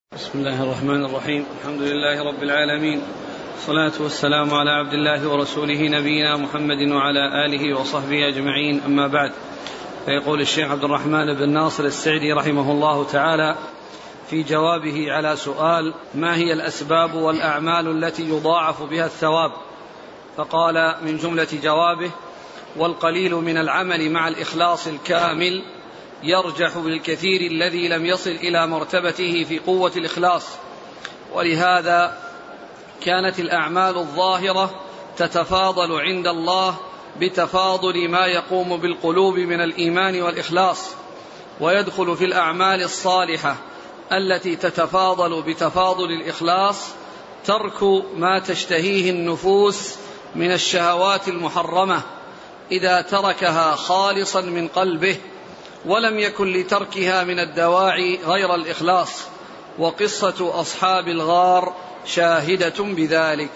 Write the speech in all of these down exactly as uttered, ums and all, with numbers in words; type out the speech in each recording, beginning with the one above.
بسم الله الرحمن الرحيم. الحمد لله رب العالمين، والصلاة والسلام على عبد الله ورسوله نبينا محمد وعلى آله وصحبه أجمعين، أما بعد. فيقول الشيخ عبد الرحمن بن ناصر السعدي رحمه الله تعالى في جوابه على سؤال: ما هي الأسباب والأعمال التي يضاعف بها الثواب؟ فقال من جملة جوابه: والقليل من العمل مع الإخلاص الكامل يرجح بالكثير الذي لم يصل إلى مرتبته في قوة الإخلاص، ولهذا كانت الأعمال الظاهرة تتفاضل عند الله بتفاضل ما يقوم بالقلوب من الإيمان والإخلاص، ويدخل في الأعمال الصالحة التي تتفاضل بتفاضل الإخلاص ترك ما تشتهيه النفوس من الشهوات المحرمة إذا تركها خالصا من قلبه، ولم يكن لتركها من الدواعي غير الإخلاص. وقصة أصحاب الغار شاهدة بذلك.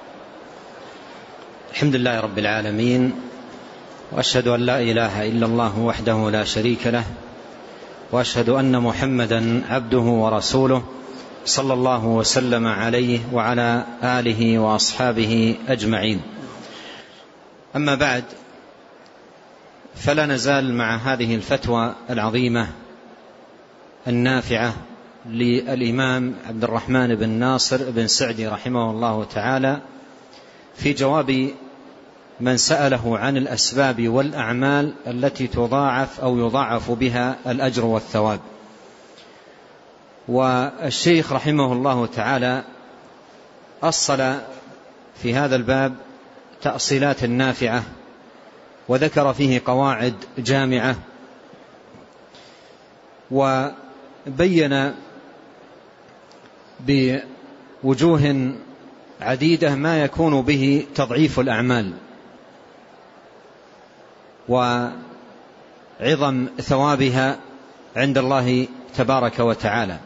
الحمد لله رب العالمين، وأشهد أن لا إله إلا الله وحده لا شريك له، وأشهد أن محمدا عبده ورسوله صلى الله وسلم عليه وعلى آله وأصحابه أجمعين. أما بعد، فلا نزال مع هذه الفتوى العظيمة النافعة للإمام عبد الرحمن بن ناصر بن سعدي رحمه الله تعالى في جواب من سأله عن الأسباب والأعمال التي تضاعف أو يضاعف بها الأجر والثواب. والشيخ رحمه الله تعالى أصل في هذا الباب تأصيلات نافعة، وذكر فيه قواعد جامعة، وبين بوجوه عديدة ما يكون به تضعيف الأعمال وعظم ثوابها عند الله تبارك وتعالى.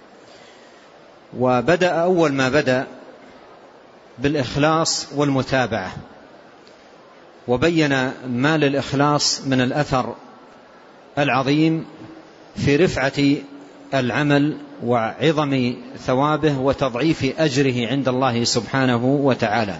وبدأ أول ما بدأ بالإخلاص والمتابعة، وبين ما للإخلاص من الأثر العظيم في رفعة العمل وعظم ثوابه وتضعيف أجره عند الله سبحانه وتعالى.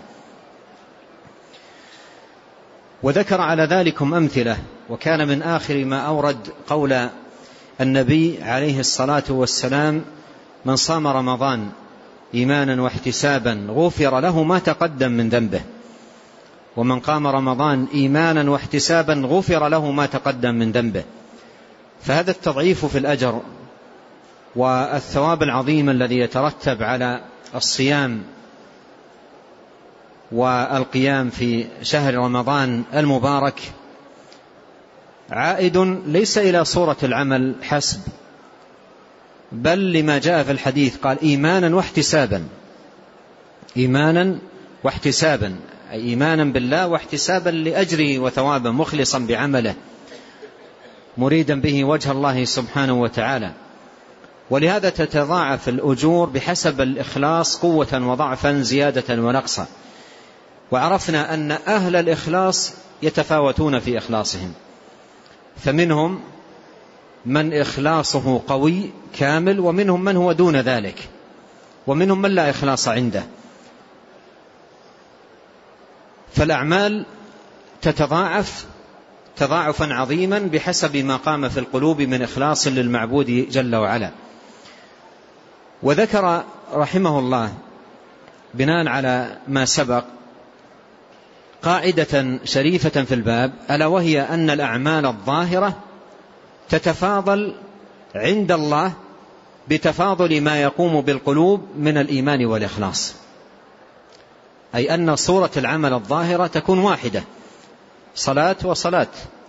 وذكر على ذلكم أمثلة، وكان من آخر ما أورد قول النبي عليه الصلاة والسلام: من صام رمضان إيمانا واحتسابا غفر له ما تقدم من ذنبه، ومن قام رمضان إيمانا واحتسابا غفر له ما تقدم من ذنبه. فهذا التضعيف في الأجر والثواب العظيم الذي يترتب على الصيام والقيام في شهر رمضان المبارك عائد ليس إلى صورة العمل حسب، بل لما جاء في الحديث قال: إيمانا واحتسابا. إيمانا واحتسابا، أي إيمانا بالله واحتسابا لأجره وثوابا، مخلصا بعمله مريدا به وجه الله سبحانه وتعالى. ولهذا تتضاعف الأجور بحسب الإخلاص قوة وضعفا، زيادة ونقصا. وعرفنا أن أهل الإخلاص يتفاوتون في إخلاصهم، فمنهم من إخلاصه قوي كامل، ومنهم من هو دون ذلك، ومنهم من لا إخلاص عنده. فالأعمال تتضاعف تضاعفا عظيما بحسب ما قام في القلوب من إخلاص للمعبود جل وعلا. وذكر رحمه الله بناء على ما سبق قاعدة شريفة في الباب، ألا وهي أن الأعمال الظاهرة تتفاضل عند الله بتفاضل ما يقوم بالقلوب من الإيمان والإخلاص، أي أن صورة العمل الظاهرة تكون واحدة، صلاة وصلاة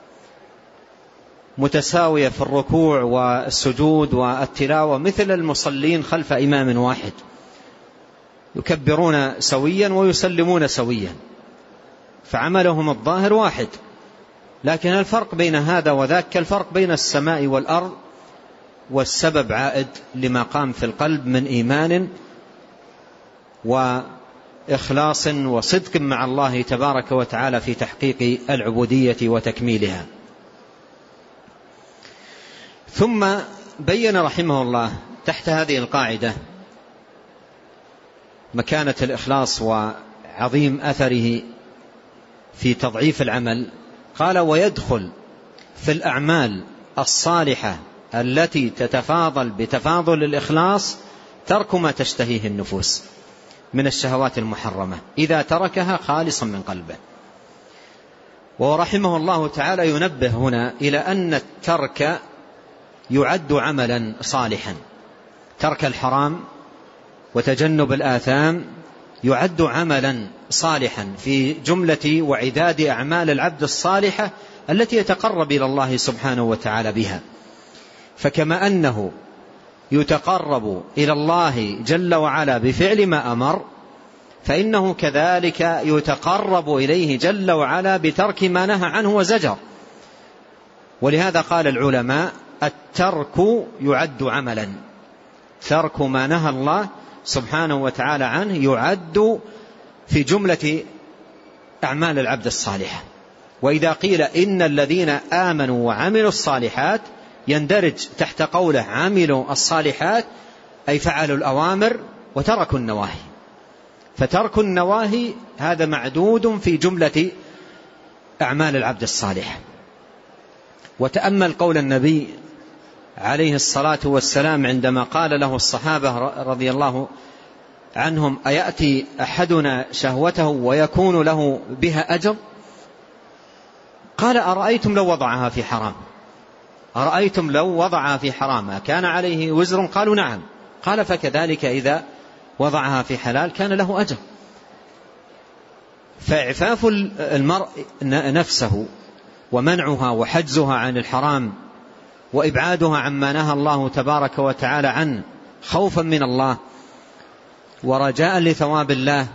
متساوية في الركوع والسجود والتلاوة، مثل المصلين خلف إمام واحد يكبرون سويا ويسلمون سويا، فعملهم الظاهر واحد. لكن الفرق بين هذا وذاك كالفرق بين السماء والأرض، والسبب عائد لما قام في القلب من إيمان وإخلاص وصدق مع الله تبارك وتعالى في تحقيق العبودية وتكميلها. ثم بين رحمه الله تحت هذه القاعدة مكانة الإخلاص وعظيم أثره في تضعيف العمل، قال: ويدخل في الأعمال الصالحة التي تتفاضل بتفاضل الإخلاص ترك ما تشتهيه النفوس من الشهوات المحرمة إذا تركها خالصا من قلبه. ورحمه الله تعالى ينبه هنا إلى أن الترك يعد عملا صالحا، ترك الحرام وتجنب الآثام يعد عملا صالحا في جملة وعداد أعمال العبد الصالحة التي يتقرب إلى الله سبحانه وتعالى بها. فكما أنه يتقرب إلى الله جل وعلا بفعل ما أمر، فإنه كذلك يتقرب إليه جل وعلا بترك ما نهى عنه وزجر. ولهذا قال العلماء: الترك يعد عملا، ترك ما نهى الله سبحانه وتعالى عنه يعد في جملة أعمال العبد الصالحة. وإذا قيل إن الذين آمنوا وعملوا الصالحات يندرج تحت قوله عملوا الصالحات، أي فعلوا الأوامر وتركوا النواهي. فترك النواهي هذا معدود في جملة أعمال العبد الصالح. وتأمل قول النبي عليه الصلاة والسلام عندما قال له الصحابة رضي الله عنهم: أيأتي أحدنا شهوته ويكون له بها أجر؟ قال: أرأيتم لو وضعها في حرام، أرأيتم لو وضعها في حرام كان عليه وزر؟ قالوا: نعم. قال: فكذلك إذا وضعها في حلال كان له أجر. فإعفاف المرء نفسه ومنعها وحجزها عن الحرام وإبعادها عما نهى الله تبارك وتعالى عنه خوفا من الله ورجاء لثواب الله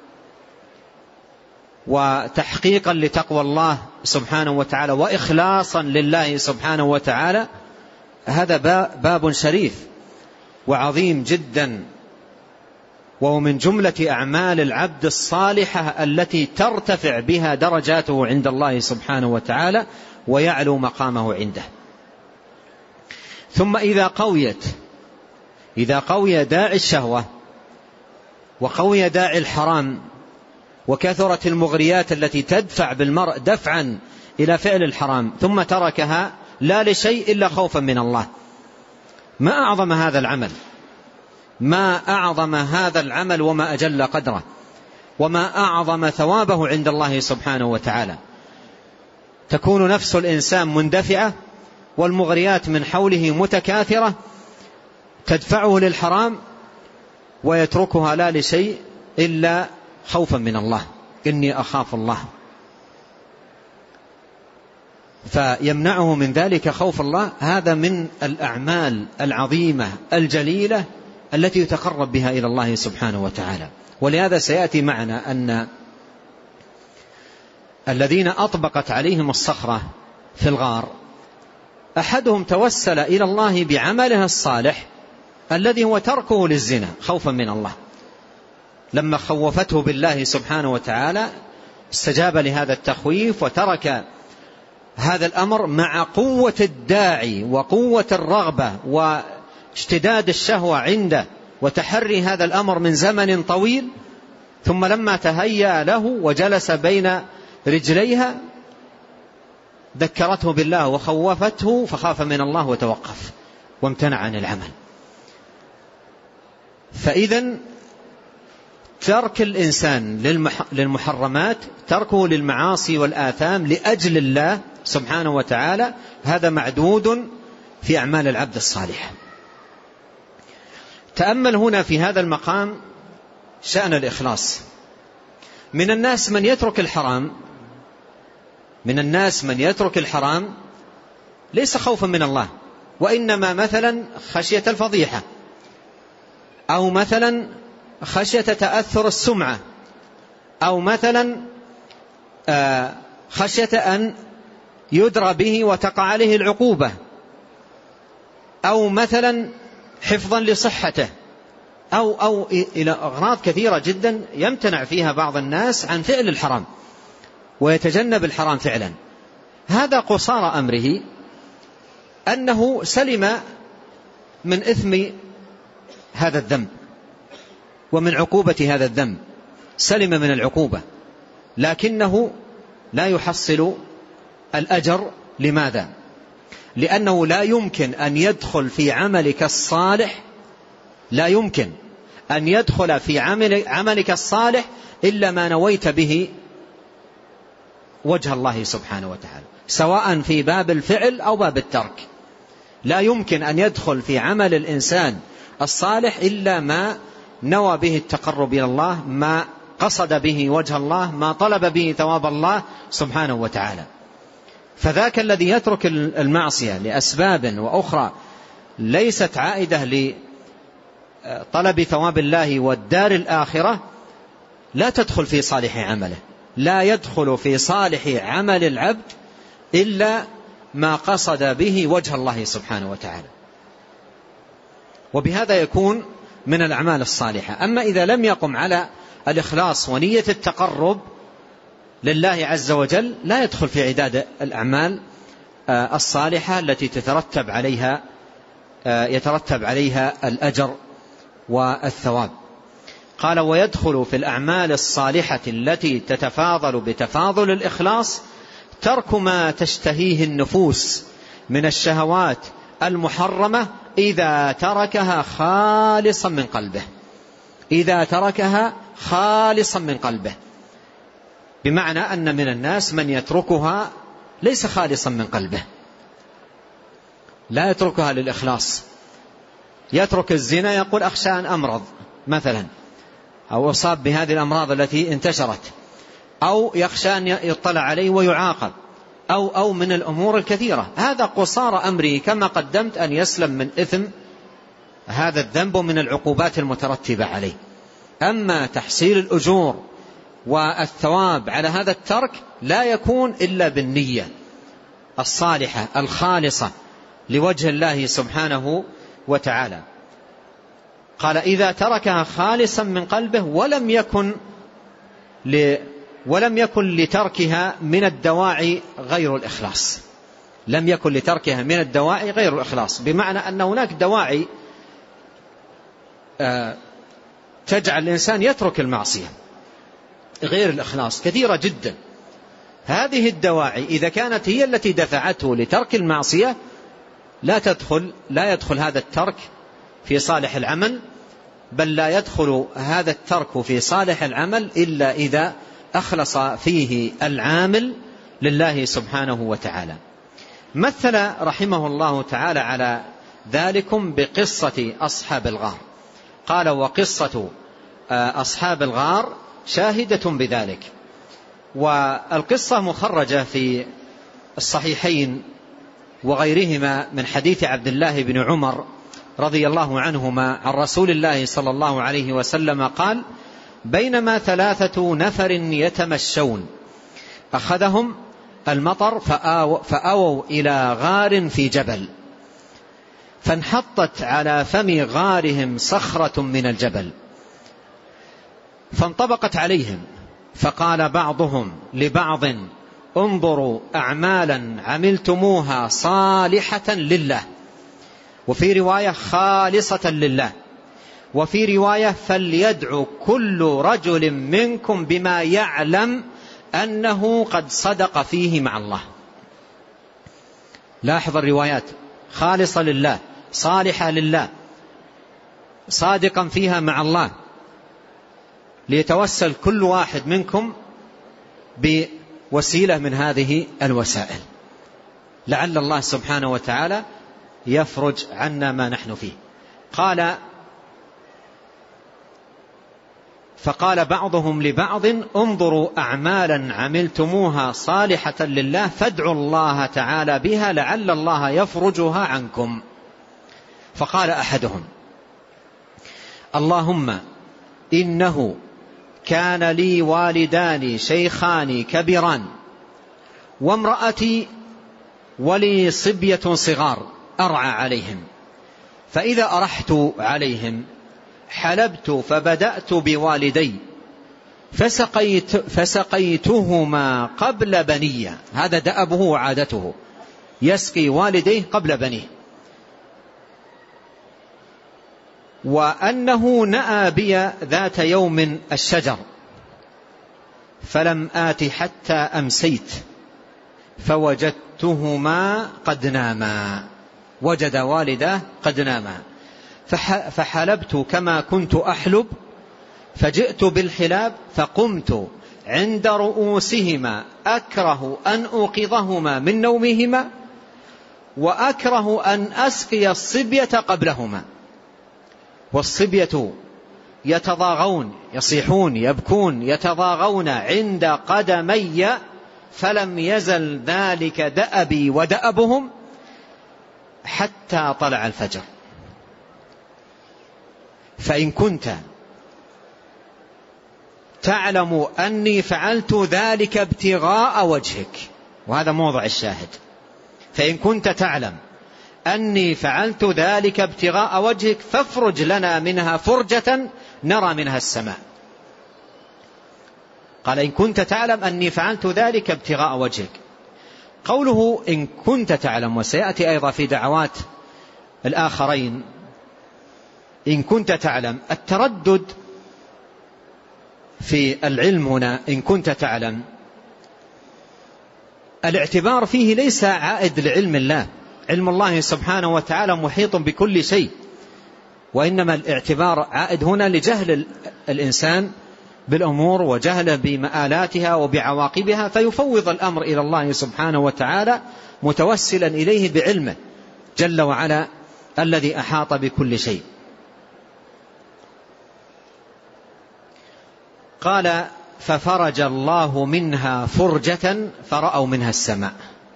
وتحقيقا لتقوى الله سبحانه وتعالى وإخلاصا لله سبحانه وتعالى، هذا باب شريف وعظيم جدا، وهو من جملة أعمال العبد الصالحة التي ترتفع بها درجاته عند الله سبحانه وتعالى ويعلو مقامه عنده. ثم إذا قويت إذا قوي داعي الشهوة وقوي داعي الحرام وكثرت المغريات التي تدفع بالمرء دفعا إلى فعل الحرام ثم تركها لا لشيء إلا خوفا من الله، ما أعظم هذا العمل، ما أعظم هذا العمل وما أجل قدره وما أعظم ثوابه عند الله سبحانه وتعالى. تكون نفس الإنسان مندفعة والمغريات من حوله متكاثرة تدفعه للحرام ويتركها لا لشيء إلا خوفا من الله، إني أخاف الله، فيمنعه من ذلك خوف الله. هذا من الأعمال العظيمة الجليلة التي يتقرب بها إلى الله سبحانه وتعالى. ولهذا سيأتي معنا أن الذين أطبقت عليهم الصخرة في الغار أحدهم توسل إلى الله بعمله الصالح الذي هو تركه للزنا خوفا من الله، لما خوفته بالله سبحانه وتعالى استجاب لهذا التخويف وترك هذا الأمر مع قوة الداعي وقوة الرغبة واشتداد الشهوة عنده وتحري هذا الأمر من زمن طويل. ثم لما تهيأ له وجلس بين رجليها ذكرته بالله وخوفته فخاف من الله وتوقف وامتنع عن العمل. فإذن ترك الإنسان للمحرمات، تركه للمعاصي والآثام لأجل الله سبحانه وتعالى، هذا معدود في أعمال العبد الصالح. تأمل هنا في هذا المقام شأن الإخلاص. من الناس من يترك الحرام من الناس من يترك الحرام ليس خوفا من الله، وإنما مثلا خشية الفضيحة، أو مثلا خشية تأثر السمعة، أو مثلا خشية أن يدرى به وتقع عليه العقوبة، أو مثلا حفظا لصحته، أو, أو إلى أغراض كثيرة جدا يمتنع فيها بعض الناس عن فعل الحرام ويتجنب الحرام فعلا. هذا قصار أمره أنه سلم من إثم هذا الذنب ومن عقوبة هذا الذنب، سلم من العقوبة، لكنه لا يحصل الأجر. لماذا؟ لأنه لا يمكن أن يدخل في عملك الصالح لا يمكن أن يدخل في عمل عملك الصالح إلا ما نويت به وجه الله سبحانه وتعالى، سواء في باب الفعل أو باب الترك. لا يمكن أن يدخل في عمل الإنسان الصالح إلا ما نوى به التقرب إلى الله، ما قصد به وجه الله، ما طلب به ثواب الله سبحانه وتعالى. فذاك الذي يترك المعصية لأسباب وأخرى ليست عائدة لطلب ثواب الله والدار الآخرة لا تدخل في صالح عمله. لا يدخل في صالح عمل العبد إلا ما قصد به وجه الله سبحانه وتعالى، وبهذا يكون من الأعمال الصالحة. أما إذا لم يقم على الإخلاص ونية التقرب لله عز وجل لا يدخل في عداد الأعمال الصالحة التي تترتب عليها يترتب عليها الأجر والثواب. قال: ويدخل في الأعمال الصالحة التي تتفاضل بتفاضل الإخلاص ترك ما تشتهيه النفوس من الشهوات المحرمة إذا تركها خالصا من قلبه إذا تركها خالصا من قلبه بمعنى أن من الناس من يتركها ليس خالصا من قلبه، لا يتركها للإخلاص. يترك الزنا يقول: أخشى أن أمرض مثلا، أو أصاب بهذه الأمراض التي انتشرت، أو يخشى أن يطلع عليه ويعاقب، أو أو من الأمور الكثيرة. هذا قصار أمره كما قدمت أن يسلم من إثم هذا الذنب من العقوبات المترتبة عليه. أما تحصيل الأجور والثواب على هذا الترك لا يكون إلا بالنية الصالحة الخالصة لوجه الله سبحانه وتعالى. قال: إذا تركها خالصا من قلبه ولم يكن ل ولم يكن لتركها من الدواعي غير الإخلاص لم يكن لتركها من الدواعي غير الإخلاص بمعنى أن هناك دواعي تجعل الإنسان يترك المعصية غير الإخلاص كثيرة جدا. هذه الدواعي إذا كانت هي التي دفعته لترك المعصية لا تدخل لا يدخل هذا الترك في صالح العمل، بل لا يدخل هذا الترك في صالح العمل إلا إذا أخلص فيه العامل لله سبحانه وتعالى. مثل رحمه الله تعالى على ذلكم بقصة أصحاب الغار. قال: وقصة أصحاب الغار شاهدة بذلك. والقصة مخرجة في الصحيحين وغيرهما من حديث عبد الله بن عمر رضي الله عنهما عن رسول الله صلى الله عليه وسلم قال: بينما ثلاثة نفر يتمشون أخذهم المطر فآو فآووا إلى غار في جبل، فانحطت على فم غارهم صخرة من الجبل فانطبقت عليهم، فقال بعضهم لبعض: انظروا أعمالا عملتموها صالحة لله، وفي رواية خالصة لله، وفي رواية فليدعو كل رجل منكم بما يعلم أنه قد صدق فيه مع الله. لاحظ الروايات: خالصة لله، صالحة لله، صادقا فيها مع الله، ليتوسل كل واحد منكم بوسيلة من هذه الوسائل لعل الله سبحانه وتعالى يفرج عنا ما نحن فيه. قال: فقال بعضهم لبعض: انظروا أعمالا عملتموها صالحة لله فادعوا الله تعالى بها لعل الله يفرجها عنكم. فقال أحدهم: اللهم إنه كان لي والدان شيخان كبيران وامرأتي ولي صبية صغار أرعى عليهم، فإذا أرحت عليهم حلبت فبدأت بوالدي فسقيت فسقيتهما قبل بني. هذا دأبه وعادته، يسقي والديه قبل بنيه. وأنه نأى بي ذات يوم الشجر فلم آت حتى أمسيت فوجدتهما قد ناما، وجد والداه قد ناما، فحلبت كما كنت أحلب، فجئت بالحلاب فقمت عند رؤوسهما أكره أن أوقظهما من نومهما، وأكره أن أسقي الصبية قبلهما، والصبية يتضاغون يصيحون يبكون يتضاغون عند قدمي، فلم يزل ذلك دأبي ودأبهم حتى طلع الفجر. فإن كنت تعلم أني فعلت ذلك ابتغاء وجهك، وهذا موضع الشاهد، فإن كنت تعلم أني فعلت ذلك ابتغاء وجهك فافرج لنا منها فرجة نرى منها السماء. قال إن كنت تعلم أني فعلت ذلك ابتغاء وجهك. قوله إن كنت تعلم، وسيأتي أيضا في دعوات الآخرين إن كنت تعلم، التردد في العلم هنا إن كنت تعلم الاعتبار فيه ليس عائد لعلم الله، علم الله سبحانه وتعالى محيط بكل شيء، وإنما الاعتبار عائد هنا لجهل الإنسان بالأمور وجهله بمآلاتها وبعواقبها، فيفوض الأمر إلى الله سبحانه وتعالى متوسلا إليه بعلمه جل وعلا الذي أحاط بكل شيء. قال ففرج الله منها فرجة فرأوا منها السماء،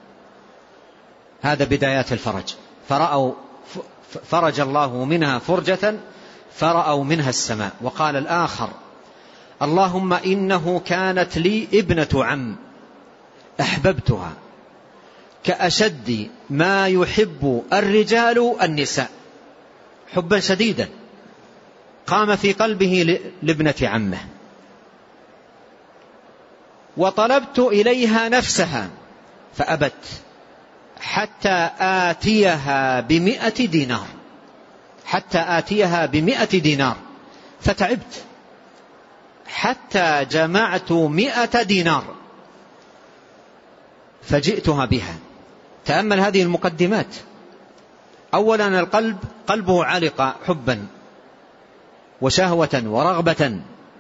هذا بدايات الفرج، فرأوا فرج الله منها فرجة فرأوا منها السماء. وقال الآخر اللهم إنه كانت لي ابنة عم أحببتها كأشد ما يحب الرجال النساء، حبا شديدا قام في قلبه لابنة عمه، وطلبت إليها نفسها فأبت حتى آتيها بمئة دينار، حتى آتيها بمئة دينار، فتعبت حتى جمعت مئة دينار فجئتها بها. تأمل هذه المقدمات. أولا القلب قلبه علق حبا وشهوة ورغبة،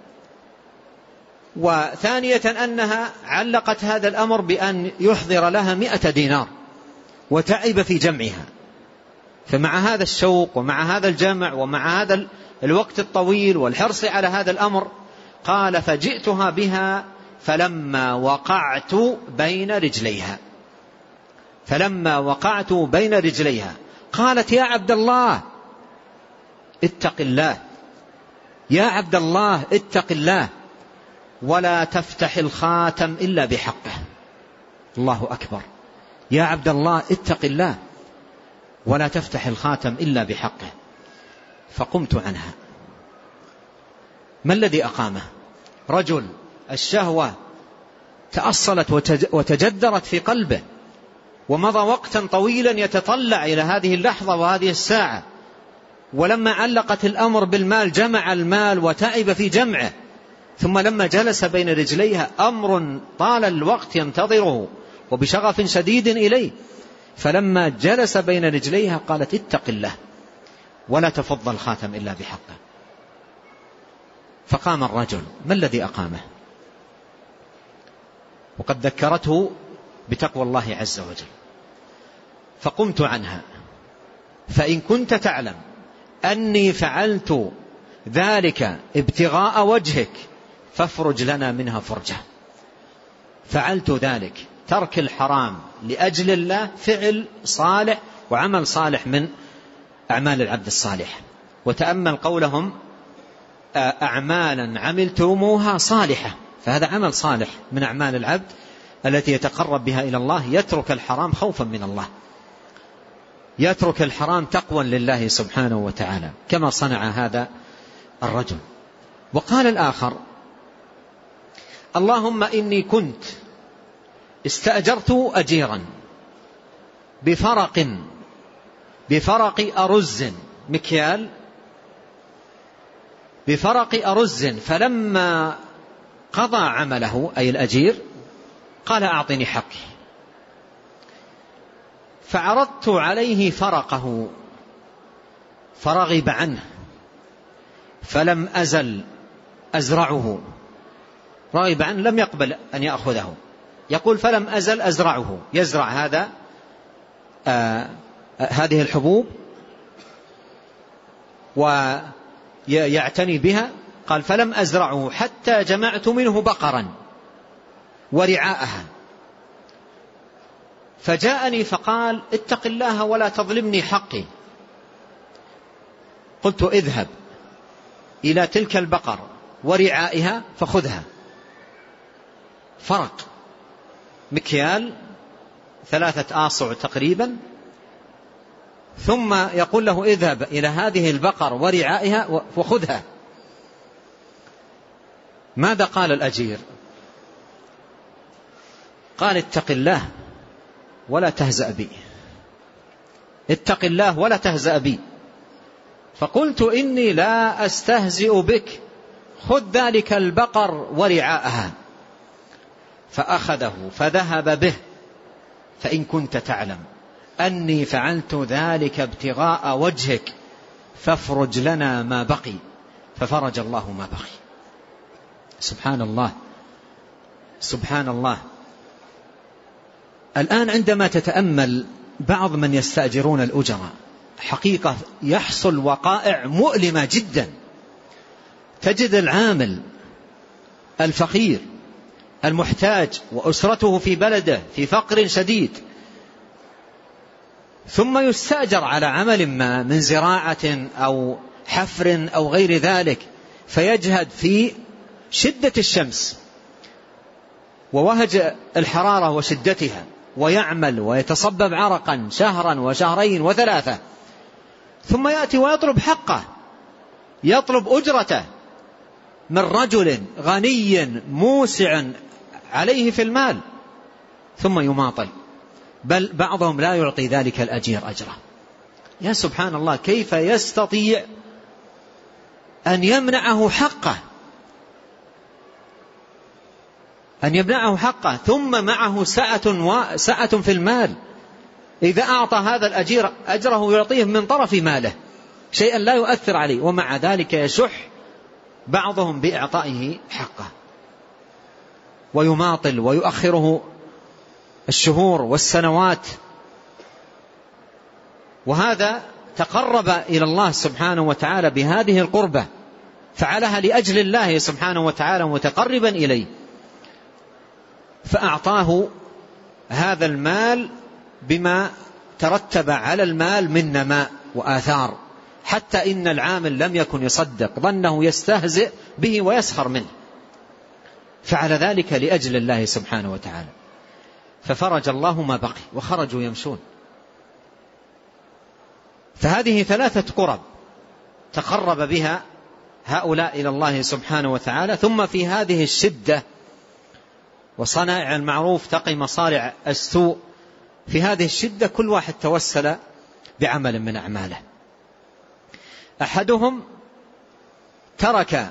وثانية أنها علقت هذا الأمر بأن يحضر لها مئة دينار وتعب في جمعها. فمع هذا الشوق ومع هذا الجمع ومع هذا الوقت الطويل والحرص على هذا الأمر قال فجئتها بها فلما وقعت بين رجليها، فلما وقعت بين رجليها قالت يا عبد الله اتق الله، يا عبد الله اتق الله ولا تفتح الخاتم إلا بحقه. الله أكبر، يا عبد الله اتق الله ولا تفتح الخاتم إلا بحقه. فقمت عنها. ما الذي أقامه؟ رجل الشهوة تأصلت وتجدرت في قلبه، ومضى وقتا طويلا يتطلع إلى هذه اللحظة وهذه الساعة، ولما علقت الأمر بالمال جمع المال وتعب في جمعه، ثم لما جلس بين رجليها أمر طال الوقت ينتظره وبشغف شديد إليه، فلما جلس بين رجليها قالت اتق الله ولا تفض الخاتم إلا بحقه. فقام الرجل. ما الذي أقامه؟ وقد ذكرته بتقوى الله عز وجل. فقمت عنها فإن كنت تعلم أني فعلت ذلك ابتغاء وجهك فافرج لنا منها فرجة. فعلت ذلك، ترك الحرام لأجل الله فعل صالح وعمل صالح من أعمال العبد الصالح. وتأمل قولهم أعمالا عملتموها صالحة، فهذا عمل صالح من أعمال العبد التي يتقرب بها إلى الله، يترك الحرام خوفا من الله، يترك الحرام تقوى لله سبحانه وتعالى كما صنع هذا الرجل. وقال الآخر اللهم إني كنت استأجرت أجيرا بفرق بفرق أرز، مكيال بفرق أرز، فلما قضى عمله أي الأجير قال أعطني حقي، فعرضت عليه فرقه فرغب عنه، فلم أزل أزرعه، رغب عنه لم يقبل أن يأخذه، يقول فلم أزل أزرعه، يزرع هذا آه هذه الحبوب ويعتني بها، قال فلم أزرعه حتى جمعت منه بقرا ورعاءها، فجاءني فقال اتق الله ولا تظلمني حقي. قلت اذهب إلى تلك البقر ورعائها فخذها، فرق مكيال ثلاثة آصع تقريبا، ثم يقول له اذهب إلى هذه البقر ورعائها وخذها. ماذا قال الأجير؟ قال اتق الله ولا تهزأ بي، اتق الله ولا تهزأ بي. فقلت إني لا أستهزئ بك، خذ ذلك البقر ورعاءها. فأخذه فذهب به، فإن كنت تعلم أني فعلت ذلك ابتغاء وجهك فافرج لنا ما بقي، ففرج الله ما بقي. سبحان الله سبحان الله. الآن عندما تتأمل بعض من يستأجرون الأجراء، حقيقة يحصل وقائع مؤلمة جدا. تجد العامل الفقير المحتاج وأسرته في بلده في فقر شديد، ثم يستأجر على عمل ما من زراعة أو حفر أو غير ذلك، فيجهد في شدة الشمس ووهج الحرارة وشدتها، ويعمل ويتصبب عرقا شهرا وشهرين وثلاثة، ثم يأتي ويطلب حقه، يطلب أجرته من رجل غني موسع عليه في المال، ثم يماطل، بل بعضهم لا يعطي ذلك الأجير أجره. يا سبحان الله، كيف يستطيع أن يمنعه حقه أن يمنعه حقه ثم معه سعة, سعة في المال، إذا أعطى هذا الأجير أجره يعطيه من طرف ماله شيئا لا يؤثر عليه، ومع ذلك يشح بعضهم بإعطائه حقه ويماطل ويؤخره الشهور والسنوات. وهذا تقرب إلى الله سبحانه وتعالى بهذه القربة، فعلها لأجل الله سبحانه وتعالى متقربا إليه، فأعطاه هذا المال بما ترتب على المال من نماء وآثار، حتى إن العامل لم يكن يصدق، ظنه يستهزئ به ويسخر منه، فعل ذلك لأجل الله سبحانه وتعالى، ففرج الله ما بقي وخرجوا يمشون. فهذه ثلاثة قرب تقرب بها هؤلاء إلى الله سبحانه وتعالى. ثم في هذه الشدة وصنائع المعروف تقي مصارع السوء، في هذه الشدة كل واحد توسل بعمل من أعماله. أحدهم ترك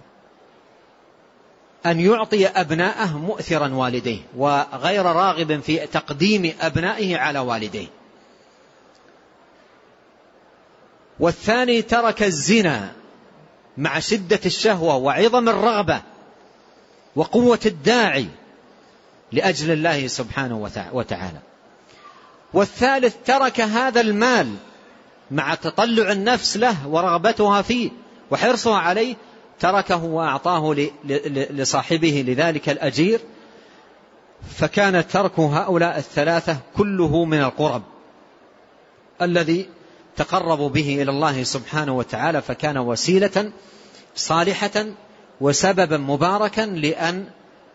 أن يعطي أبناءه مؤثرا والديه وغير راغب في تقديم أبنائه على والديه. والثاني ترك الزنا مع شدة الشهوة وعظم الرغبة وقوة الداعي لأجل الله سبحانه وتعالى. والثالث ترك هذا المال مع تطلع النفس له ورغبتها فيه وحرصها عليه، تركه وأعطاه لصاحبه لذلك الأجير. فكان ترك هؤلاء الثلاثة كله من القرب الذي تقربوا به إلى الله سبحانه وتعالى، فكان وسيلة صالحة وسببا مباركا لأن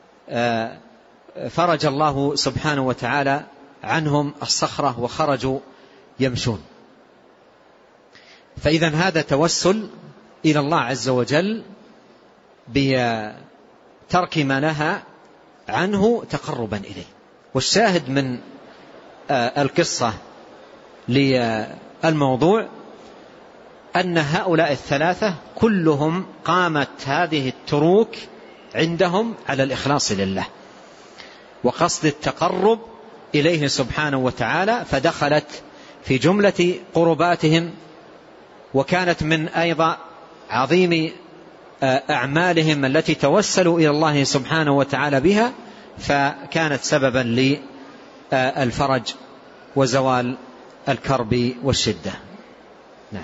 فرج الله سبحانه وتعالى عنهم الصخرة وخرجوا يمشون. فإذا هذا توسل إلى الله عز وجل بترك ما نهى عنه تقربا إليه. والشاهد من القصة للموضوع أن هؤلاء الثلاثة كلهم قامت هذه التروك عندهم على الإخلاص لله وقصد التقرب إليه سبحانه وتعالى، فدخلت في جملة قرباتهم، وكانت من أيضا عظيم أعمالهم التي توسلوا إلى الله سبحانه وتعالى بها، فكانت سببا للفرج وزوال الكرب والشدة. نعم.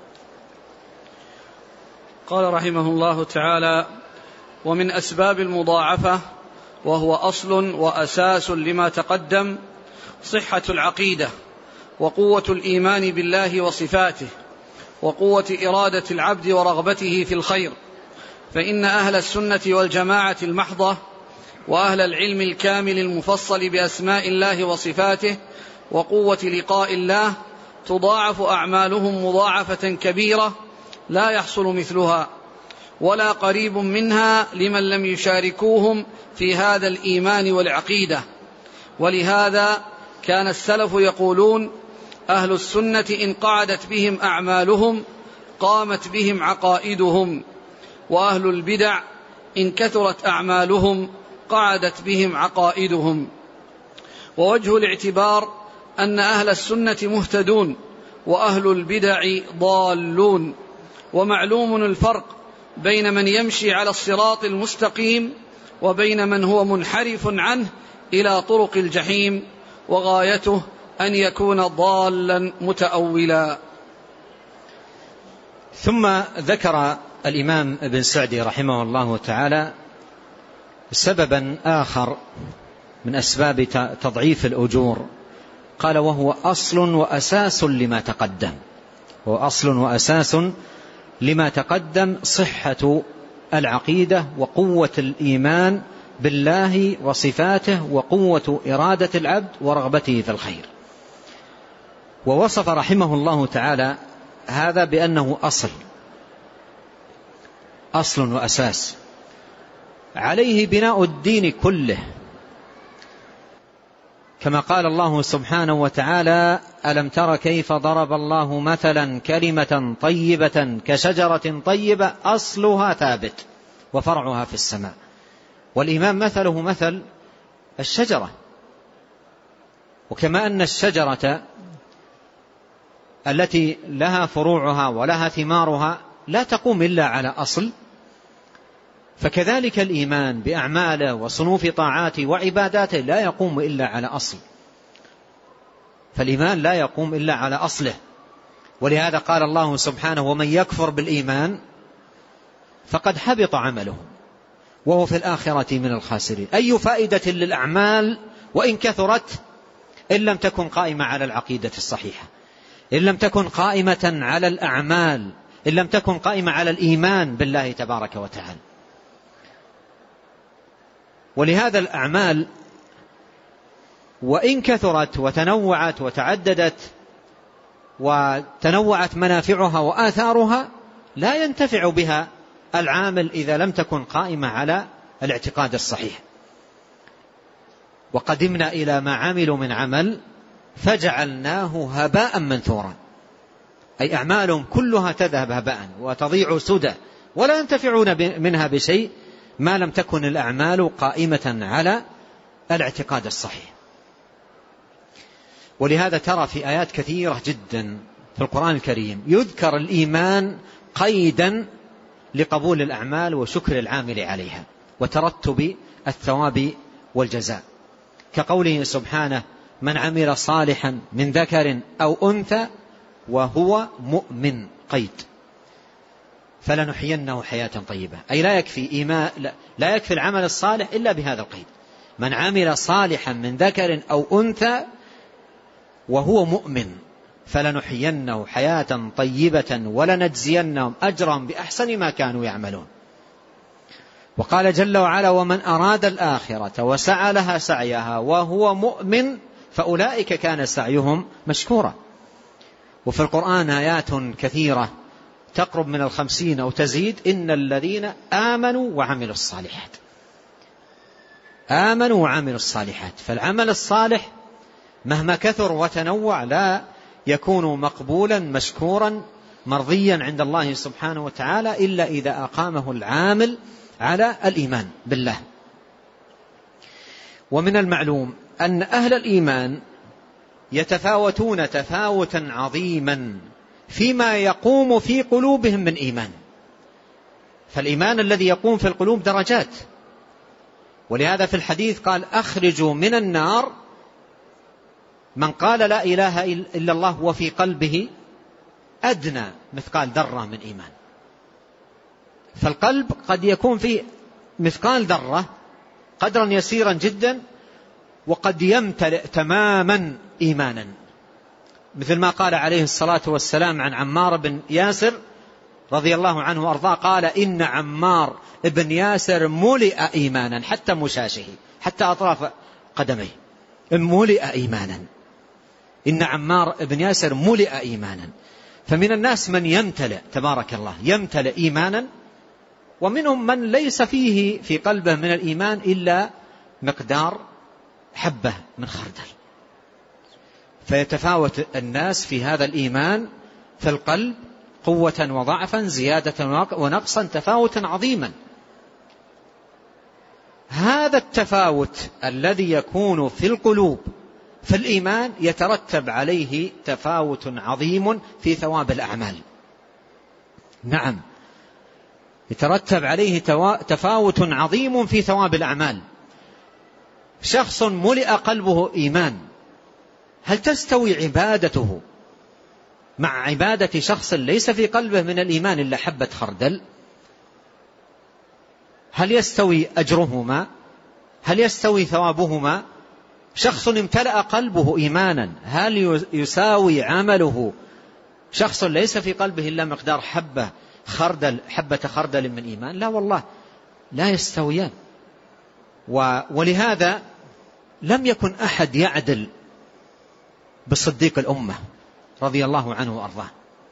قال رحمه الله تعالى: ومن أسباب المضاعفة وهو أصل وأساس لما تقدم صحة العقيدة وقوة الإيمان بالله وصفاته وقوة إرادة العبد ورغبته في الخير، فإن أهل السنة والجماعة المحضة وأهل العلم الكامل المفصل بأسماء الله وصفاته وقوة لقاء الله تضاعف أعمالهم مضاعفة كبيرة لا يحصل مثلها ولا قريب منها لمن لم يشاركوهم في هذا الإيمان والعقيدة. ولهذا كان السلف يقولون: أهل السنة إن قعدت بهم أعمالهم قامت بهم عقائدهم، وأهل البدع إن كثرت أعمالهم قعدت بهم عقائدهم. ووجه الاعتبار أن أهل السنة مهتدون وأهل البدع ضالون، ومعلوم الفرق بين من يمشي على الصراط المستقيم وبين من هو منحرف عنه إلى طرق الجحيم، وغايته أن يكون ضالا متأولا. ثم ذكر الإمام ابن سعدي رحمه الله تعالى سببا آخر من أسباب تضعيف الأجور، قال: وهو أصل وأساس لما تقدم. هو أصل وأساس لما تقدم صحة العقيدة وقوة الإيمان بالله وصفاته وقوة إرادة العبد ورغبته في الخير. ووصف رحمه الله تعالى هذا بأنه أصل أصل وأساس عليه بناء الدين كله، كما قال الله سبحانه وتعالى: ألم تر كيف ضرب الله مثلا كلمة طيبة كشجرة طيبة أصلها ثابت وفرعها في السماء. والإيمان مثله مثل الشجرة، وكما أن الشجرة التي لها فروعها ولها ثمارها لا تقوم إلا على أصل، فكذلك الإيمان بأعماله وصنوف طاعاته وعباداته لا يقوم إلا على أصل، فالإيمان لا يقوم إلا على أصله. ولهذا قال الله سبحانه: ومن يكفر بالإيمان فقد حبط عمله وهو في الآخرة من الخاسرين. أي فائدة للأعمال وإن كثرت إن لم تكن قائمة على العقيدة الصحيحة، إن لم تكن قائمة على الأعمال، إن لم تكن قائمة على الإيمان بالله تبارك وتعالى. ولهذا الأعمال وإن كثرت وتنوعت وتعددت وتنوعت منافعها وآثارها لا ينتفع بها العامل إذا لم تكن قائمة على الاعتقاد الصحيح. وقدمنا إلى ما عملوا من عمل فجعلناه هباء منثورا، أي أعمالهم كلها تذهب هباء وتضيع سدى ولا ينتفعون منها بشيء ما لم تكن الأعمال قائمة على الاعتقاد الصحيح. ولهذا ترى في آيات كثيرة جدا في القرآن الكريم يذكر الإيمان قيدا لقبول الأعمال وشكر العامل عليها وترتب الثواب والجزاء، كقوله سبحانه: من عمل صالحا من ذكر أو أنثى وهو مؤمن، قيد، فلنحيينه حياة طيبة. أي لا يكفي إيمان، لا يكفي العمل الصالح إلا بهذا القيد: من عمل صالحا من ذكر أو أنثى وهو مؤمن فلنحيينه حياة طيبة ولنجزينهم أجرهم بأحسن ما كانوا يعملون. وقال جل وعلا: ومن أراد الآخرة وسعى لها سعيها وهو مؤمن فأولئك كان سعيهم مشكورا. وفي القرآن آيات كثيرة تقرب من الخمسين أو تزيد: إن الذين آمنوا وعملوا الصالحات. آمنوا وعملوا الصالحات، فالعمل الصالح مهما كثر وتنوع لا يكون مقبولا مشكورا مرضيا عند الله سبحانه وتعالى إلا إذا أقامه العامل على الإيمان بالله. ومن المعلوم أن أهل الإيمان يتفاوتون تفاوتا عظيما فيما يقوم في قلوبهم من إيمان. فالإيمان الذي يقوم في القلوب درجات، ولهذا في الحديث قال أخرجوا من النار من قال لا إله إلا الله وفي قلبه أدنى مثقال ذرة من إيمان. فالقلب قد يكون فيه مثقال ذرة قدرا يسيرا جدا، وقد يمتلئ تماما إيمانا، مثل ما قال عليه الصلاة والسلام عن عمار بن ياسر رضي الله عنه وأرضاه قال إن عمار بن ياسر ملئ إيمانا حتى مشاشه، حتى أطراف قدميه ملئ إيمانا. إن عمار بن ياسر ملئ إيمانا. فمن الناس من يمتلئ تبارك الله يمتلئ إيمانا، ومنهم من ليس فيه في قلبه من الإيمان إلا مقدار حبة من خردل. فيتفاوت الناس في هذا الإيمان في القلب قوة وضعفا، زيادة ونقصا، تفاوتا عظيما. هذا التفاوت الذي يكون في القلوب في الإيمان يترتب عليه تفاوت عظيم في ثواب الأعمال. نعم، يترتب عليه تفاوت عظيم في ثواب الأعمال. شخص ملئ قلبه إيمان، هل تستوي عبادته مع عبادة شخص ليس في قلبه من الإيمان إلا حبة خردل؟ هل يستوي أجرهما؟ هل يستوي ثوابهما؟ شخص امتلأ قلبه إيمانا، هل يساوي عمله شخص ليس في قلبه إلا مقدار حبة خردل حبة خردل من إيمان؟ لا والله، لا يستويان. ولهذا لم يكن أحد يعدل بصديق الأمة رضي الله عنه وأرضاه.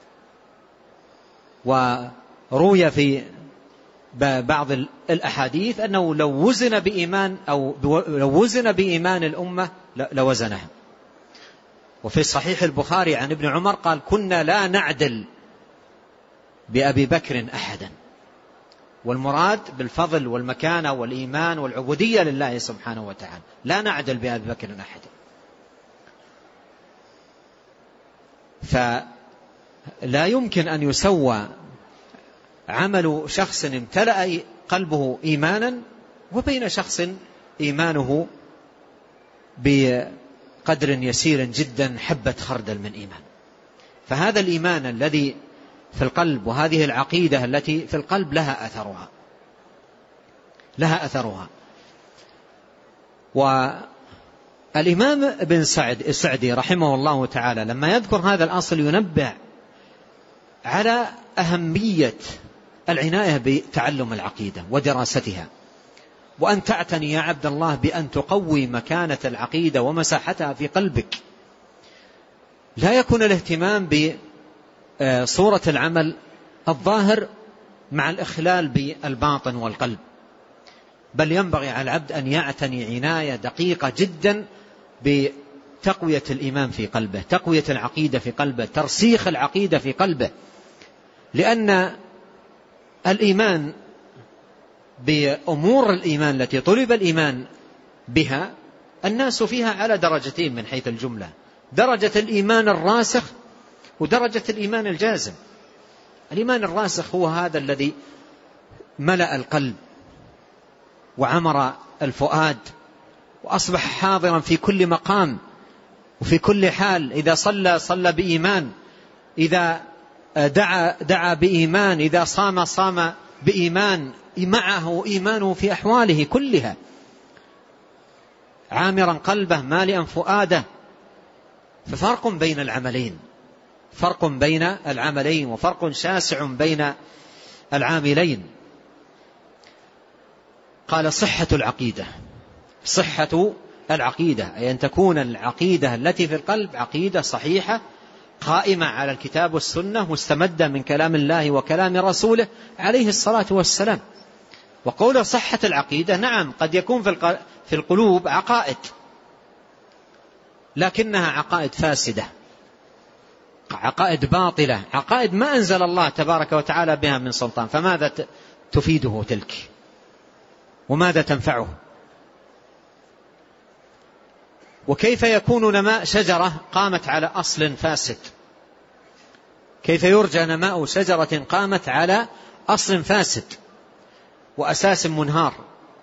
وروي في بعض الأحاديث أنه لو وزن بإيمان أو لو وزن بإيمان الأمة لوزنها. وفي صحيح البخاري عن ابن عمر قال كنا لا نعدل بأبي بكر أحدا. والمراد بالفضل والمكانة والإيمان والعبودية لله سبحانه وتعالى، لا نعدل بأبي بكر أحدا. فلا يمكن أن يسوى عمل شخص امتلأ قلبه إيمانا وبين شخص إيمانه بقدر يسير جدا حبة خردل من إيمان. فهذا الإيمان الذي في القلب وهذه العقيدة التي في القلب لها أثرها لها أثرها والإمام ابن سعد السعدي رحمه الله تعالى لما يذكر هذا الأصل ينبه على أهمية العناية بتعلم العقيدة ودراستها، وأن تعتني يا عبد الله بأن تقوي مكانة العقيدة ومساحتها في قلبك. لا يكون الاهتمام بصورة العمل الظاهر مع الإخلال بالباطن والقلب، بل ينبغي على العبد أن يعتني عناية دقيقة جدا بتقوية الإيمان في قلبه، تقوية العقيدة في قلبه، ترسيخ العقيدة في قلبه. لأن الإيمان بأمور الإيمان التي طلب الإيمان بها الناس فيها على درجتين من حيث الجملة: درجة الإيمان الراسخ ودرجة الإيمان الجازم. الإيمان الراسخ هو هذا الذي ملأ القلب وعمر الفؤاد وأصبح حاضرا في كل مقام وفي كل حال. إذا صلى صلى بإيمان، إذا دعا دعا بإيمان، إذا صام صام بإيمان، معه إيمانه في أحواله كلها، عامرا قلبه مالئا فؤاده. ففرق بين العملين، فرق بين العملين وفرق شاسع بين العاملين. قال صحة العقيدة، صحة العقيدة أي أن تكون العقيدة التي في القلب عقيدة صحيحة قائمة على الكتاب والسنة مستمدة من كلام الله وكلام رسوله عليه الصلاة والسلام. وقول صحة العقيدة، نعم قد يكون في القلوب عقائد لكنها عقائد فاسدة، عقائد باطلة، عقائد ما أنزل الله تبارك وتعالى بها من سلطان، فماذا تفيده تلك وماذا تنفعه؟ وكيف يكون نماء شجرة قامت على أصل فاسد؟ كيف يرجى نماء شجرة قامت على أصل فاسد وأساس منهار؟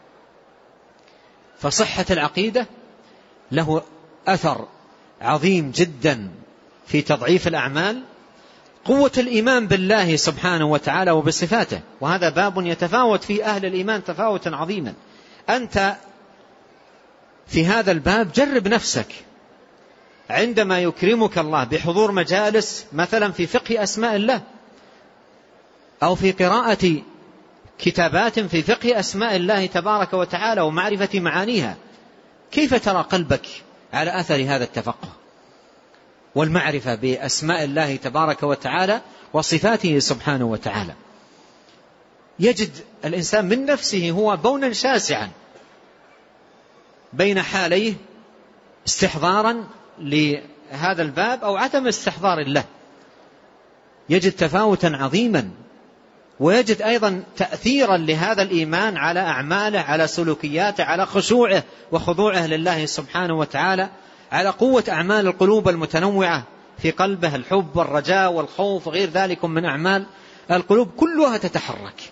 فصحة العقيدة له أثر عظيم جدا في تضعيف الأعمال، قوة الإيمان بالله سبحانه وتعالى وبصفاته، وهذا باب يتفاوت فيه أهل الإيمان تفاوتا عظيما. أنت في هذا الباب جرب نفسك عندما يكرمك الله بحضور مجالس مثلا في فقه أسماء الله أو في قراءة كتابات في فقه أسماء الله تبارك وتعالى ومعرفة معانيها، كيف ترى قلبك على أثر هذا التفقه والمعرفة بأسماء الله تبارك وتعالى وصفاته سبحانه وتعالى؟ يجد الإنسان من نفسه هو بونا شاسعا بين حاليه، استحضارا لهذا الباب أو عدم استحضار له، يجد تفاوتا عظيما، ويجد أيضا تأثيرا لهذا الإيمان على أعماله، على سلوكياته، على خشوعه وخضوعه لله سبحانه وتعالى، على قوة أعمال القلوب المتنوعة في قلبه، الحب والرجاء والخوف وغير ذلك من أعمال القلوب، كلها تتحرك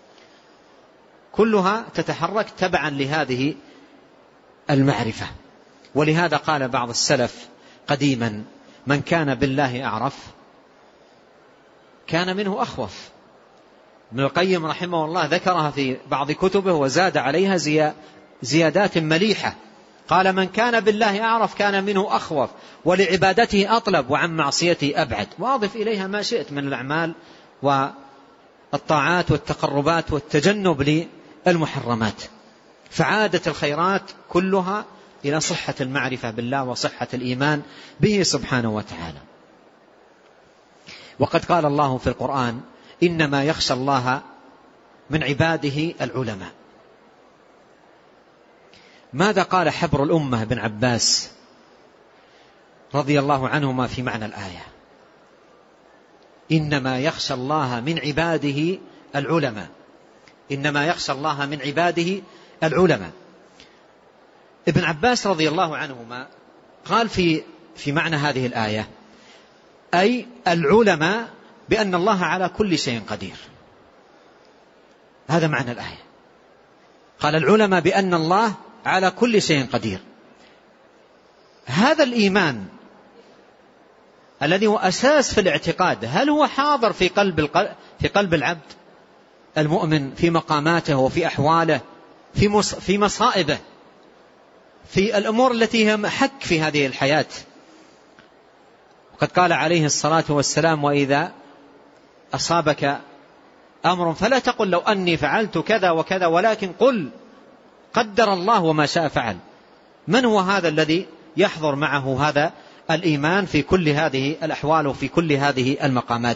كلها تتحرك تبعا لهذه المعرفة. ولهذا قال بعض السلف قديما: من كان بالله أعرف كان منه أخوف. ابن القيم رحمه الله ذكرها في بعض كتبه وزاد عليها زيادات مليحة، قال: من كان بالله أعرف كان منه أخوف، ولعبادته أطلب، وعن معصيته أبعد. وأضف إليها ما شئت من الأعمال والطاعات والتقربات والتجنب للمحرمات. فعادة الخيرات كلها إلى صحة المعرفة بالله وصحة الإيمان به سبحانه وتعالى. وقد قال الله في القرآن: إنما يخشى الله من عباده العلماء. ماذا قال حبر الأمة بن عباس رضي الله عنهما في معنى الآية؟ إنما يخشى الله من عباده العلماء، إنما يخشى الله من عباده العلماء. ابن عباس رضي الله عنهما قال في في معنى هذه الآية: أي العلماء بأن الله على كل شيء قدير. هذا معنى الآية. قال العلماء بأن الله على كل شيء قدير. هذا الإيمان الذي هو أساس في الاعتقاد، هل هو حاضر في قلب في قلب العبد المؤمن في مقاماته وفي أحواله، في في مصائبه، في الأمور التي هي محك في هذه الحياة؟ وقد قال عليه الصلاة والسلام: وإذا أصابك أمر فلا تقل لو أني فعلت كذا وكذا، ولكن قل قدر الله وما شاء فعل. من هو هذا الذي يحضر معه هذا الإيمان في كل هذه الأحوال وفي كل هذه المقامات؟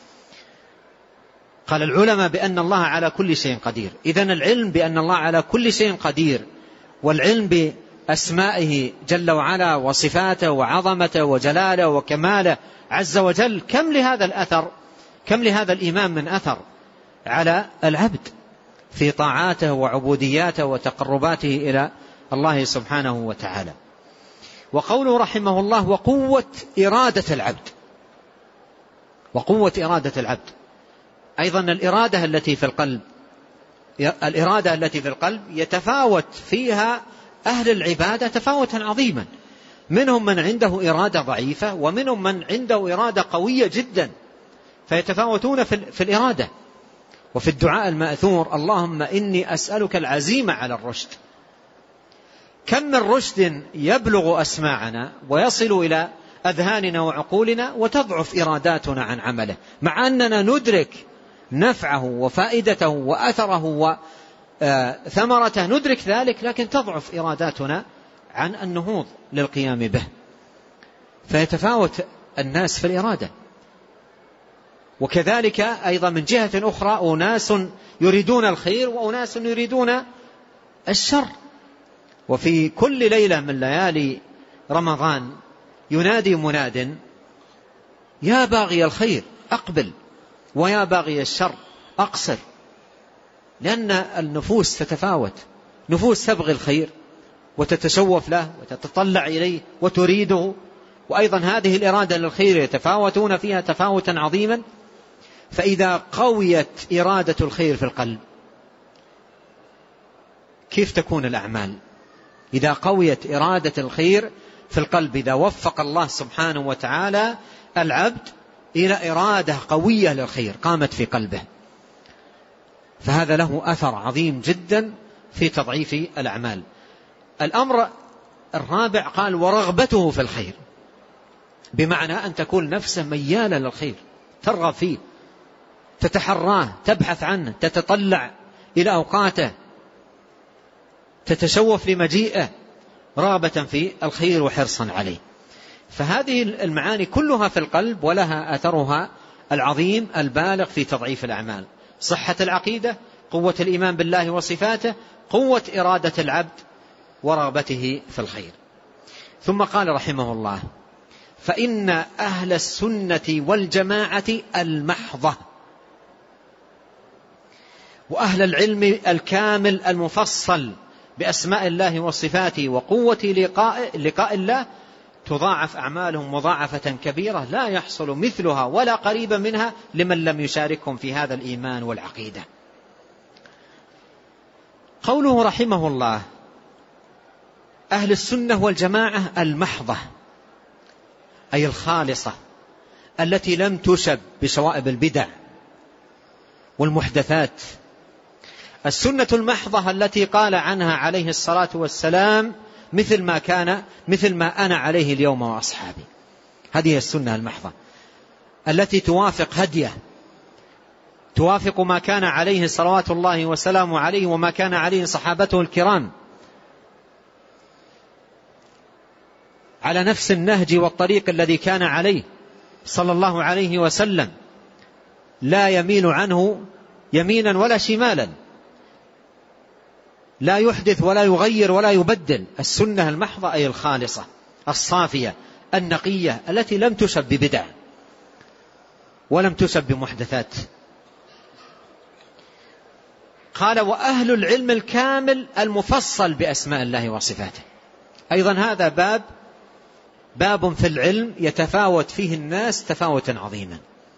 قال العلماء بأن الله على كل شيء قدير. إذن العلم بأن الله على كل شيء قدير، والعلم بأسمائه جل وعلا وصفاته وعظمته وجلاله وكماله عز وجل، كم لهذا الأثر، كم لهذا الإيمان من أثر على العبد في طاعاته وعبودياته وتقرباته إلى الله سبحانه وتعالى. وقوله رحمه الله: وقوة إرادة العبد. وقوة إرادة العبد، أيضا الإرادة التي في القلب، الإرادة التي في القلب يتفاوت فيها أهل العبادة تفاوتا عظيما. منهم من عنده إرادة ضعيفة، ومنهم من عنده إرادة قوية جدا، فيتفاوتون في الإرادة. وفي الدعاء المأثور: اللهم إني أسألك العزيمة على الرشد. كم من رشد يبلغ أسماعنا ويصل إلى أذهاننا وعقولنا، وتضعف إراداتنا عن عمله، مع أننا ندرك نفعه وفائدته وأثره وثمرته، ندرك ذلك، لكن تضعف إراداتنا عن النهوض للقيام به. فيتفاوت الناس في الإرادة. وكذلك أيضا من جهة أخرى أناس يريدون الخير وأناس يريدون الشر. وفي كل ليلة من ليالي رمضان ينادي مناد يا باغي الخير أقبل، ويا باغي الشر أقصر، لأن النفوس تتفاوت، نفوس تبغي الخير وتتشوف له وتتطلع إليه وتريده، وأيضا هذه الإرادة للخير يتفاوتون فيها تفاوتا عظيما. فإذا قويت إرادة الخير في القلب كيف تكون الأعمال؟ إذا قويت إرادة الخير في القلب، إذا وفق الله سبحانه وتعالى العبد إلى إرادة قوية للخير قامت في قلبه، فهذا له أثر عظيم جدا في تضعيف الأعمال. الأمر الرابع قال ورغبته في الخير، بمعنى أن تكون نفسه ميالة للخير، ترغب فيه، تتحراه، تبحث عنه، تتطلع إلى أوقاته، تتشوف لمجيئه، رغبة في الخير وحرصا عليه. فهذه المعاني كلها في القلب ولها أثرها العظيم البالغ في تضعيف الأعمال: صحة العقيدة، قوة الإيمان بالله وصفاته، قوة إرادة العبد، ورغبته في الخير. ثم قال رحمه الله: فإن أهل السنة والجماعة المحضة وأهل العلم الكامل المفصل بأسماء الله وصفاته وقوة لقاء, لقاء الله تضاعف أعمالهم مضاعفة كبيرة لا يحصل مثلها ولا قريبا منها لمن لم يشاركهم في هذا الإيمان والعقيدة. قوله رحمه الله أهل السنة والجماعة المحضة، أي الخالصة التي لم تشب بشوائب البدع والمحدثات. السنة المحضة التي قال عنها عليه الصلاة والسلام مثل ما كان مثل ما أنا عليه اليوم وأصحابي. هذه السنة المحضة التي توافق هديه، توافق ما كان عليه صلوات الله وسلامه عليه وما كان عليه صحابته الكرام، على نفس النهج والطريق الذي كان عليه صلى الله عليه وسلم، لا يميل عنه يمينا ولا شمالا، لا يحدث ولا يغير ولا يبدل. السنة المحضة أي الخالصة الصافية النقية التي لم تشب ببدع ولم تشب بمحدثات. قال وأهل العلم الكامل المفصل بأسماء الله وصفاته. أيضا هذا باب باب في العلم يتفاوت فيه الناس تفاوتا عظيما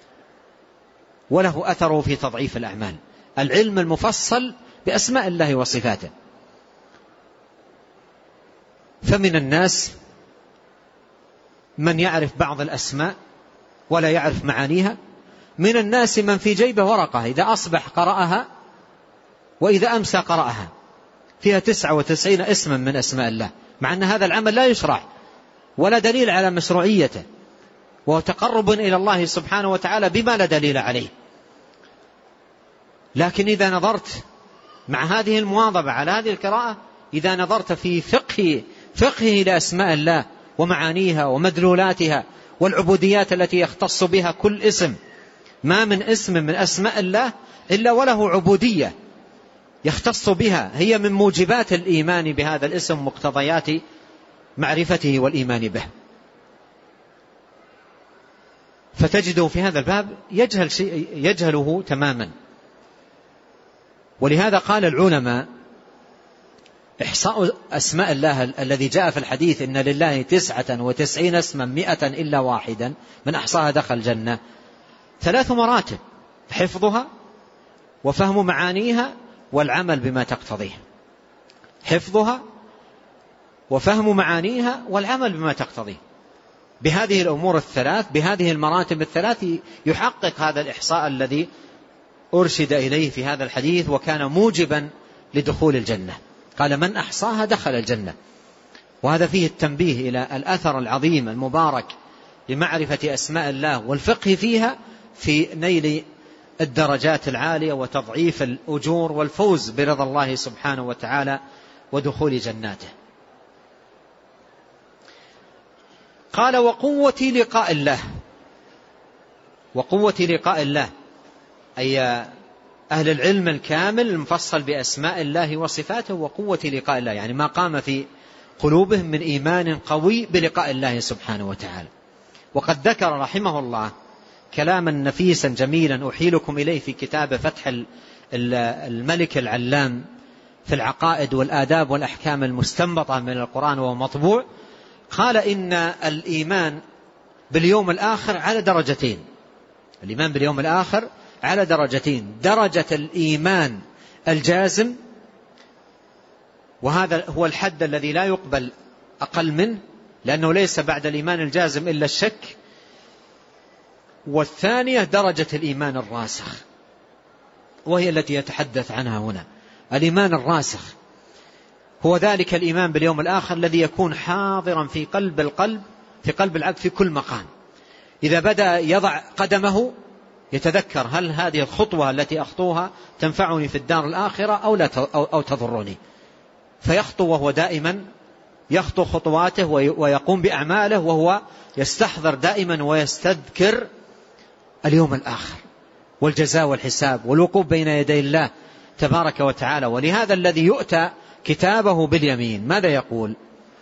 وله أثره في تضعيف الأعمال. العلم المفصل بأسماء الله وصفاته. فمن الناس من يعرف بعض الأسماء ولا يعرف معانيها، من الناس من في جيبه ورقة إذا أصبح قرأها وإذا أمسى قرأها، فيها تسعة وتسعين اسما من أسماء الله، مع أن هذا العمل لا يشرع ولا دليل على مشروعيته، وهو تقرب إلى الله سبحانه وتعالى بما لا دليل عليه. لكن إذا نظرت مع هذه المواظبة على هذه القراءة، إذا نظرت في فقه فقهه لأسماء الله ومعانيها ومدلولاتها والعبوديات التي يختص بها كل اسم، ما من اسم من أسماء الله إلا وله عبودية يختص بها، هي من موجبات الإيمان بهذا الاسم، مقتضيات معرفته والإيمان به. فتجده في هذا الباب يجهل شيء يجهله تماما. ولهذا قال العلماء إحصاء أسماء الله الذي جاء في الحديث إن لله تسعة وتسعين اسما مئة إلا واحدا من أحصاها دخل الجنة، ثلاث مراتب: حفظها وفهم معانيها والعمل بما تقتضيه. حفظها وفهم معانيها والعمل بما تقتضيه. بهذه الأمور الثلاث، بهذه المراتب الثلاث، يحقق هذا الإحصاء الذي أرشد إليه في هذا الحديث وكان موجبا لدخول الجنة. قال من أحصاها دخل الجنة. وهذا فيه التنبيه إلى الأثر العظيم المبارك لمعرفة أسماء الله والفقه فيها في نيل الدرجات العالية وتضعيف الأجور والفوز برضا الله سبحانه وتعالى ودخول جناته. قال وقوة لقاء الله. وقوة لقاء الله أي أهل العلم الكامل المفصل بأسماء الله وصفاته وقوة لقاء الله، يعني ما قام في قلوبهم من إيمان قوي بلقاء الله سبحانه وتعالى. وقد ذكر رحمه الله كلاما نفيسا جميلا أحيلكم إليه في كتاب فتح الملك العلام في العقائد والآداب والأحكام المستنبطة من القرآن ومطبوع. قال إن الإيمان باليوم الآخر على درجتين. الإيمان باليوم الآخر على درجتين: درجة الإيمان الجازم، وهذا هو الحد الذي لا يقبل أقل منه، لأنه ليس بعد الإيمان الجازم إلا الشك. والثانية درجة الإيمان الراسخ، وهي التي يتحدث عنها هنا. الإيمان الراسخ هو ذلك الإيمان باليوم الآخر الذي يكون حاضرا في قلب القلب في قلب العبد في كل مقام. إذا بدأ يضع قدمه يتذكر: هل هذه الخطوة التي أخطوها تنفعني في الدار الآخرة أو, لا أو تضرني؟ فيخطو وهو دائما يخطو خطواته ويقوم بأعماله وهو يستحضر دائما ويستذكر اليوم الآخر والجزاء والحساب والوقوف بين يدي الله تبارك وتعالى. ولهذا الذي يؤتى كتابه باليمين ماذا يقول؟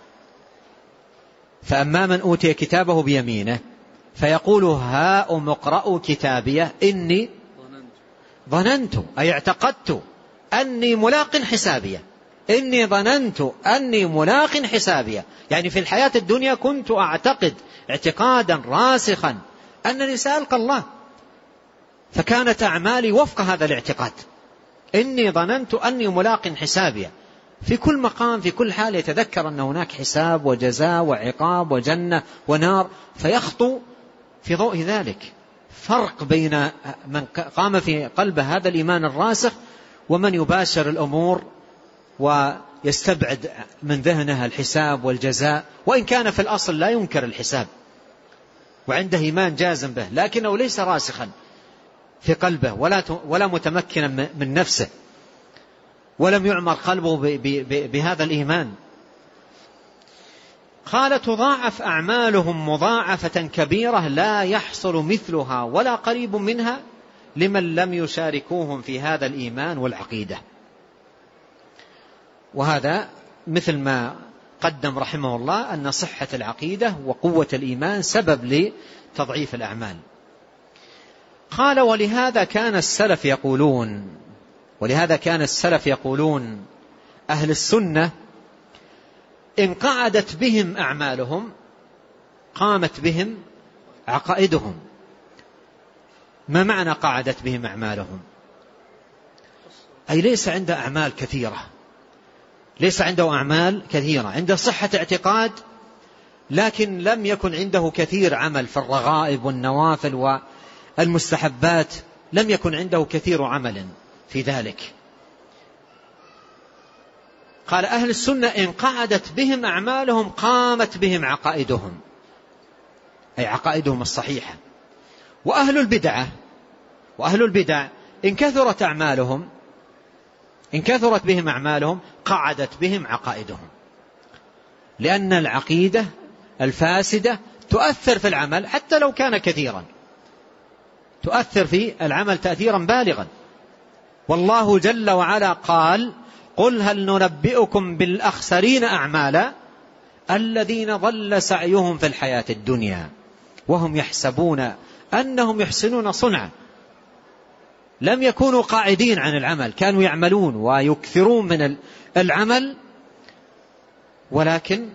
فأما من أوتي كتابه بيمينه فيقول: هاؤم اقرءوا كتابيه إني ظننت، أي اعتقدت أني ملاق حسابيه. إني ظننت أني ملاق حسابيه، يعني في الحياة الدنيا كنت أعتقد اعتقادا راسخا أنني سألقى الله، فكانت أعمالي وفق هذا الاعتقاد. إني ظننت أني ملاق حسابيه. في كل مقام في كل حال يتذكر أن هناك حساب وجزاء وعقاب وجنة ونار، فيخطو في ضوء ذلك. فرق بين من قام في قلبه هذا الإيمان الراسخ ومن يباشر الأمور ويستبعد من ذهنها الحساب والجزاء، وإن كان في الأصل لا ينكر الحساب وعنده إيمان جازم به، لكنه ليس راسخا في قلبه ولا ولا متمكنا من نفسه، ولم يعمر قلبه بهذا الإيمان. قال: تضاعف أعمالهم مضاعفة كبيرة لا يحصل مثلها ولا قريب منها لمن لم يشاركوهم في هذا الإيمان والعقيدة. وهذا مثل ما قدم رحمه الله أن صحة العقيدة وقوة الإيمان سبب لتضعيف الأعمال. قال: ولهذا كان السلف يقولون ولهذا كان السلف يقولون أهل السنة إن قعدت بهم أعمالهم قامت بهم عقائدهم. ما معنى قعدت بهم أعمالهم؟ أي ليس عنده أعمال كثيرة ليس عنده أعمال كثيرة عنده صحة اعتقاد، لكن لم يكن عنده كثير عمل في الرغائب والنوافل والمستحبات، لم يكن عنده كثير عمل في ذلك. قال: أهل السنة إن قعدت بهم أعمالهم قامت بهم عقائدهم، أي عقائدهم الصحيحة. وأهل البدعة وأهل البدع إن كثرت أعمالهم إن كثرت بهم أعمالهم قعدت بهم عقائدهم، لأن العقيدة الفاسدة تؤثر في العمل حتى لو كان كثيرا، تؤثر في العمل تأثيرا بالغا. والله جل وعلا قال: قل هل ننبئكم بالأخسرين أعمالا الذين ضل سعيهم في الحياة الدنيا وهم يحسبون أنهم يحسنون صنعا. لم يكونوا قاعدين عن العمل، كانوا يعملون ويكثرون من العمل، ولكن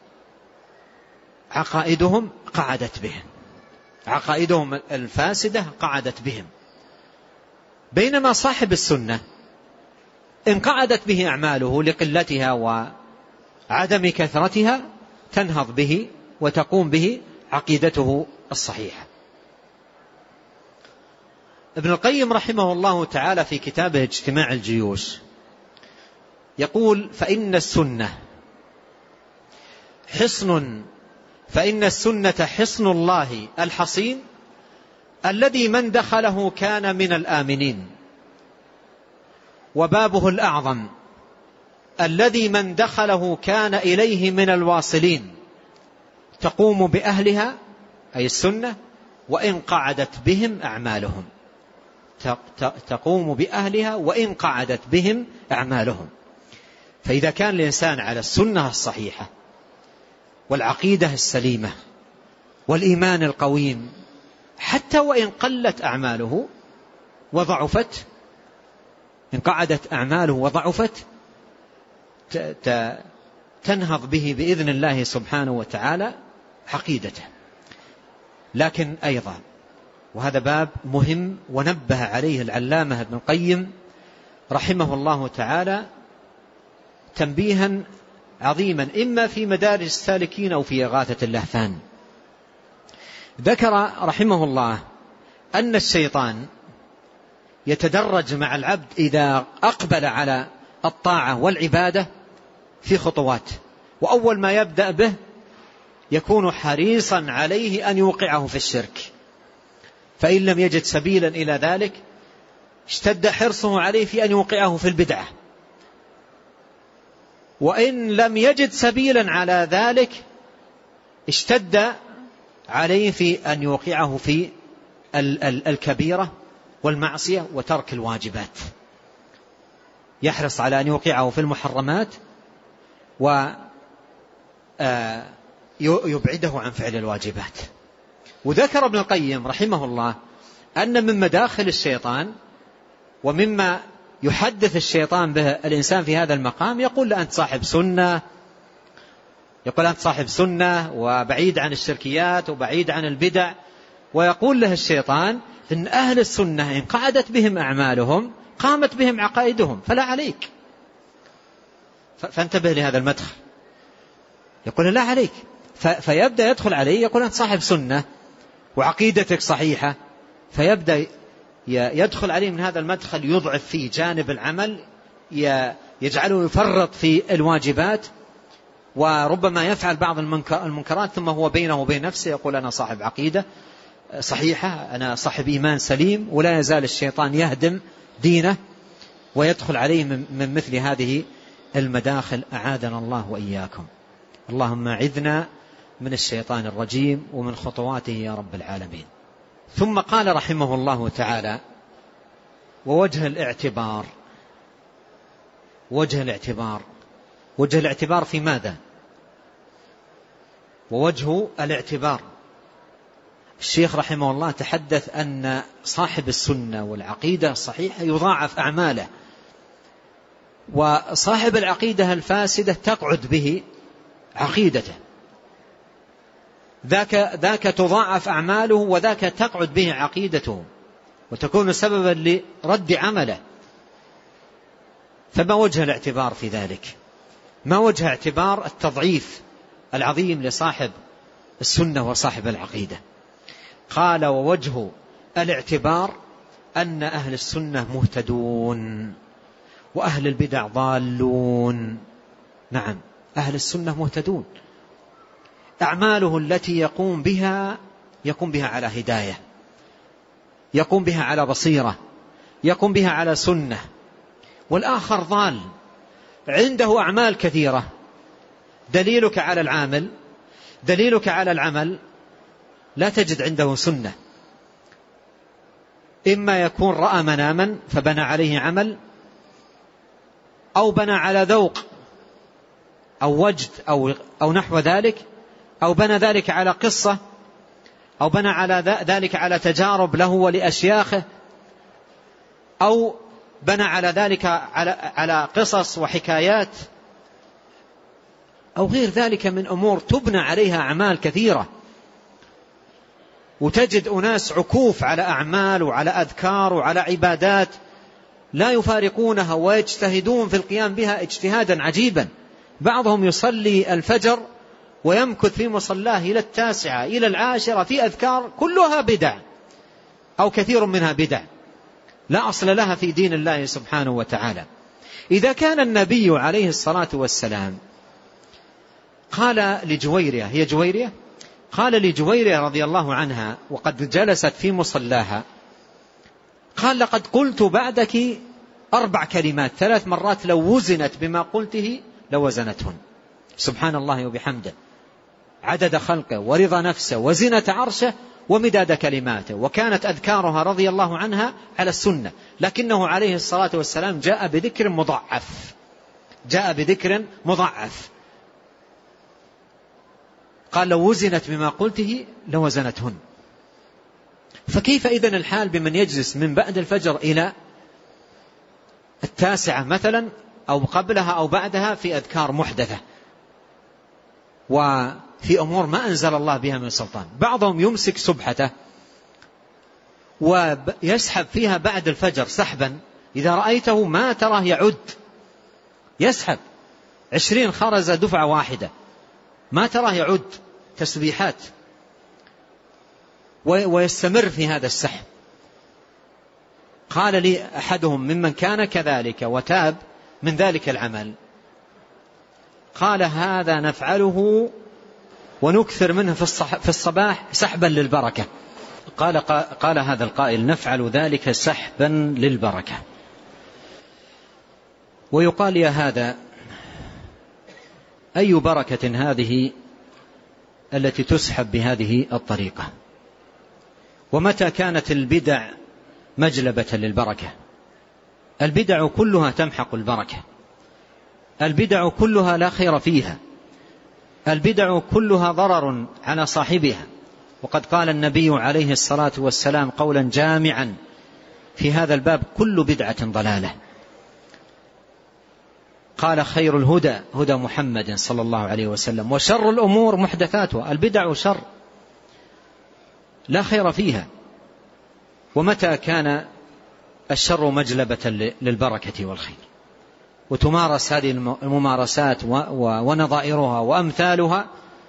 عقائدهم قعدت بهم عقائدهم الفاسدة قعدت بهم. بينما صاحب السنة إن قعدت به أعماله لقلتها وعدم كثرتها تنهض به وتقوم به عقيدته الصحيحة. ابن القيم رحمه الله تعالى في كتابه اجتماع الجيوش يقول: فإن السنة حصن فإن السنة حصن الله الحصين الذي من دخله كان من الآمنين، وبابه الأعظم الذي من دخله كان إليه من الواصلين، تقوم بأهلها أي السنة وإن قعدت بهم أعمالهم تقوم بأهلها وإن قعدت بهم أعمالهم. فإذا كان الإنسان على السنة الصحيحة والعقيدة السليمة والإيمان القويم، حتى وإن قلت أعماله وضعفت، إن قعدت أعماله وضعفت تنهض به بإذن الله سبحانه وتعالى عقيدته. لكن أيضا، وهذا باب مهم ونبه عليه العلامة ابن القيم رحمه الله تعالى تنبيها عظيما، إما في مدارج السالكين أو في إغاثة اللهفان. ذكر رحمه الله أن الشيطان يتدرج مع العبد إذا أقبل على الطاعة والعبادة في خطوات، وأول ما يبدأ به يكون حريصا عليه أن يوقعه في الشرك، فإن لم يجد سبيلا إلى ذلك اشتد حرصه عليه في أن يوقعه في البدعة، وإن لم يجد سبيلا على ذلك اشتد عليه في أن يوقعه في الكبيرة والمعصية وترك الواجبات، يحرص على أن يوقعه في المحرمات ويبعده عن فعل الواجبات. وذكر ابن القيم رحمه الله أن من مداخل الشيطان ومما يحدث الشيطان به الإنسان في هذا المقام، يقول له أنت صاحب سنة، يقول أنت صاحب سنة وبعيد عن الشركيات وبعيد عن البدع، ويقول له الشيطان إن أهل السنة إن قعدت بهم أعمالهم قامت بهم عقائدهم فلا عليك، فانتبه لهذا المدخل. يقول لا عليك، فيبدأ يدخل عليه يقول أنت صاحب سنة وعقيدتك صحيحة، فيبدأ يدخل عليه من هذا المدخل يضعف فيه جانب العمل، يجعله يفرط في الواجبات، وربما يفعل بعض المنكرات، ثم هو بينه وبين نفسه يقول أنا صاحب عقيدة صحيحة، أنا صاحب إيمان سليم، ولا يزال الشيطان يهدم دينه ويدخل عليه من مثل هذه المداخل، أعاذنا الله وإياكم. اللهم أعذنا من الشيطان الرجيم ومن خطواته يا رب العالمين. ثم قال رحمه الله تعالى: ووجه الاعتبار. وجه الاعتبار، وجه الاعتبار في ماذا؟ ووجه الاعتبار، الشيخ رحمه الله تحدث أن صاحب السنة والعقيدة الصحيحة يضاعف أعماله، وصاحب العقيدة الفاسدة تقعد به عقيدته، ذاك ذاك تضاعف أعماله وذاك تقعد به عقيدته وتكون سببا لرد عمله. فما وجه الاعتبار في ذلك؟ ما وجه اعتبار التضعيف العظيم لصاحب السنة وصاحب العقيدة؟ قال: ووجه الاعتبار أن أهل السنة مهتدون وأهل البدع ضالون. نعم، أهل السنة مهتدون، أعماله التي يقوم بها يقوم بها على هداية، يقوم بها على بصيرة، يقوم بها على سنة، والآخر ضال عنده أعمال كثيرة. دليلك على العامل، دليلك على العمل لا تجد عنده سنة، إما يكون رأى مناما فبنى عليه عمل، أو بنى على ذوق أو وجد أو, أو نحو ذلك، أو بنى ذلك على قصة، أو بنى على ذلك على تجارب له ولأشياخه، أو بنى على ذلك على, على قصص وحكايات، أو غير ذلك من أمور تبنى عليها أعمال كثيرة. وتجد أناس عكوف على أعمال وعلى أذكار وعلى عبادات لا يفارقونها ويجتهدون في القيام بها اجتهادا عجيبا. بعضهم يصلي الفجر ويمكث في مصلاه إلى التاسعة إلى العاشرة في أذكار كلها بدع أو كثير منها بدع لا أصل لها في دين الله سبحانه وتعالى. إذا كان النبي عليه الصلاة والسلام قال لجويرية، هي جويرية، قال لجويرية رضي الله عنها وقد جلست في مصلاها، قال: لقد قلت بعدك أربع كلمات ثلاث مرات لو وزنت بما قلته لوزنتهن، سبحان الله وبحمده، عدد خلقه ورضا نفسه وزنة عرشه ومداد كلماته. وكانت أذكارها رضي الله عنها على السنة، لكنه عليه الصلاة والسلام جاء بذكر مضعف، جاء بذكر مضعف. قال لو وزنت بما قلته لوزنتهن. فكيف إذن الحال بمن يجلس من بعد الفجر إلى التاسعة مثلا أو قبلها أو بعدها في أذكار محدثة وفي أمور ما أنزل الله بها من سلطان؟ بعضهم يمسك سبحته ويسحب فيها بعد الفجر سحبا إذا رأيته ما تراه يعد، يسحب عشرين خرزة دفعة واحدة ما تراه يعد تسبيحات ويستمر في هذا السحب. قال لي أحدهم ممن كان كذلك وتاب من ذلك العمل، قال هذا نفعله ونكثر منه في الصباح سحبا للبركة. قال, قال هذا القائل نفعل ذلك سحبا للبركة. ويقال يا هذا أي بركة هذه التي تسحب بهذه الطريقة؟ ومتى كانت البدع مجلبة للبركة؟ البدع كلها تمحق البركة، البدع كلها لا خير فيها، البدع كلها ضرر على صاحبها. وقد قال النبي عليه الصلاة والسلام قولا جامعا في هذا الباب: كل بدعة ضلالة. قال خير الهدى هدى محمد صلى الله عليه وسلم، وشر الأمور محدثاتها. البدع شر لا خير فيها. ومتى كان الشر مجلبة للبركة والخير وتمارس هذه الممارسات ونظائرها وأمثالها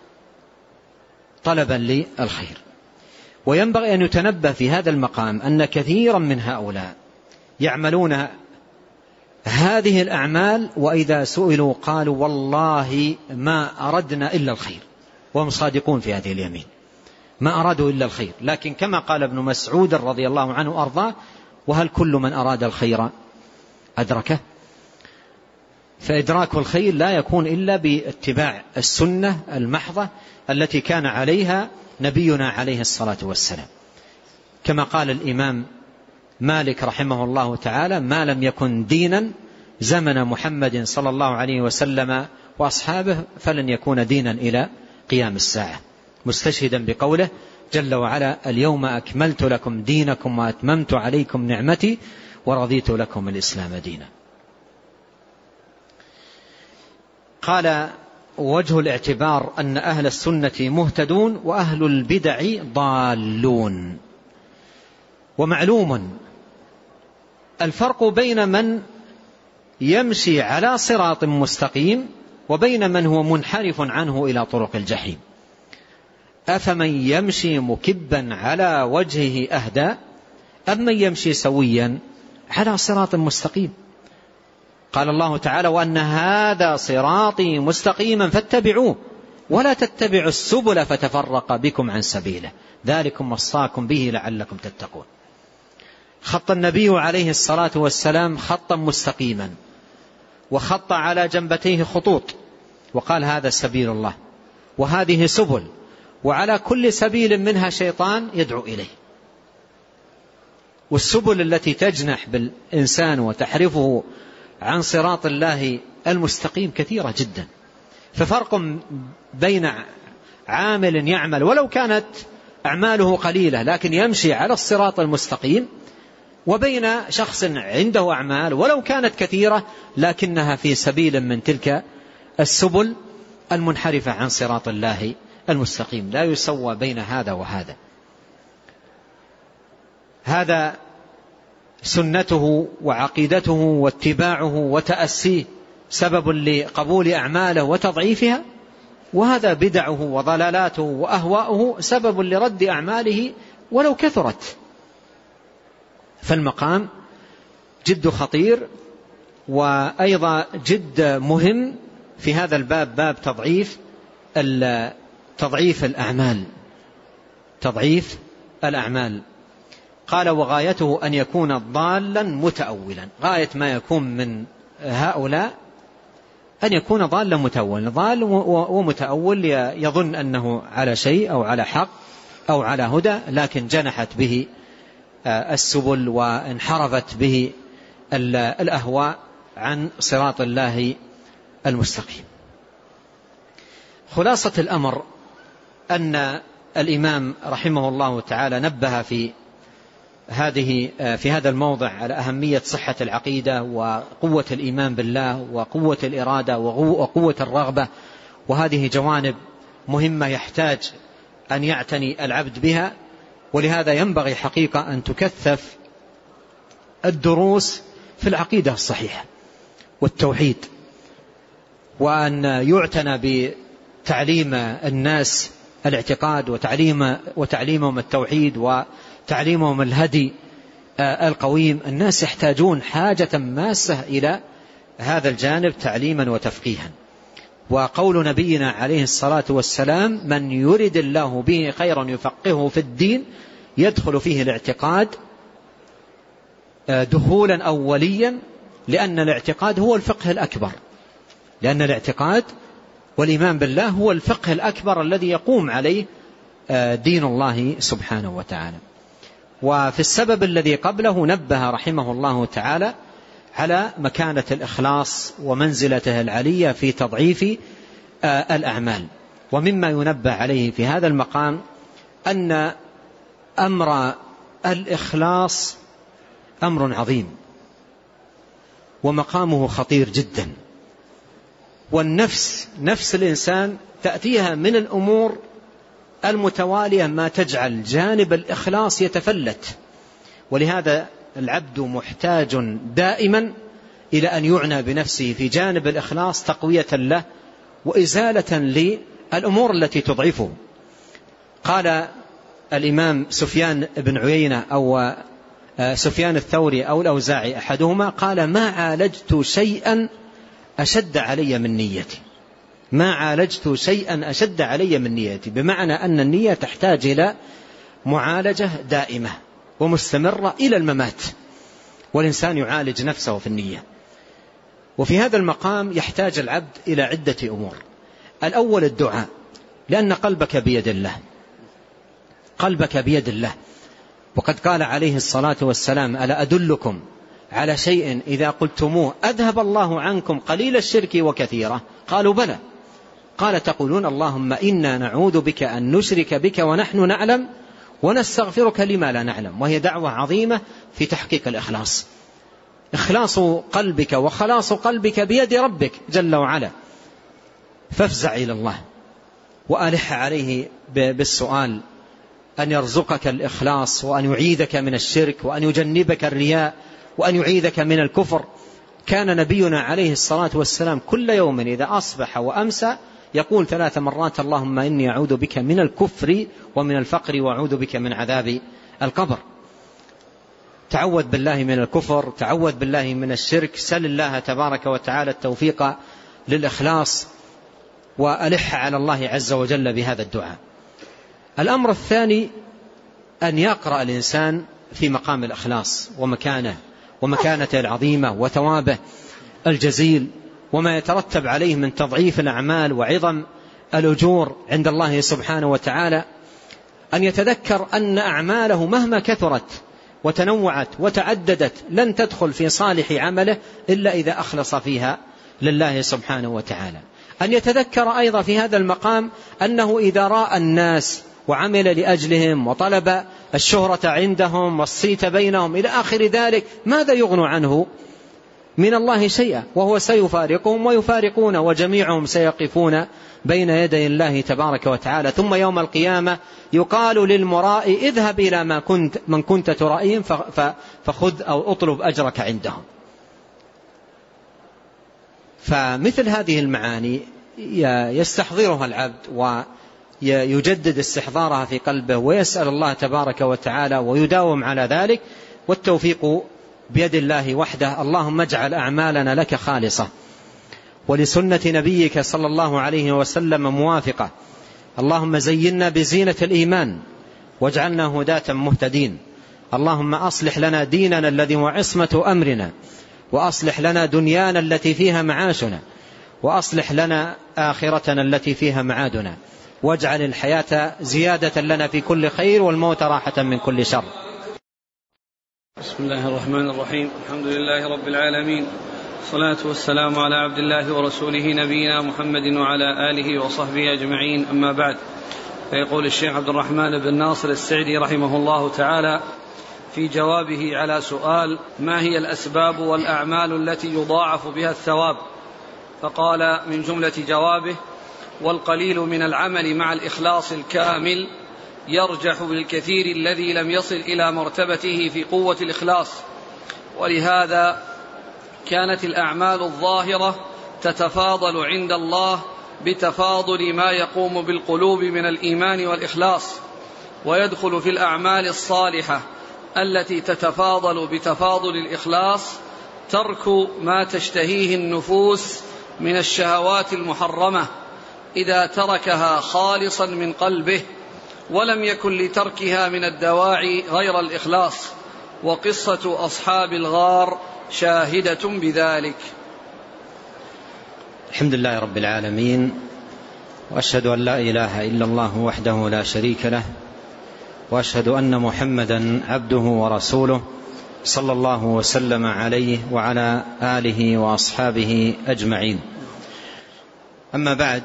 طلبا للخير. وينبغي أن يتنبه في هذا المقام أن كثيرا من هؤلاء يعملون هذه الأعمال وإذا سئلوا قالوا والله ما أردنا إلا الخير، وهم صادقون في هذه اليمين، ما أرادوا إلا الخير. لكن كما قال ابن مسعود رضي الله عنه وأرضاه: وهل كل من أراد الخير أدركه؟ فإدراك الخير لا يكون إلا باتباع السنة المحضة التي كان عليها نبينا عليه الصلاة والسلام. كما قال الإمام مالك رحمه الله تعالى: ما لم يكن دينا زمن محمد صلى الله عليه وسلم وأصحابه فلن يكون دينا إلى قيام الساعة، مستشهدا بقوله جل وعلا: اليوم أكملت لكم دينكم وأتممت عليكم نعمتي ورضيت لكم الإسلام دينا. قال: وجه الاعتبار أن أهل السنة مهتدون وأهل البدع ضالون. ومعلوم الفرق بين من يمشي على صراط مستقيم وبين من هو منحرف عنه إلى طرق الجحيم. أفمن يمشي مكبا على وجهه أهدى أم من يمشي سويا على صراط مستقيم؟ قال الله تعالى: وأن هذا صراطي مستقيما فاتبعوه ولا تتبعوا السبل فتفرق بكم عن سبيله ذلكم وصاكم به لعلكم تتقون. خط النبي عليه الصلاة والسلام خطا مستقيما وخط على جنبتيه خطوط وقال: هذا سبيل الله وهذه سبل، وعلى كل سبيل منها شيطان يدعو إليه. والسبل التي تجنح بالإنسان وتحرفه عن صراط الله المستقيم كثيرة جدا. ففرق بين عامل يعمل ولو كانت أعماله قليلة لكن يمشي على الصراط المستقيم، وبين شخص عنده أعمال ولو كانت كثيرة لكنها في سبيل من تلك السبل المنحرفة عن صراط الله المستقيم. لا يسوى بين هذا وهذا. هذا سنته وعقيدته واتباعه وتأسيه سبب لقبول أعماله وتضعيفها، وهذا بدعه وضلالاته وأهواؤه سبب لرد أعماله ولو كثرت. فالمقام جد خطير، وأيضا جد مهم في هذا الباب، باب تضعيف تضعيف الأعمال تضعيف الأعمال. قال: وغايته أن يكون ضالا متأولا. غاية ما يكون من هؤلاء أن يكون ضالا متأولا. ضال ومتأول يظن أنه على شيء أو على حق أو على هدى، لكن جنحت به السبل وانحرفت به الأهواء عن صراط الله المستقيم. خلاصة الأمر أن الإمام رحمه الله تعالى نبه في هذه في هذا الموضع على أهمية صحة العقيدة وقوة الإيمان بالله وقوة الإرادة وقوة الرغبة، وهذه جوانب مهمة يحتاج أن يعتني العبد بها. ولهذا ينبغي حقيقة أن تكثف الدروس في العقيدة الصحيحة والتوحيد، وأن يعتنى بتعليم الناس الاعتقاد وتعليم وتعليمهم التوحيد وتعليمهم الهدي القويم. الناس يحتاجون حاجة ماسة إلى هذا الجانب تعليما وتفقيها. وقول نبينا عليه الصلاة والسلام: من يرد الله به خيرا يفقهه في الدين، يدخل فيه الاعتقاد دخولا أوليا، لأن الاعتقاد هو الفقه الأكبر، لأن الاعتقاد والإيمان بالله هو الفقه الأكبر الذي يقوم عليه دين الله سبحانه وتعالى. وفي السبب الذي قبله نبه رحمه الله تعالى على مكانة الإخلاص ومنزلته العلية في تضعيف الأعمال. ومما ينبه عليه في هذا المقام أن أمر الإخلاص أمر عظيم ومقامه خطير جدا، والنفس نفس الإنسان تأتيها من الأمور المتوالية ما تجعل جانب الإخلاص يتفلت. ولهذا العبد محتاج دائما إلى أن يعنى بنفسه في جانب الإخلاص تقوية له وإزالة للأمور التي تضعفه. قال الإمام سفيان بن عيينة أو سفيان الثوري أو الأوزاعي أحدهما، قال: ما عالجت شيئا أشد علي من نيتي. ما عالجت شيئا أشد علي من نيتي، بمعنى أن النية تحتاج إلى معالجة دائمة ومستمرة إلى الممات، والإنسان يعالج نفسه في النية. وفي هذا المقام يحتاج العبد إلى عدة أمور. الأول الدعاء، لأن قلبك بيد الله، قلبك بيد الله. وقد قال عليه الصلاة والسلام: ألا أدلكم على شيء إذا قلتموه أذهب الله عنكم قليل الشرك وكثيرة؟ قالوا بلى. قال: تقولون اللهم إنا نعوذ بك أن نشرك بك ونحن نعلم ونستغفرك لما لا نعلم. وهي دعوة عظيمة في تحقيق الإخلاص. إخلاص قلبك وخلاص قلبك بيد ربك جل وعلا. فافزع إلى الله وألح عليه بالسؤال أن يرزقك الإخلاص، وأن يعيذك من الشرك، وأن يجنبك الرياء، وأن يعيذك من الكفر. كان نبينا عليه الصلاة والسلام كل يوم إذا أصبح وأمسى يقول ثلاث مرات: اللهم إني أعوذ بك من الكفر ومن الفقر وأعوذ بك من عذاب القبر. تعوذ بالله من الكفر، تعوذ بالله من الشرك، سل الله تبارك وتعالى التوفيق للإخلاص، وألح على الله عز وجل بهذا الدعاء. الأمر الثاني أن يقرأ الإنسان في مقام الإخلاص ومكانه ومكانته العظيمة وثوابه الجزيل، وما يترتب عليه من تضعيف الأعمال وعظم الأجور عند الله سبحانه وتعالى. أن يتذكر أن أعماله مهما كثرت وتنوعت وتعددت لن تدخل في صالح عمله إلا إذا أخلص فيها لله سبحانه وتعالى. أن يتذكر أيضا في هذا المقام أنه إذا رأى الناس وعمل لأجلهم وطلب الشهرة عندهم والصيت بينهم إلى آخر ذلك، ماذا يغنو عنه من الله شيئا، وهو سيفارقهم ويفارقون، وجميعهم سيقفون بين يدي الله تبارك وتعالى. ثم يوم القيامة يقال للمرائي: اذهب إلى ما كنت من كنت ترائيهم فخذ أو اطلب أجرك عندهم. فمثل هذه المعاني يستحضرها العبد ويجدد استحضارها في قلبه، ويسأل الله تبارك وتعالى ويداوم على ذلك، والتوفيق بيد الله وحده. اللهم اجعل أعمالنا لك خالصة ولسنة نبيك صلى الله عليه وسلم موافقة. اللهم زينا بزينة الإيمان واجعلنا هداة مهتدين. اللهم أصلح لنا ديننا الذي هو عصمة أمرنا، وأصلح لنا دنيانا التي فيها معاشنا، وأصلح لنا آخرتنا التي فيها معادنا، واجعل الحياة زيادة لنا في كل خير والموت راحة من كل شر. بسم الله الرحمن الرحيم. الحمد لله رب العالمين، الصلاة والسلام على عبد الله ورسوله نبينا محمد وعلى آله وصحبه أجمعين، أما بعد. فيقول الشيخ عبد الرحمن بن ناصر السعدي رحمه الله تعالى في جوابه على سؤال ما هي الأسباب والأعمال التي يضاعف بها الثواب، فقال من جملة جوابه: والقليل من العمل مع الإخلاص الكامل يرجح بالكثير الذي لم يصل إلى مرتبته في قوة الإخلاص، ولهذا كانت الأعمال الظاهرة تتفاضل عند الله بتفاضل ما يقوم بالقلوب من الإيمان والإخلاص، ويدخل في الأعمال الصالحة التي تتفاضل بتفاضل الإخلاص ترك ما تشتهيه النفوس من الشهوات المحرمة إذا تركها خالصا من قلبه، ولم يكن لتركها من الدواعي غير الإخلاص، وقصة أصحاب الغار شاهدة بذلك. الحمد لله رب العالمين، وأشهد أن لا إله إلا الله وحده لا شريك له، وأشهد أن محمدا عبده ورسوله صلى الله وسلم عليه وعلى آله وأصحابه أجمعين. أما بعد،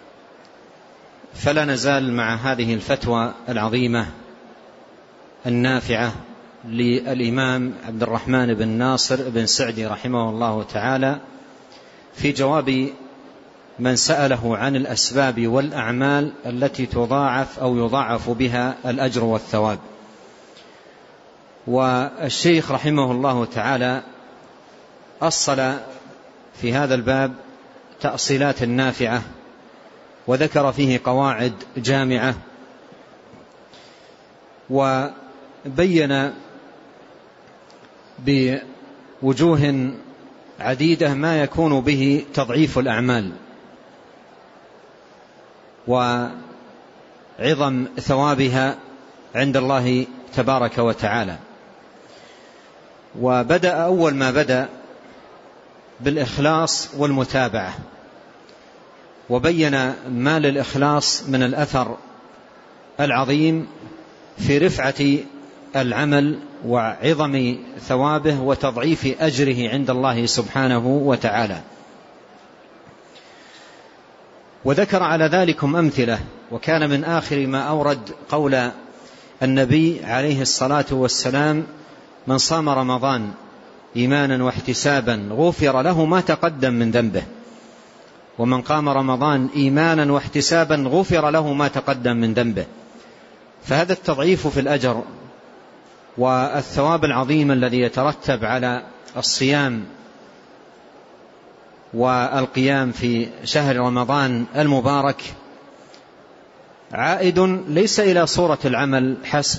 فلا نزال مع هذه الفتوى العظيمة النافعة للإمام عبد الرحمن بن ناصر بن سعدي رحمه الله تعالى في جواب من سأله عن الأسباب والأعمال التي تضاعف أو يضاعف بها الأجر والثواب. والشيخ رحمه الله تعالى أصل في هذا الباب تأصيلات نافعة، وذكر فيه قواعد جامعة، وبين بوجوه عديدة ما يكون به تضعيف الأعمال وعظم ثوابها عند الله تبارك وتعالى. وبدأ أول ما بدأ بالإخلاص والمتابعة، وبين ما للإخلاص من الأثر العظيم في رفعة العمل وعظم ثوابه وتضعيف أجره عند الله سبحانه وتعالى. وذكر على ذلكم أمثلة، وكان من آخر ما أورد قول النبي عليه الصلاة والسلام: من صام رمضان إيمانا واحتسابا غفر له ما تقدم من ذنبه، ومن قام رمضان إيمانا واحتسابا غفر له ما تقدم من ذنبه. فهذا التضعيف في الأجر والثواب العظيم الذي يترتب على الصيام والقيام في شهر رمضان المبارك عائد ليس إلى صورة العمل حسب،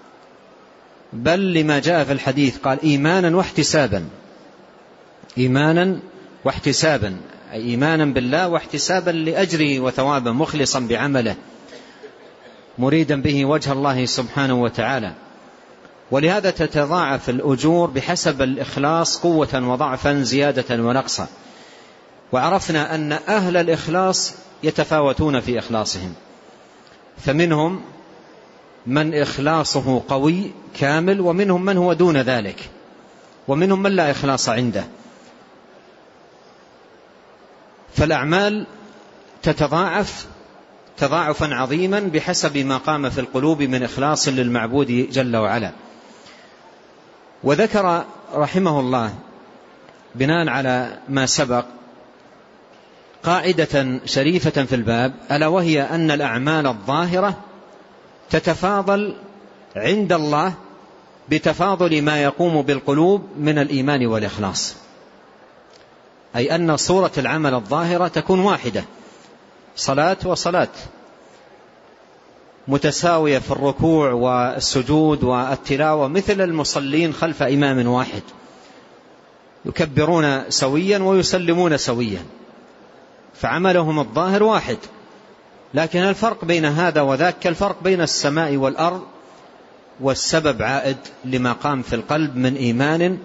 بل لما جاء في الحديث قال: إيمانا واحتسابا. إيمانا واحتسابا، أي إيمانا بالله واحتسابا لأجره وثوابا، مخلصا بعمله مريدا به وجه الله سبحانه وتعالى. ولهذا تتضاعف الأجور بحسب الإخلاص قوة وضعفا، زيادة ونقصا. وعرفنا أن أهل الإخلاص يتفاوتون في إخلاصهم، فمنهم من إخلاصه قوي كامل، ومنهم من هو دون ذلك، ومنهم من لا إخلاص عنده. فالأعمال تتضاعف تضاعفا عظيما بحسب ما قام في القلوب من إخلاص للمعبود جل وعلا. وذكر رحمه الله بناء على ما سبق قاعدة شريفة في الباب، ألا وهي أن الأعمال الظاهرة تتفاضل عند الله بتفاضل ما يقوم بالقلوب من الإيمان والإخلاص، أي أن صورة العمل الظاهرة تكون واحدة، صلاة وصلاة متساوية في الركوع والسجود والتلاوة، مثل المصلين خلف إمام واحد يكبرون سويا ويسلمون سويا، فعملهم الظاهر واحد. لكن الفرق بين هذا وذاك كالفرق بين السماء والأرض، والسبب عائد لما قام في القلب من إيمان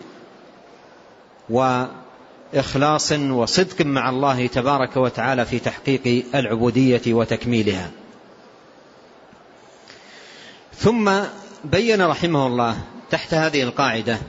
وإخلاص وصدق مع الله تبارك وتعالى في تحقيق العبودية وتكميلها. ثم بين رحمه الله تحت هذه القاعدة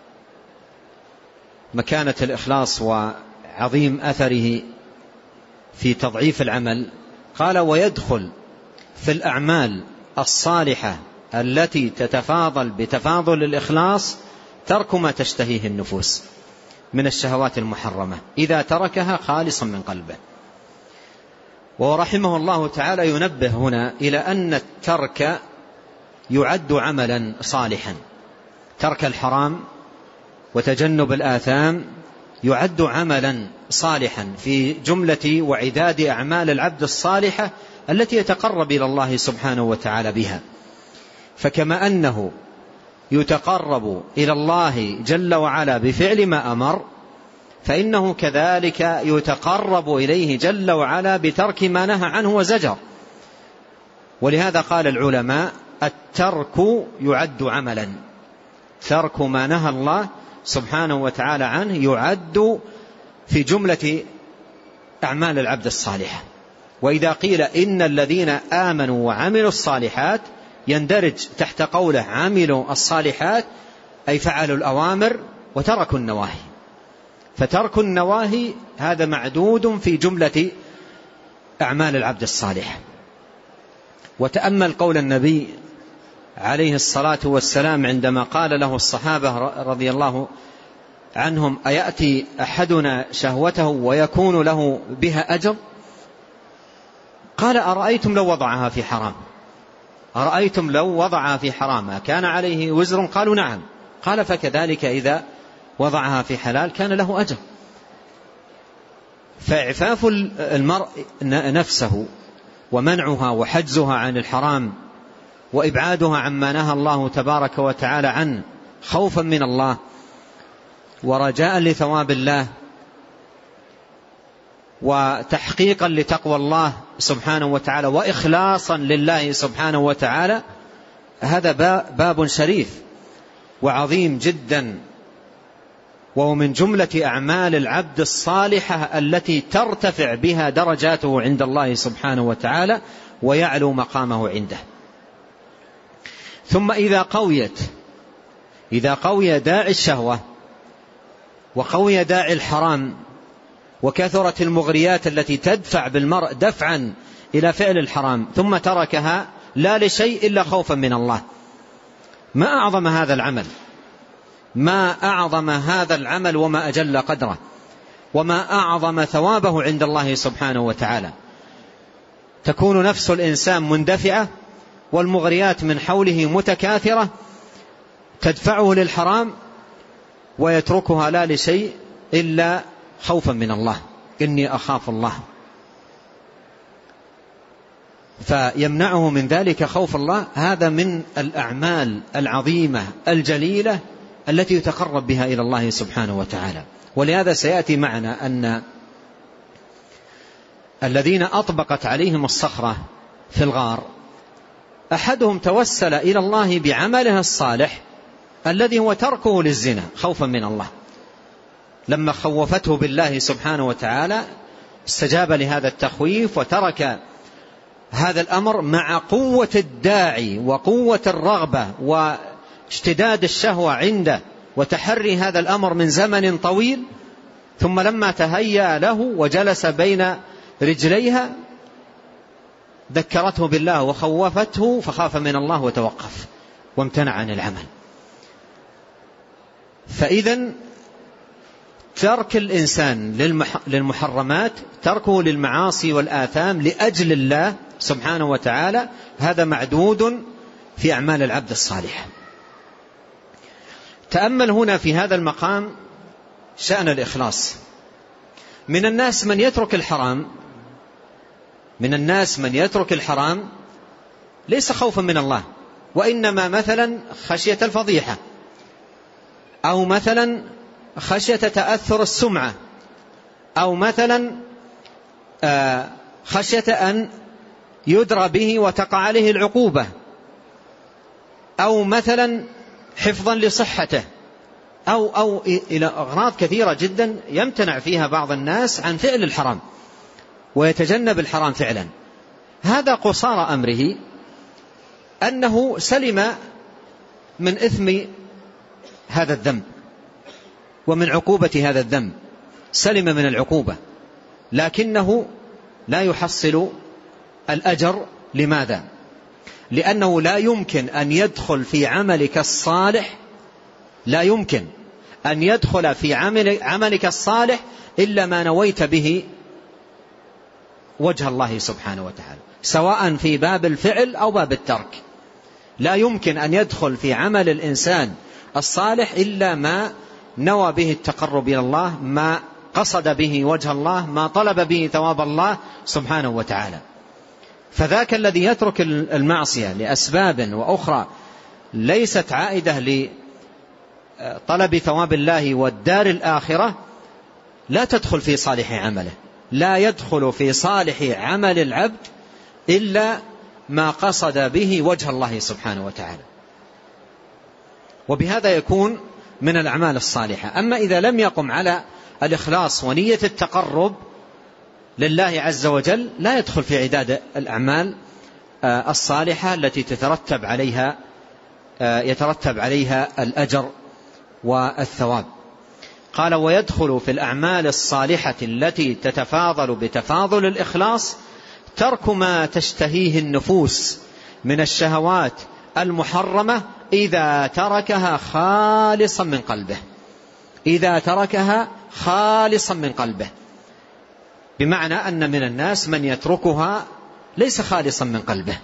مكانة الإخلاص وعظيم أثره في تضعيف العمل. قال: ويدخل في الأعمال الصالحة التي تتفاضل بتفاضل الإخلاص ترك ما تشتهيه النفوس من الشهوات المحرمة إذا تركها خالصا من قلبه. ورحمه الله تعالى ينبه هنا إلى أن الترك يعد عملا صالحا. ترك الحرام وتجنب الآثام يعد عملا صالحا في جملة وعداد أعمال العبد الصالحة التي يتقرب إلى الله سبحانه وتعالى بها. فكما أنه يتقرب إلى الله جل وعلا بفعل ما أمر، فإنه كذلك يتقرب إليه جل وعلا بترك ما نهى عنه وزجر. ولهذا قال العلماء الترك يعد عملا، ترك ما نهى الله سبحانه وتعالى عنه يعد في جملة أعمال العبد الصالحة. وإذا قيل إن الذين آمنوا وعملوا الصالحات يندرج تحت قوله عملوا الصالحات أي فعلوا الأوامر وتركوا النواهي. فترك النواهي هذا معدود في جملة أعمال العبد الصالح. وتأمل قول النبي عليه الصلاة والسلام عندما قال له الصحابة رضي الله عنهم أيأتي أحدنا شهوته ويكون له بها أجر؟ قال أرأيتم لو وضعها في حرام، أرأيتم لو وضعها في حرام كان عليه وزر؟ قالوا نعم. قال فكذلك إذا وضعها في حلال كان له أجر. فإعفاف المرء نفسه ومنعها وحجزها عن الحرام وإبعادها عما نهى الله تبارك وتعالى عنه خوفا من الله ورجاء لثواب الله وتحقيقا لتقوى الله سبحانه وتعالى وإخلاصا لله سبحانه وتعالى، هذا باب شريف وعظيم جدا، وهو من جملة أعمال العبد الصالحة التي ترتفع بها درجاته عند الله سبحانه وتعالى ويعلو مقامه عنده. ثم إذا قويت إذا قوي داعي الشهوة وقوي داعي الحرام وكثرت المغريات التي تدفع بالمرء دفعا إلى فعل الحرام ثم تركها لا لشيء إلا خوفا من الله، ما أعظم هذا العمل، ما أعظم هذا العمل وما أجل قدره وما أعظم ثوابه عند الله سبحانه وتعالى. تكون نفس الإنسان مندفعة والمغريات من حوله متكاثرة تدفعه للحرام ويتركها لا لشيء إلا خوفا من الله، إني أخاف الله، فيمنعه من ذلك خوف الله. هذا من الأعمال العظيمة الجليلة التي يتقرب بها إلى الله سبحانه وتعالى. ولهذا سيأتي معنا أن الذين أطبقت عليهم الصخرة في الغار أحدهم توسل إلى الله بعمله الصالح الذي هو تركه للزنا خوفا من الله، لما خوفته بالله سبحانه وتعالى استجاب لهذا التخويف وترك هذا الأمر مع قوة الداعي وقوة الرغبة واشتداد الشهوة عنده وتحري هذا الأمر من زمن طويل. ثم لما تهيأ له وجلس بين رجليها ذكرته بالله وخوفته فخاف من الله وتوقف وامتنع عن العمل. فإذن ترك الإنسان للمحرمات، تركه للمعاصي والآثام لأجل الله سبحانه وتعالى، هذا معدود في أعمال العبد الصالح. تأمل هنا في هذا المقام شأن الإخلاص. من الناس من يترك الحرام من الناس من يترك الحرام ليس خوفا من الله، وإنما مثلا خشية الفضيحة، أو مثلا خشية تأثر السمعة، أو مثلا خشية أن يدرى به وتقع عليه العقوبة، أو مثلا حفظا لصحته، أو, أو إلى أغراض كثيرة جدا يمتنع فيها بعض الناس عن فعل الحرام ويتجنب الحرام فعلا. هذا قصار أمره أنه سلم من إثم هذا الذنب ومن عقوبة هذا الذنب، سلم من العقوبة، لكنه لا يحصل الأجر لماذا؟ لأنه لا يمكن أن يدخل في عملك الصالح لا يمكن أن يدخل في عمل عملك الصالح إلا ما نويت به وجه الله سبحانه وتعالى، سواء في باب الفعل أو باب الترك. لا يمكن أن يدخل في عمل الإنسان الصالح إلا ما نوى به التقرب إلى الله، ما قصد به وجه الله، ما طلب به ثواب الله سبحانه وتعالى. فذاك الذي يترك المعصية لأسباب وأخرى ليست عائدة لطلب ثواب الله والدار الآخرة لا تدخل في صالح عمله. لا يدخل في صالح عمل العبد إلا ما قصد به وجه الله سبحانه وتعالى، وبهذا يكون من الأعمال الصالحة. أما إذا لم يقم على الإخلاص ونية التقرب لله عز وجل لا يدخل في عداد الأعمال الصالحة التي تترتب عليها يترتب عليها الأجر والثواب. قال: ويدخل في الأعمال الصالحة التي تتفاضل بتفاضل الإخلاص ترك ما تشتهيه النفوس من الشهوات المحرمة إذا تركها خالصا من قلبه إذا تركها خالصا من قلبه بمعنى أن من الناس من يتركها ليس خالصا من قلبه،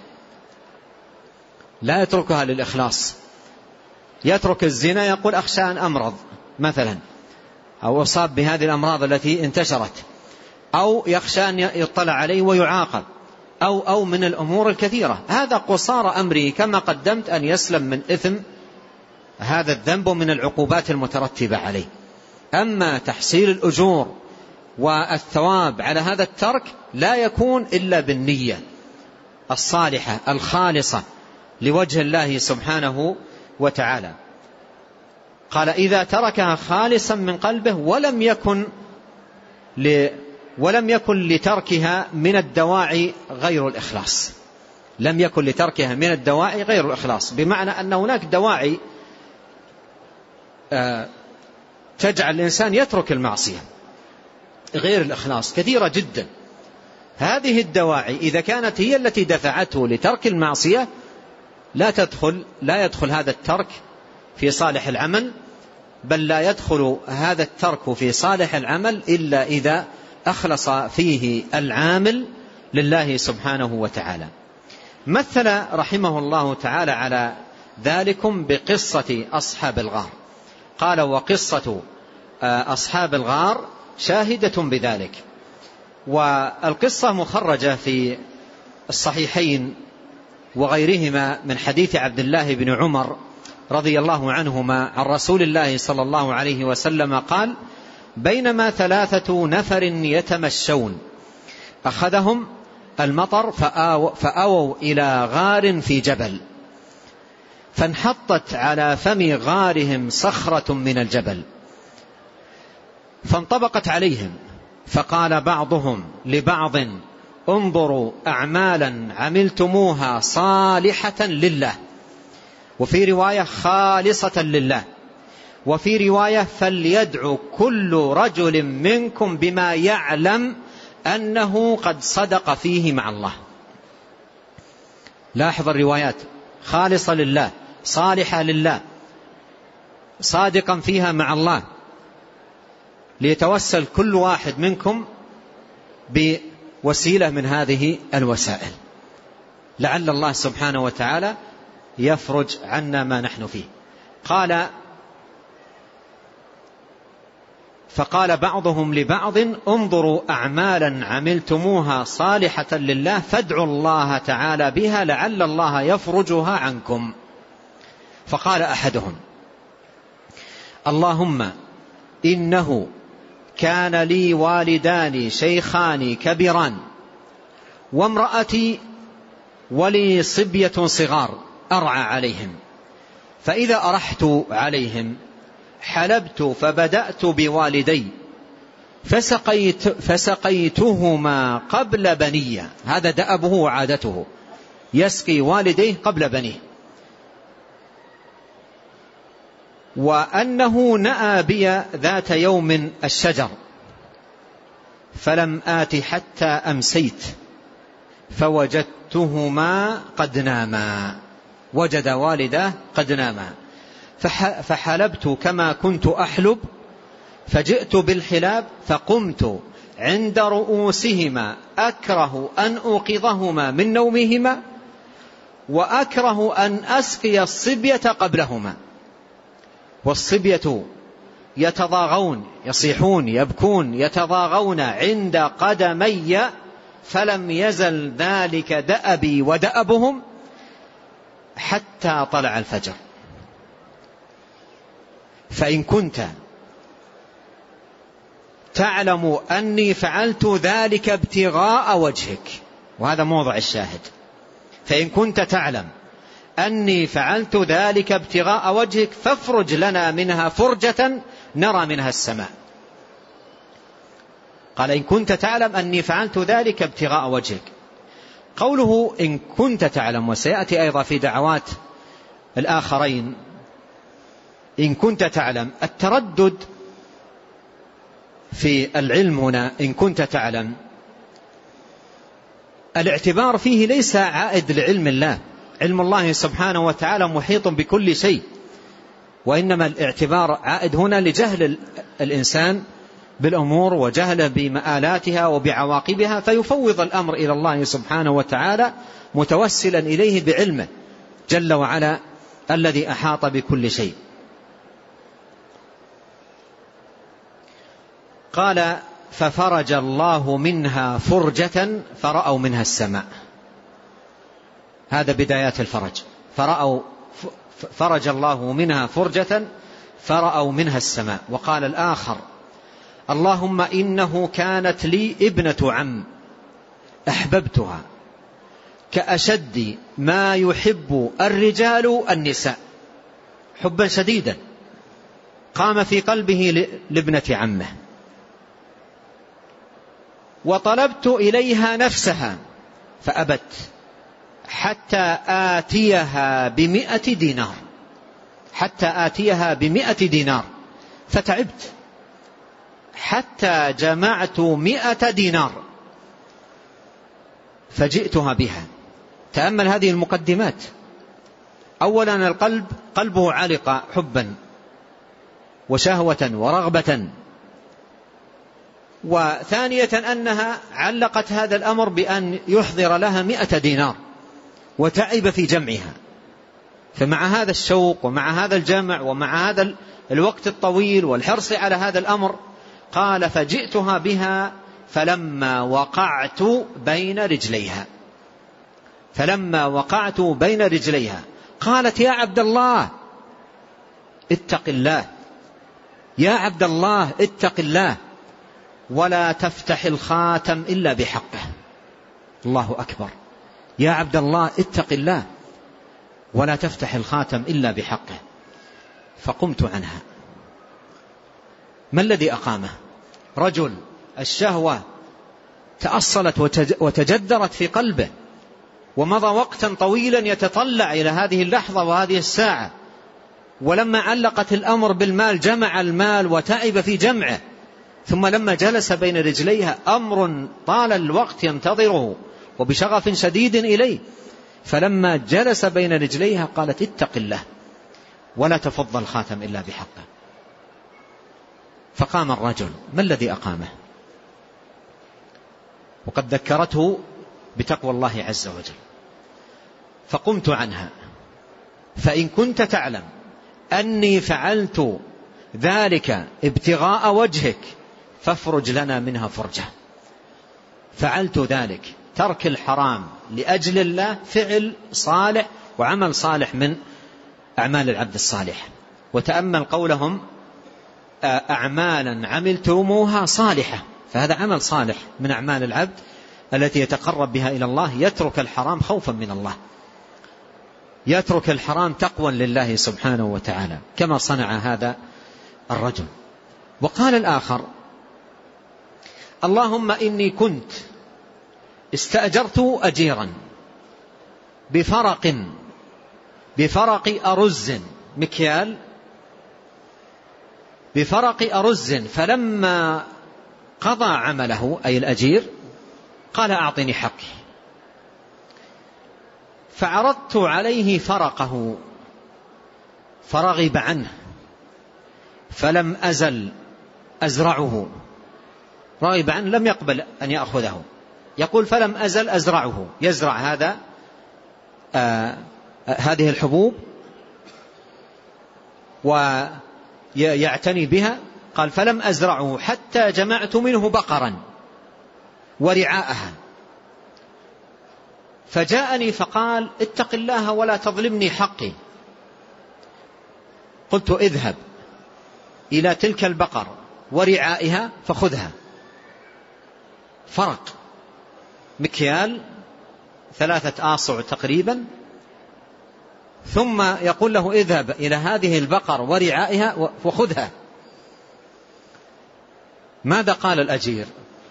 لا يتركها للإخلاص. يترك الزنا يقول: أخشى أن أمرض مثلا، أو أصاب بهذه الأمراض التي انتشرت، أو يخشى أن يطلع عليه ويعاقب، أو أو من الأمور الكثيرة. هذا قصار أمره كما قدمت أن يسلم من إثم هذا الذنب من العقوبات المترتبة عليه. أما تحصيل الأجور والثواب على هذا الترك لا يكون إلا بالنية الصالحة الخالصة لوجه الله سبحانه وتعالى. قال: إذا تركها خالصا من قلبه ولم يكن ل ولم يكن لتركها من الدواعي غير الإخلاص لم يكن لتركها من الدواعي غير الإخلاص بمعنى أن هناك دواعي تجعل الإنسان يترك المعصية غير الإخلاص كثيرة جدا. هذه الدواعي إذا كانت هي التي دفعته لترك المعصية لا تدخل لا يدخل هذا الترك في صالح العمل، بل لا يدخل هذا الترك في صالح العمل إلا إذا أخلص فيه العامل لله سبحانه وتعالى. مثل رحمه الله تعالى على ذلكم بقصة أصحاب الغار. قال: وقصة أصحاب الغار شاهدة بذلك. والقصة مخرجة في الصحيحين وغيرهما من حديث عبد الله بن عمر رضي الله عنهما عن رسول الله صلى الله عليه وسلم قال: بينما ثلاثة نفر يتمشون أخذهم المطر فآو فآووا إلى غار في جبل، فانحطت على فم غارهم صخرة من الجبل فانطبقت عليهم، فقال بعضهم لبعض: انظروا أعمالا عملتموها صالحة لله، وفي رواية خالصة لله، وفي رواية فليدعو كل رجل منكم بما يعلم أنه قد صدق فيه مع الله. لاحظ الروايات: خالصة لله، صالحة لله، صادقا فيها مع الله، ليتوسل كل واحد منكم بوسيلة من هذه الوسائل لعل الله سبحانه وتعالى يفرج عنا ما نحن فيه. قال: فقال بعضهم لبعض: انظروا أعمالا عملتموها صالحة لله فادعوا الله تعالى بها لعل الله يفرجها عنكم. فقال أحدهم: اللهم إنه كان لي والدان شيخان كبيران وامرأتي ولي صبية صغار أرعى عليهم، فإذا أرحت عليهم حلبت فبدأت بوالدي فسقيت فسقيتهما قبل بني. هذا دأبه وعادته، يسقي والديه قبل بنيه. وأنه نأى بي ذات يوم الشجر فلم آت حتى أمسيت، فوجدتهما قد ناما، وجد والداه قد ناما، فحلبت كما كنت أحلب، فجئت بالحلاب فقمت عند رؤوسهما أكره أن أوقظهما من نومهما، وأكره أن أسقي الصبية قبلهما. والصبية يتضاغون، يصيحون، يبكون، يتضاغون عند قدمي، فلم يزل ذلك دأبي ودأبهم حتى طلع الفجر. فإن كنت تعلم أني فعلت ذلك ابتغاء وجهك، وهذا موضع الشاهد، فإن كنت تعلم أني فعلت ذلك ابتغاء وجهك فافرج لنا منها فرجة نرى منها السماء. قال إن كنت تعلم أني فعلت ذلك ابتغاء وجهك. قوله إن كنت تعلم، وسيأتي أيضا في دعوات الآخرين إن كنت تعلم، التردد في العلم هنا إن كنت تعلم الاعتبار فيه ليس عائد لعلم الله، علم الله سبحانه وتعالى محيط بكل شيء، وإنما الاعتبار عائد هنا لجهل الإنسان بالأمور وجهله بمآلاتها وبعواقبها، فيفوض الأمر إلى الله سبحانه وتعالى متوسلا إليه بعلمه جل وعلا الذي أحاط بكل شيء. قال ففرج الله منها فرجة فرأوا منها السماء. هذا بدايات الفرج، فرأوا فرج الله منها فرجة فرأوا منها السماء. وقال الآخر اللهم إنه كانت لي ابنة عم أحببتها كأشد ما يحب الرجال النساء، حبا شديدا قام في قلبه لابنة عمه، وطلبت إليها نفسها فأبت حتى آتيها بمئة دينار، حتى آتيها بمئة دينار، فتعبت حتى جمعت مئة دينار فجئتها بها. تأمل هذه المقدمات. أولا القلب قلبه علق حبا وشهوة ورغبة، وثانية أنها علقت هذا الأمر بأن يحضر لها مئة دينار وتعب في جمعها. فمع هذا الشوق ومع هذا الجمع ومع هذا الوقت الطويل والحرص على هذا الأمر قال فجئتها بها فلما وقعت بين رجليها، فلما وقعت بين رجليها قالت يا عبد الله اتق الله، يا عبد الله اتق الله ولا تفتح الخاتم إلا بحقه. الله أكبر، يا عبد الله اتق الله ولا تفتح الخاتم إلا بحقه. فقمت عنها. ما الذي أقامه؟ رجل الشهوة تأصلت وتجدرت في قلبه، ومضى وقتا طويلا يتطلع إلى هذه اللحظة وهذه الساعة، ولما علقت الأمر بالمال جمع المال وتعب في جمعه، ثم لما جلس بين رجليها أمر طال الوقت ينتظره وبشغف شديد إليه، فلما جلس بين رجليها قالت اتق الله ولا تفض الخاتم إلا بحقه. فقام الرجل. ما الذي أقامه؟ وقد ذكرته بتقوى الله عز وجل. فقمت عنها فإن كنت تعلم أني فعلت ذلك ابتغاء وجهك فافرج لنا منها فرجة. فعلت ذلك، ترك الحرام لأجل الله فعل صالح وعمل صالح من أعمال العبد الصالح. وتأمل قولهم أعمالا عملتموها صالحة، فهذا عمل صالح من أعمال العبد التي يتقرب بها إلى الله، يترك الحرام خوفا من الله، يترك الحرام تقوى لله سبحانه وتعالى كما صنع هذا الرجل. وقال الآخر اللهم إني كنت استأجرت أجيرا بفرق بفرق أرز مكيال بفرق أرز، فلما قضى عمله أي الأجير قال أعطني حقي، فعرضت عليه فرقه فرغب عنه فلم أزل أزرعه، رغب عنه لم يقبل أن يأخذه. يقول فلم أزل أزرعه، يزرع هذا آه هذه الحبوب ويعتني بها. قال فلم أزرعه حتى جمعت منه بقرا ورعاءها، فجاءني فقال اتق الله ولا تظلمني حقي. قلت اذهب إلى تلك البقر ورعائها فخذها. فرق مكيال ثلاثة آصع تقريبا، ثم يقول له اذهب إلى هذه البقر ورعائها وخذها. ماذا قال الأجير؟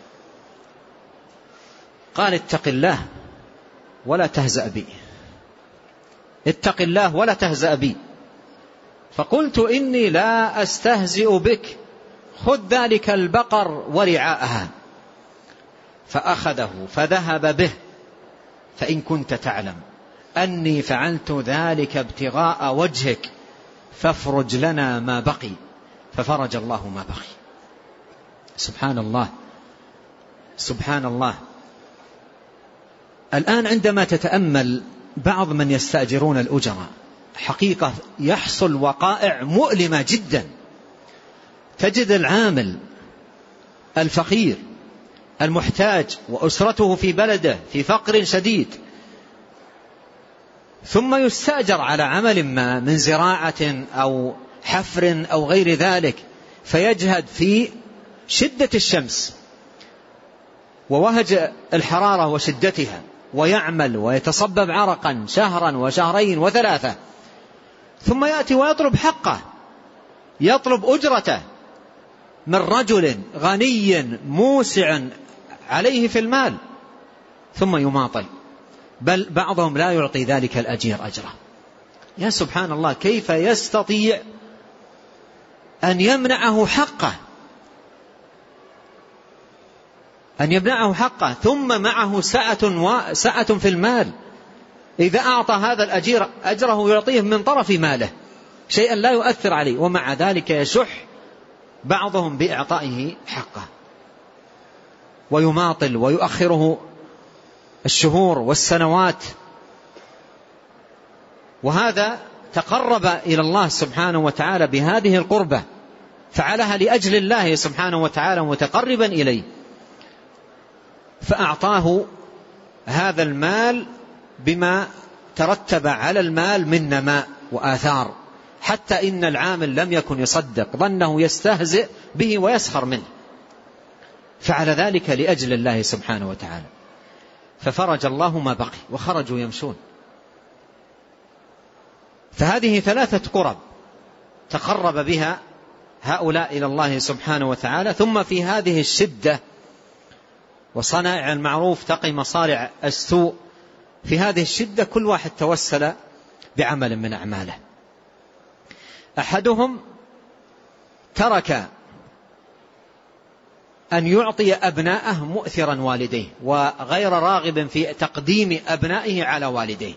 قال اتق الله ولا تهزأ بي، اتق الله ولا تهزأ بي. فقلت إني لا أستهزئ بك، خذ ذلك البقر ورعاءها. فأخذه فذهب به، فإن كنت تعلم أني فعلت ذلك ابتغاء وجهك فافرج لنا ما بقي. ففرج الله ما بقي. سبحان الله سبحان الله. الآن عندما تتأمل بعض من يستأجرون الأجراء، حقيقة يحصل وقائع مؤلمة جدا. تجد العامل الفقير المحتاج وأسرته في بلده في فقر شديد، ثم يستأجر على عمل ما من زراعة أو حفر أو غير ذلك، فيجهد في شدة الشمس ووهج الحرارة وشدتها، ويعمل ويتصبب عرقا شهرا وشهرين وثلاثة، ثم يأتي ويطلب حقه، يطلب أجرته من رجل غني موسع عليه في المال، ثم يماطل، بل بعضهم لا يعطي ذلك الأجير أجره. يا سبحان الله، كيف يستطيع أن يمنعه حقه أن يمنعه حقه ثم معه سعة, سعة في المال. إذا أعطى هذا الأجير أجره يعطيه من طرف ماله شيئا لا يؤثر عليه، ومع ذلك يشح بعضهم بإعطائه حقه ويماطل ويؤخره الشهور والسنوات. وهذا تقرب إلى الله سبحانه وتعالى بهذه القربة، فعلها لأجل الله سبحانه وتعالى متقربا إليه، فأعطاه هذا المال بما ترتب على المال من نماء وآثار، حتى إن العامل لم يكن يصدق، ظنه يستهزئ به ويسخر منه، فعل ذلك لأجل الله سبحانه وتعالى. ففرج الله ما بقي وخرجوا يمشون. فهذه ثلاثة قرب تقرب بها هؤلاء إلى الله سبحانه وتعالى. ثم في هذه الشدة وصنائع المعروف تقي مصارع السوء، في هذه الشدة كل واحد توسل بعمل من أعماله. أحدهم ترك أن يعطي أبناءه مؤثرا والديه وغير راغب في تقديم أبنائه على والديه.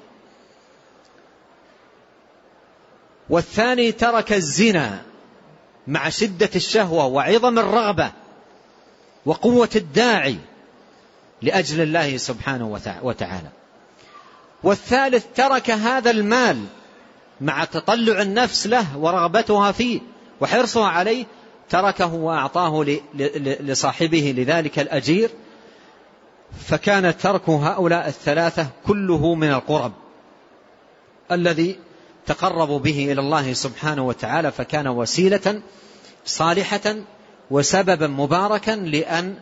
والثاني ترك الزنا مع شدة الشهوة وعظم الرغبة وقوة الداعي لأجل الله سبحانه وتعالى. والثالث ترك هذا المال مع تطلع النفس له ورغبتها فيه وحرصها عليه، تركه وأعطاه لصاحبه لذلك الأجير. فكان ترك هؤلاء الثلاثة كله من القرب الذي تقربوا به إلى الله سبحانه وتعالى، فكان وسيلة صالحة وسببا مباركا لأن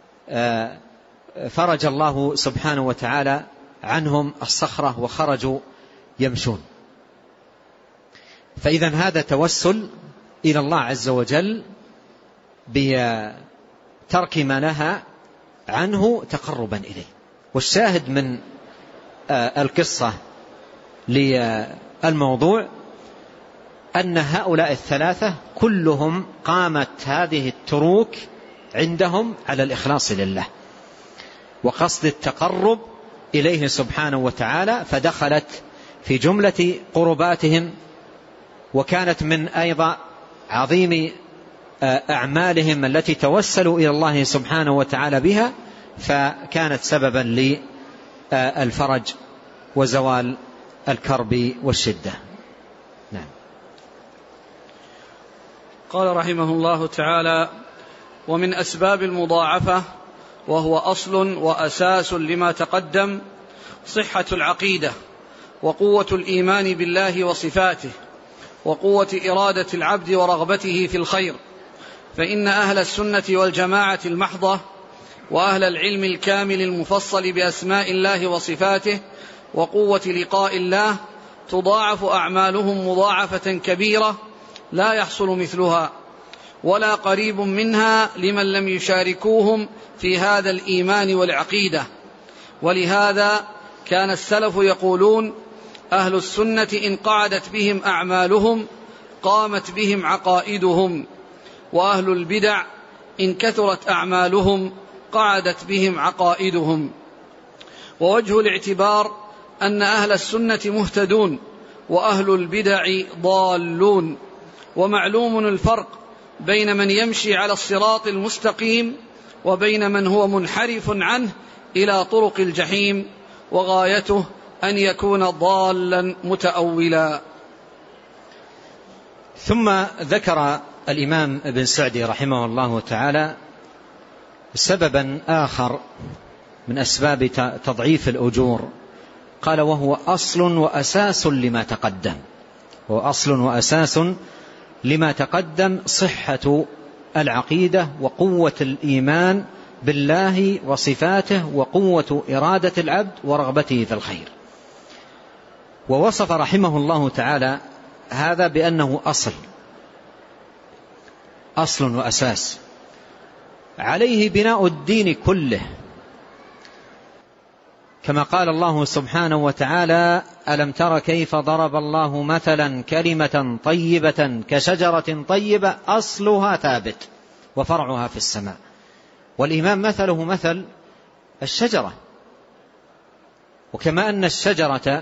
فرج الله سبحانه وتعالى عنهم الصخرة وخرجوا يمشون. فإذا هذا توسل إلى الله عز وجل بترك ما نهى عنه تقربا إليه. والشاهد من القصة للموضوع أن هؤلاء الثلاثة كلهم قامت هذه التروك عندهم على الإخلاص لله وقصد التقرب إليه سبحانه وتعالى، فدخلت في جملة قرباتهم، وكانت من أيضا عظيم أعمالهم التي توسلوا إلى الله سبحانه وتعالى بها، فكانت سببا للفرج وزوال الكرب والشدة. نعم. قال رحمه الله تعالى: ومن أسباب المضاعفة، وهو أصل وأساس لما تقدم، صحة العقيدة وقوة الإيمان بالله وصفاته وقوة إرادة العبد ورغبته في الخير. فإن أهل السنة والجماعة المحضة وأهل العلم الكامل المفصل بأسماء الله وصفاته وقوة لقاء الله تضاعف أعمالهم مضاعفة كبيرة لا يحصل مثلها ولا قريب منها لمن لم يشاركوهم في هذا الإيمان والعقيدة. ولهذا كان السلف يقولون: أهل السنة إن قعدت بهم أعمالهم قامت بهم عقائدهم، وأهل البدع إن كثرت أعمالهم قعدت بهم عقائدهم. ووجه الاعتبار أن أهل السنة مهتدون وأهل البدع ضالون، ومعلوم الفرق بين من يمشي على الصراط المستقيم وبين من هو منحرف عنه إلى طرق الجحيم، وغايته أن يكون ضالا متأولا. ثم ذكر الإمام ابن سعدي رحمه الله تعالى سببا آخر من أسباب تضعيف الأجور، قال: وهو أصل وأساس لما تقدم. هو أصل وأساس لما تقدم صحة العقيدة وقوة الإيمان بالله وصفاته وقوة إرادة العبد ورغبته في الخير. ووصف رحمه الله تعالى هذا بأنه أصل أصل وأساس عليه بناء الدين كله، كما قال الله سبحانه وتعالى: ألم تر كيف ضرب الله مثلا كلمة طيبة كشجرة طيبة أصلها ثابت وفرعها في السماء. والإيمان مثله مثل الشجرة، وكما أن الشجرة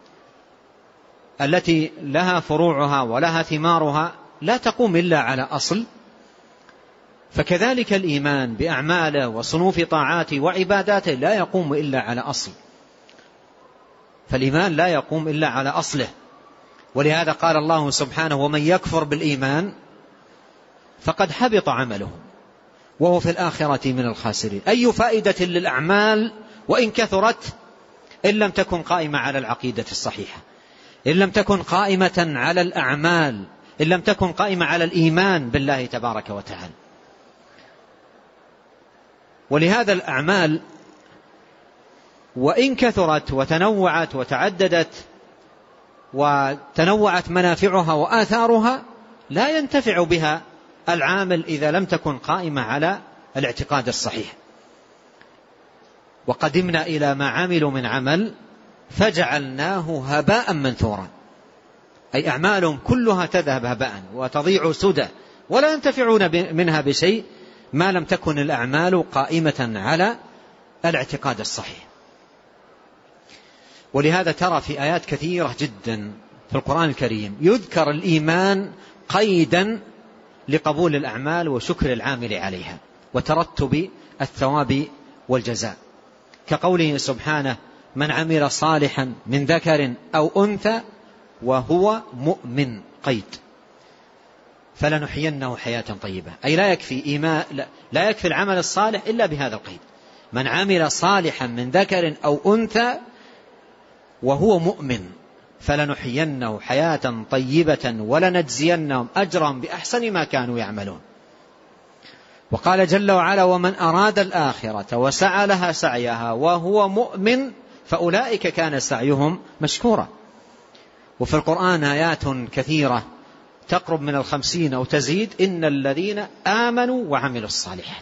التي لها فروعها ولها ثمارها لا تقوم إلا على أصل، فكذلك الإيمان بأعماله وصنوف طاعاته وعباداته لا يقوم إلا على أصل، فالإيمان لا يقوم إلا على أصله. ولهذا قال الله سبحانه: ومن يكفر بالإيمان فقد حبط عمله وهو في الآخرة من الخاسرين. أي فائدة للأعمال وإن كثرت إن لم تكن قائمة على العقيدة الصحيحة، إن لم تكن قائمة على الأعمال، إن لم تكن قائمة على الإيمان بالله تبارك وتعالى. ولهذا الأعمال وإن كثرت وتنوعت وتعددت وتنوعت منافعها وآثارها لا ينتفع بها العامل إذا لم تكن قائمة على الاعتقاد الصحيح. وقدمنا إلى ما عملوا من عمل فجعلناه هباء منثورا، أي أعمالهم كلها تذهب هباء وتضيع سدى ولا ينتفعون منها بشيء ما لم تكن الأعمال قائمة على الاعتقاد الصحيح. ولهذا ترى في آيات كثيرة جدا في القرآن الكريم يذكر الإيمان قيدا لقبول الأعمال وشكر العامل عليها وترتب الثواب والجزاء، كقوله سبحانه: من عمل صالحا من ذكر أو أنثى وهو مؤمن، قيد، فلنحيينه حياة طيبة. أي لا يكفي إيمان، لا يكفي العمل الصالح إلا بهذا القيد: من عمل صالحا من ذكر أو أنثى وهو مؤمن فلنحيينه حياة طيبة ولنجزينهم أجرا بأحسن ما كانوا يعملون. وقال جل وعلا: ومن أراد الآخرة وسعى لها سعيها وهو مؤمن فأولئك كان سعيهم مشكورا. وفي القرآن آيات كثيرة تقرب من الخمسين أو تزيد: إن الذين آمنوا وعملوا الصالحات.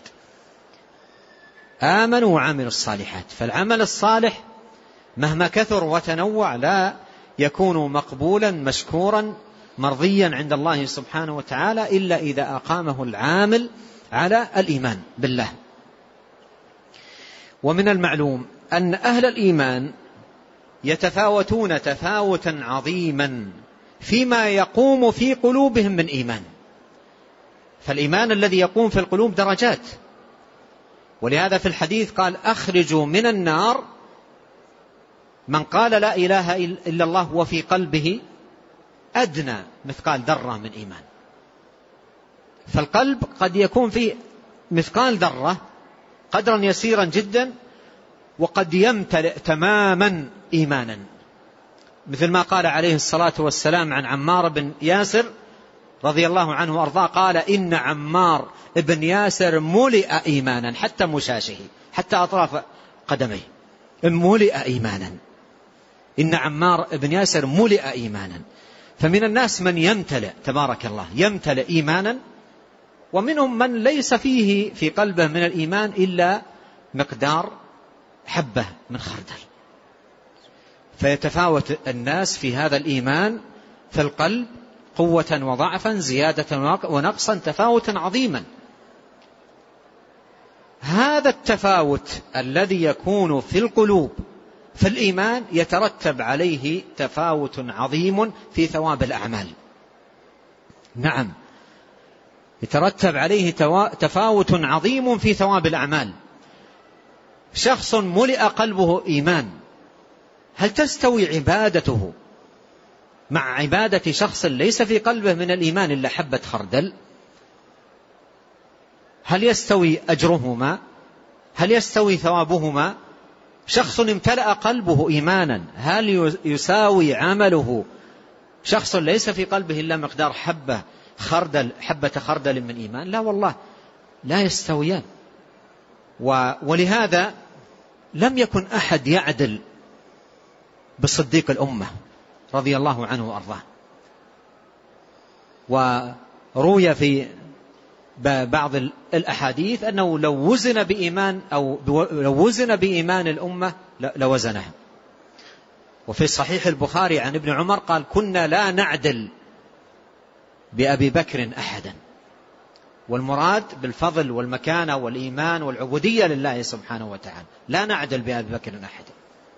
آمنوا وعملوا الصالحات، فالعمل الصالح مهما كثر وتنوع لا يكون مقبولا مشكورا مرضيا عند الله سبحانه وتعالى إلا إذا أقامه العامل على الإيمان بالله. ومن المعلوم أن أهل الإيمان يتفاوتون تفاوتا عظيما فيما يقوم في قلوبهم من إيمان. فالإيمان الذي يقوم في القلوب درجات، ولهذا في الحديث قال أخرجوا من النار من قال لا إله إلا الله وفي قلبه أدنى مثقال ذرة من إيمان. فالقلب قد يكون فيه مثقال ذرة قدرا يسيرا جدا، وقد يمتلئ تماما إيمانا، مثل ما قال عليه الصلاة والسلام عن عمار بن ياسر رضي الله عنه وأرضاه قال إن عمار بن ياسر ملئ إيمانا حتى مشاشه، حتى أطراف قدميه ملئ إيمانا. إن عمار بن ياسر ملئ إيمانا. فمن الناس من يمتلئ تبارك الله يمتلئ إيمانا، ومنهم من ليس فيه في قلبه من الإيمان إلا مقدار حبة من خردل. فيتفاوت الناس في هذا الإيمان في القلب قوة وضعفا، زيادة ونقصا، تفاوتا عظيما. هذا التفاوت الذي يكون في القلوب في الإيمان يترتب عليه تفاوت عظيم في ثواب الأعمال. نعم، يترتب عليه تفاوت عظيم في ثواب الأعمال. شخص ملئ قلبه إيمان، هل تستوي عبادته مع عبادة شخص ليس في قلبه من الإيمان إلا حبة خردل؟ هل يستوي أجرهما؟ هل يستوي ثوابهما؟ شخص امتلأ قلبه إيمانا، هل يساوي عمله شخص ليس في قلبه إلا مقدار حبة خردل حبة خردل من إيمان؟ لا والله، لا يستويان. ولهذا لم يكن أحد يعدل بصديق الأمة رضي الله عنه وأرضاه. وروي في بعض الأحاديث أنه لو وزن بإيمان أو لو وزن بإيمان الأمة لوزنها. وفي صحيح البخاري عن ابن عمر قال كنا لا نعدل بأبي بكر أحدا. والمراد بالفضل والمكانة والإيمان والعبودية لله سبحانه وتعالى، لا نعدل بأبي بكر أحدا.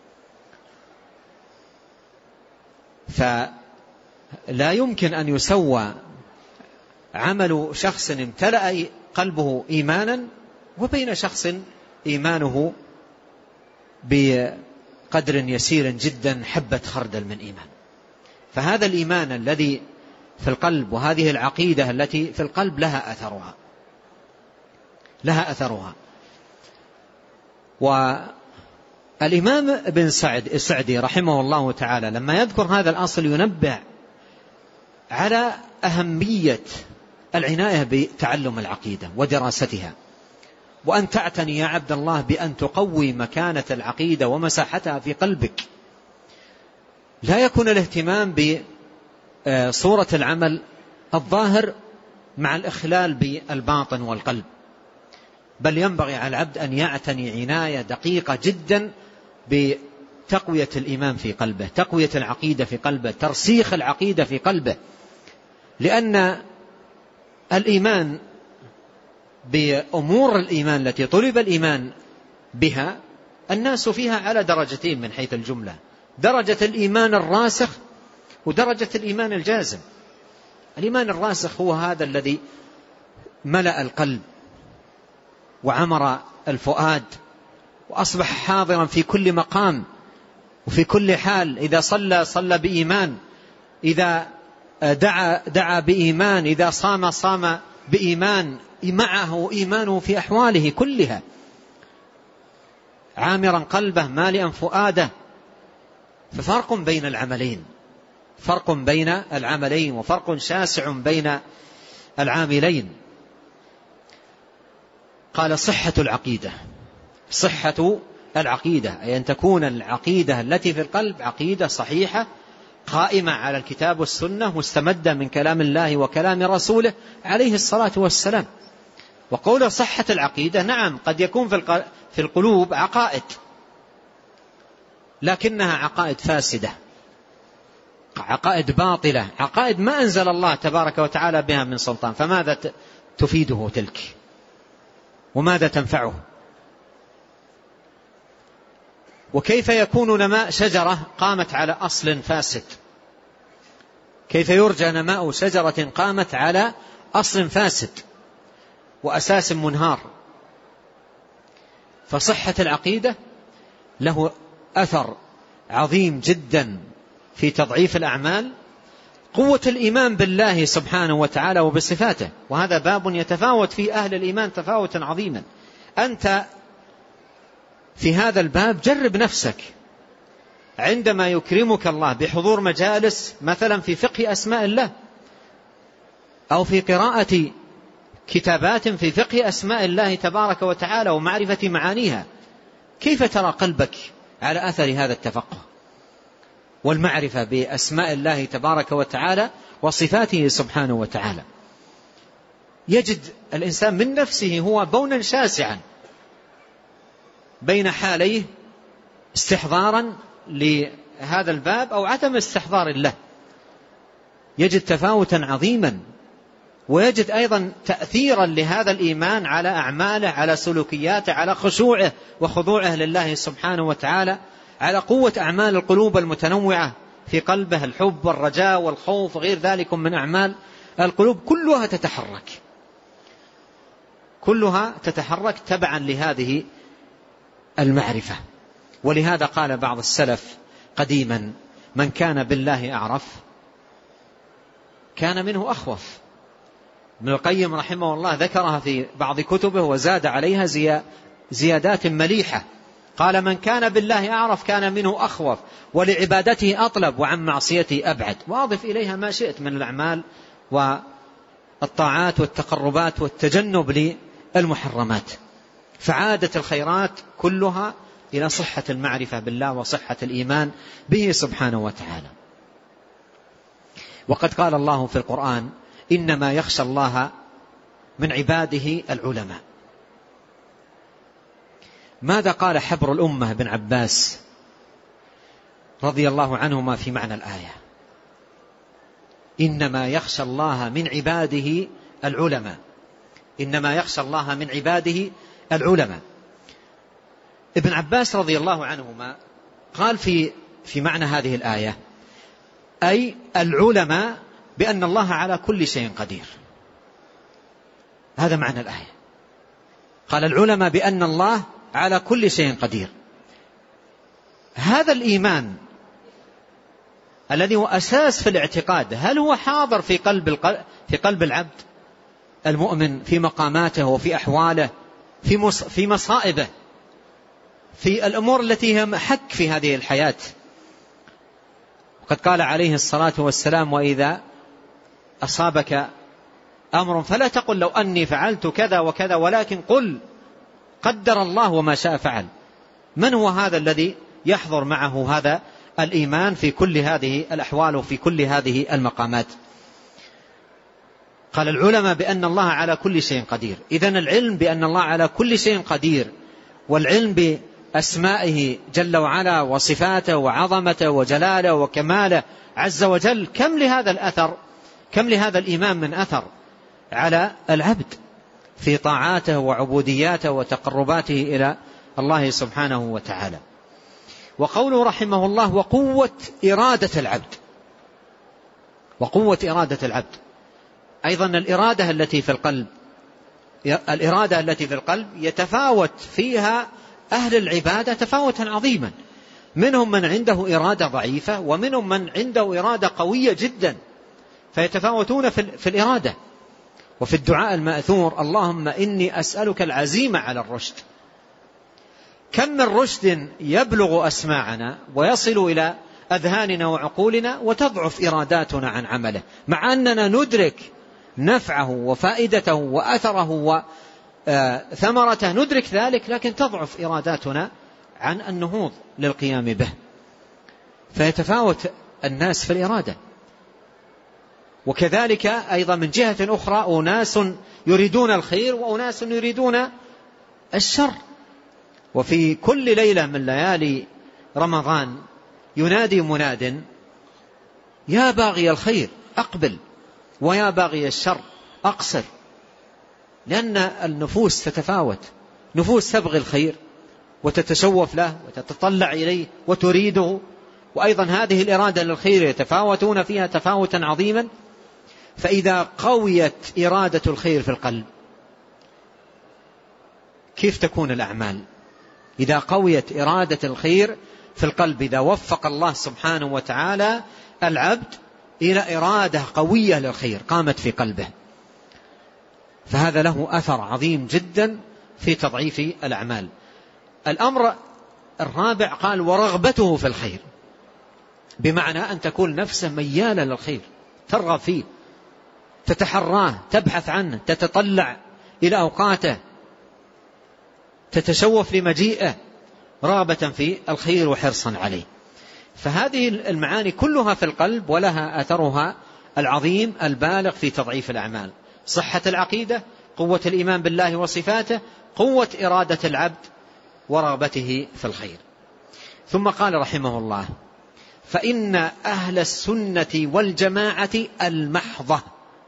فلا يمكن أن يسوى عمل شخص امتلأ قلبه إيمانا وبين شخص إيمانه بقدر يسير جدا حبة خردل من إيمان. فهذا الإيمان الذي في القلب وهذه العقيدة التي في القلب لها أثرها لها أثرها والإمام ابن سعد السعدي رحمه الله تعالى لما يذكر هذا الأصل ينبه على أهمية العناية بتعلم العقيدة ودراستها، وأن تعتني يا عبد الله بأن تقوي مكانة العقيدة ومساحتها في قلبك. لا يكون الاهتمام بصورة العمل الظاهر مع الإخلال بالباطن والقلب، بل ينبغي على العبد أن يعتني عناية دقيقة جدا بتقوية الإيمان في قلبه، تقوية العقيدة في قلبه، ترسيخ العقيدة في قلبه. لأن الإيمان بأمور الإيمان التي طلب الإيمان بها الناس فيها على درجتين من حيث الجملة: درجة الإيمان الراسخ ودرجة الإيمان الجازم. الإيمان الراسخ هو هذا الذي ملأ القلب وعمر الفؤاد وأصبح حاضرا في كل مقام وفي كل حال. إذا صلى صلى بإيمان، إذا دعا دعا بإيمان، إذا صام صام بإيمان، معه إيمانه في أحواله كلها، عامرا قلبه مالئا فؤاده. ففرق بين العملين، فرق بين العملين وفرق شاسع بين العاملين. قال صحة العقيدة، صحة العقيدة أي أن تكون العقيدة التي في القلب عقيدة صحيحة قائمة على الكتاب والسنة مستمدة من كلام الله وكلام رسوله عليه الصلاة والسلام. وقول صحة العقيدة، نعم قد يكون في القلوب عقائد لكنها عقائد فاسدة، عقائد باطلة، عقائد ما أنزل الله تبارك وتعالى بها من سلطان، فماذا تفيده تلك وماذا تنفعه؟ وكيف يكون نماء شجرة قامت على أصل فاسد؟ كيف يرجى نماء شجرة قامت على أصل فاسد وأساس منهار؟ فصحة العقيدة له أثر عظيم جدا في تضعيف الأعمال. قوة الإيمان بالله سبحانه وتعالى وبصفاته، وهذا باب يتفاوت فيه أهل الإيمان تفاوتا عظيما. أنت في هذا الباب جرب نفسك عندما يكرمك الله بحضور مجالس مثلا في فقه أسماء الله أو في قراءة كتابات في فقه أسماء الله تبارك وتعالى ومعرفة معانيها، كيف ترى قلبك على أثر هذا التفقه والمعرفة بأسماء الله تبارك وتعالى وصفاته سبحانه وتعالى؟ يجد الإنسان من نفسه هو بونا شاسعا بين حاليه، استحضارا لهذا الباب أو عدم استحضار له، يجد تفاوتا عظيما، ويجد أيضا تأثيرا لهذا الإيمان على أعماله، على سلوكياته، على خشوعه وخضوعه لله سبحانه وتعالى، على قوة أعمال القلوب المتنوعة في قلبه، الحب والرجاء والخوف وغير ذلك من أعمال القلوب، كلها تتحرك كلها تتحرك تبعا لهذه المعرفة. ولهذا قال بعض السلف قديما: من كان بالله أعرف كان منه أخوف. ابن القيم رحمه الله ذكرها في بعض كتبه وزاد عليها زيادات مليحة. قال: من كان بالله أعرف كان منه أخوف، ولعبادته أطلب، وعن معصيته أبعد. وأضف إليها ما شئت من الأعمال والطاعات والتقربات والتجنب للمحرمات. فعادة الخيرات كلها إلى صحة المعرفة بالله وصحة الإيمان به سبحانه وتعالى. وقد قال الله في القرآن: إنما يخشى الله من عباده العلماء. ماذا قال حبر الأمة بن عباس رضي الله عنهما في معنى الآية؟ إنما يخشى الله من عباده العلماء، إنما يخشى الله من عباده العلماء. ابن عباس رضي الله عنهما قال في في معنى هذه الآية: أي العلماء بأن الله على كل شيء قدير. هذا معنى الآية. قال العلماء بأن الله على كل شيء قدير. هذا الإيمان الذي هو أساس في الاعتقاد، هل هو حاضر في قلب في قلب العبد المؤمن في مقاماته وفي أحواله، في في مصائبه، في الأمور التي هي محك في هذه الحياة؟ وقد قال عليه الصلاة والسلام: وإذا أصابك أمر فلا تقل لو أني فعلت كذا وكذا، ولكن قل قدر الله وما شاء فعل. من هو هذا الذي يحضر معه هذا الإيمان في كل هذه الأحوال وفي كل هذه المقامات؟ قال العلماء بأن الله على كل شيء قدير. إذن العلم بأن الله على كل شيء قدير، والعلم بأسمائه جل وعلا وصفاته وعظمته وجلاله وكماله عز وجل، كم لهذا الأثر، كم لهذا الإيمان من أثر على العبد في طاعاته وعبودياته وتقرباته إلى الله سبحانه وتعالى. وقوله رحمه الله: وقوة إرادة العبد. وقوة إرادة العبد، أيضا الإرادة التي في القلب، الإرادة التي في القلب يتفاوت فيها أهل العبادة تفاوتا عظيما. منهم من عنده إرادة ضعيفة، ومنهم من عنده إرادة قوية جدا، فيتفاوتون في الإرادة. وفي الدعاء المأثور: اللهم إني أسألك العزيمة على الرشد. كم من رشد يبلغ أسماعنا ويصل إلى أذهاننا وعقولنا، وتضعف إراداتنا عن عمله، مع أننا ندرك نفعه وفائدته وأثره وثمرته، ندرك ذلك، لكن تضعف إراداتنا عن النهوض للقيام به. فيتفاوت الناس في الإرادة. وكذلك أيضا من جهة أخرى أناس يريدون الخير وأناس يريدون الشر. وفي كل ليلة من ليالي رمضان ينادي مناد: يا باغي الخير أقبل، ويا باغي الشر أقصر. لأن النفوس تتفاوت، نفوس تبغي الخير وتتشوف له وتتطلع إليه وتريده، وأيضا هذه الإرادة للخير يتفاوتون فيها تفاوتا عظيما. فإذا قويت إرادة الخير في القلب كيف تكون الأعمال؟ إذا قويت إرادة الخير في القلب، إذا وفق الله سبحانه وتعالى العبد إلى إرادة قوية للخير قامت في قلبه، فهذا له أثر عظيم جدا في تضعيف الأعمال. الأمر الرابع قال ورغبته في الخير، بمعنى أن تكون نفسه ميالة للخير، ترغب فيه، تتحراه، تبحث عنه، تتطلع إلى أوقاته، تتشوف لمجيئه، رغبة في الخير وحرصا عليه. فهذه المعاني كلها في القلب ولها أثرها العظيم البالغ في تضعيف الأعمال: صحة العقيدة، قوة الإيمان بالله وصفاته، قوة إرادة العبد، ورغبته في الخير. ثم قال رحمه الله: فإن أهل السنة والجماعة المحضة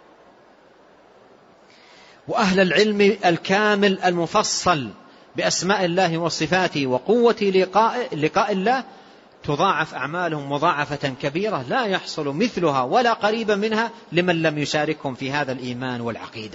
وأهل العلم الكامل المفصل بأسماء الله وصفاته وقوة لقاء, لقاء الله تضاعف أعمالهم مضاعفة كبيرة لا يحصل مثلها ولا قريبا منها لمن لم يشاركهم في هذا الإيمان والعقيدة.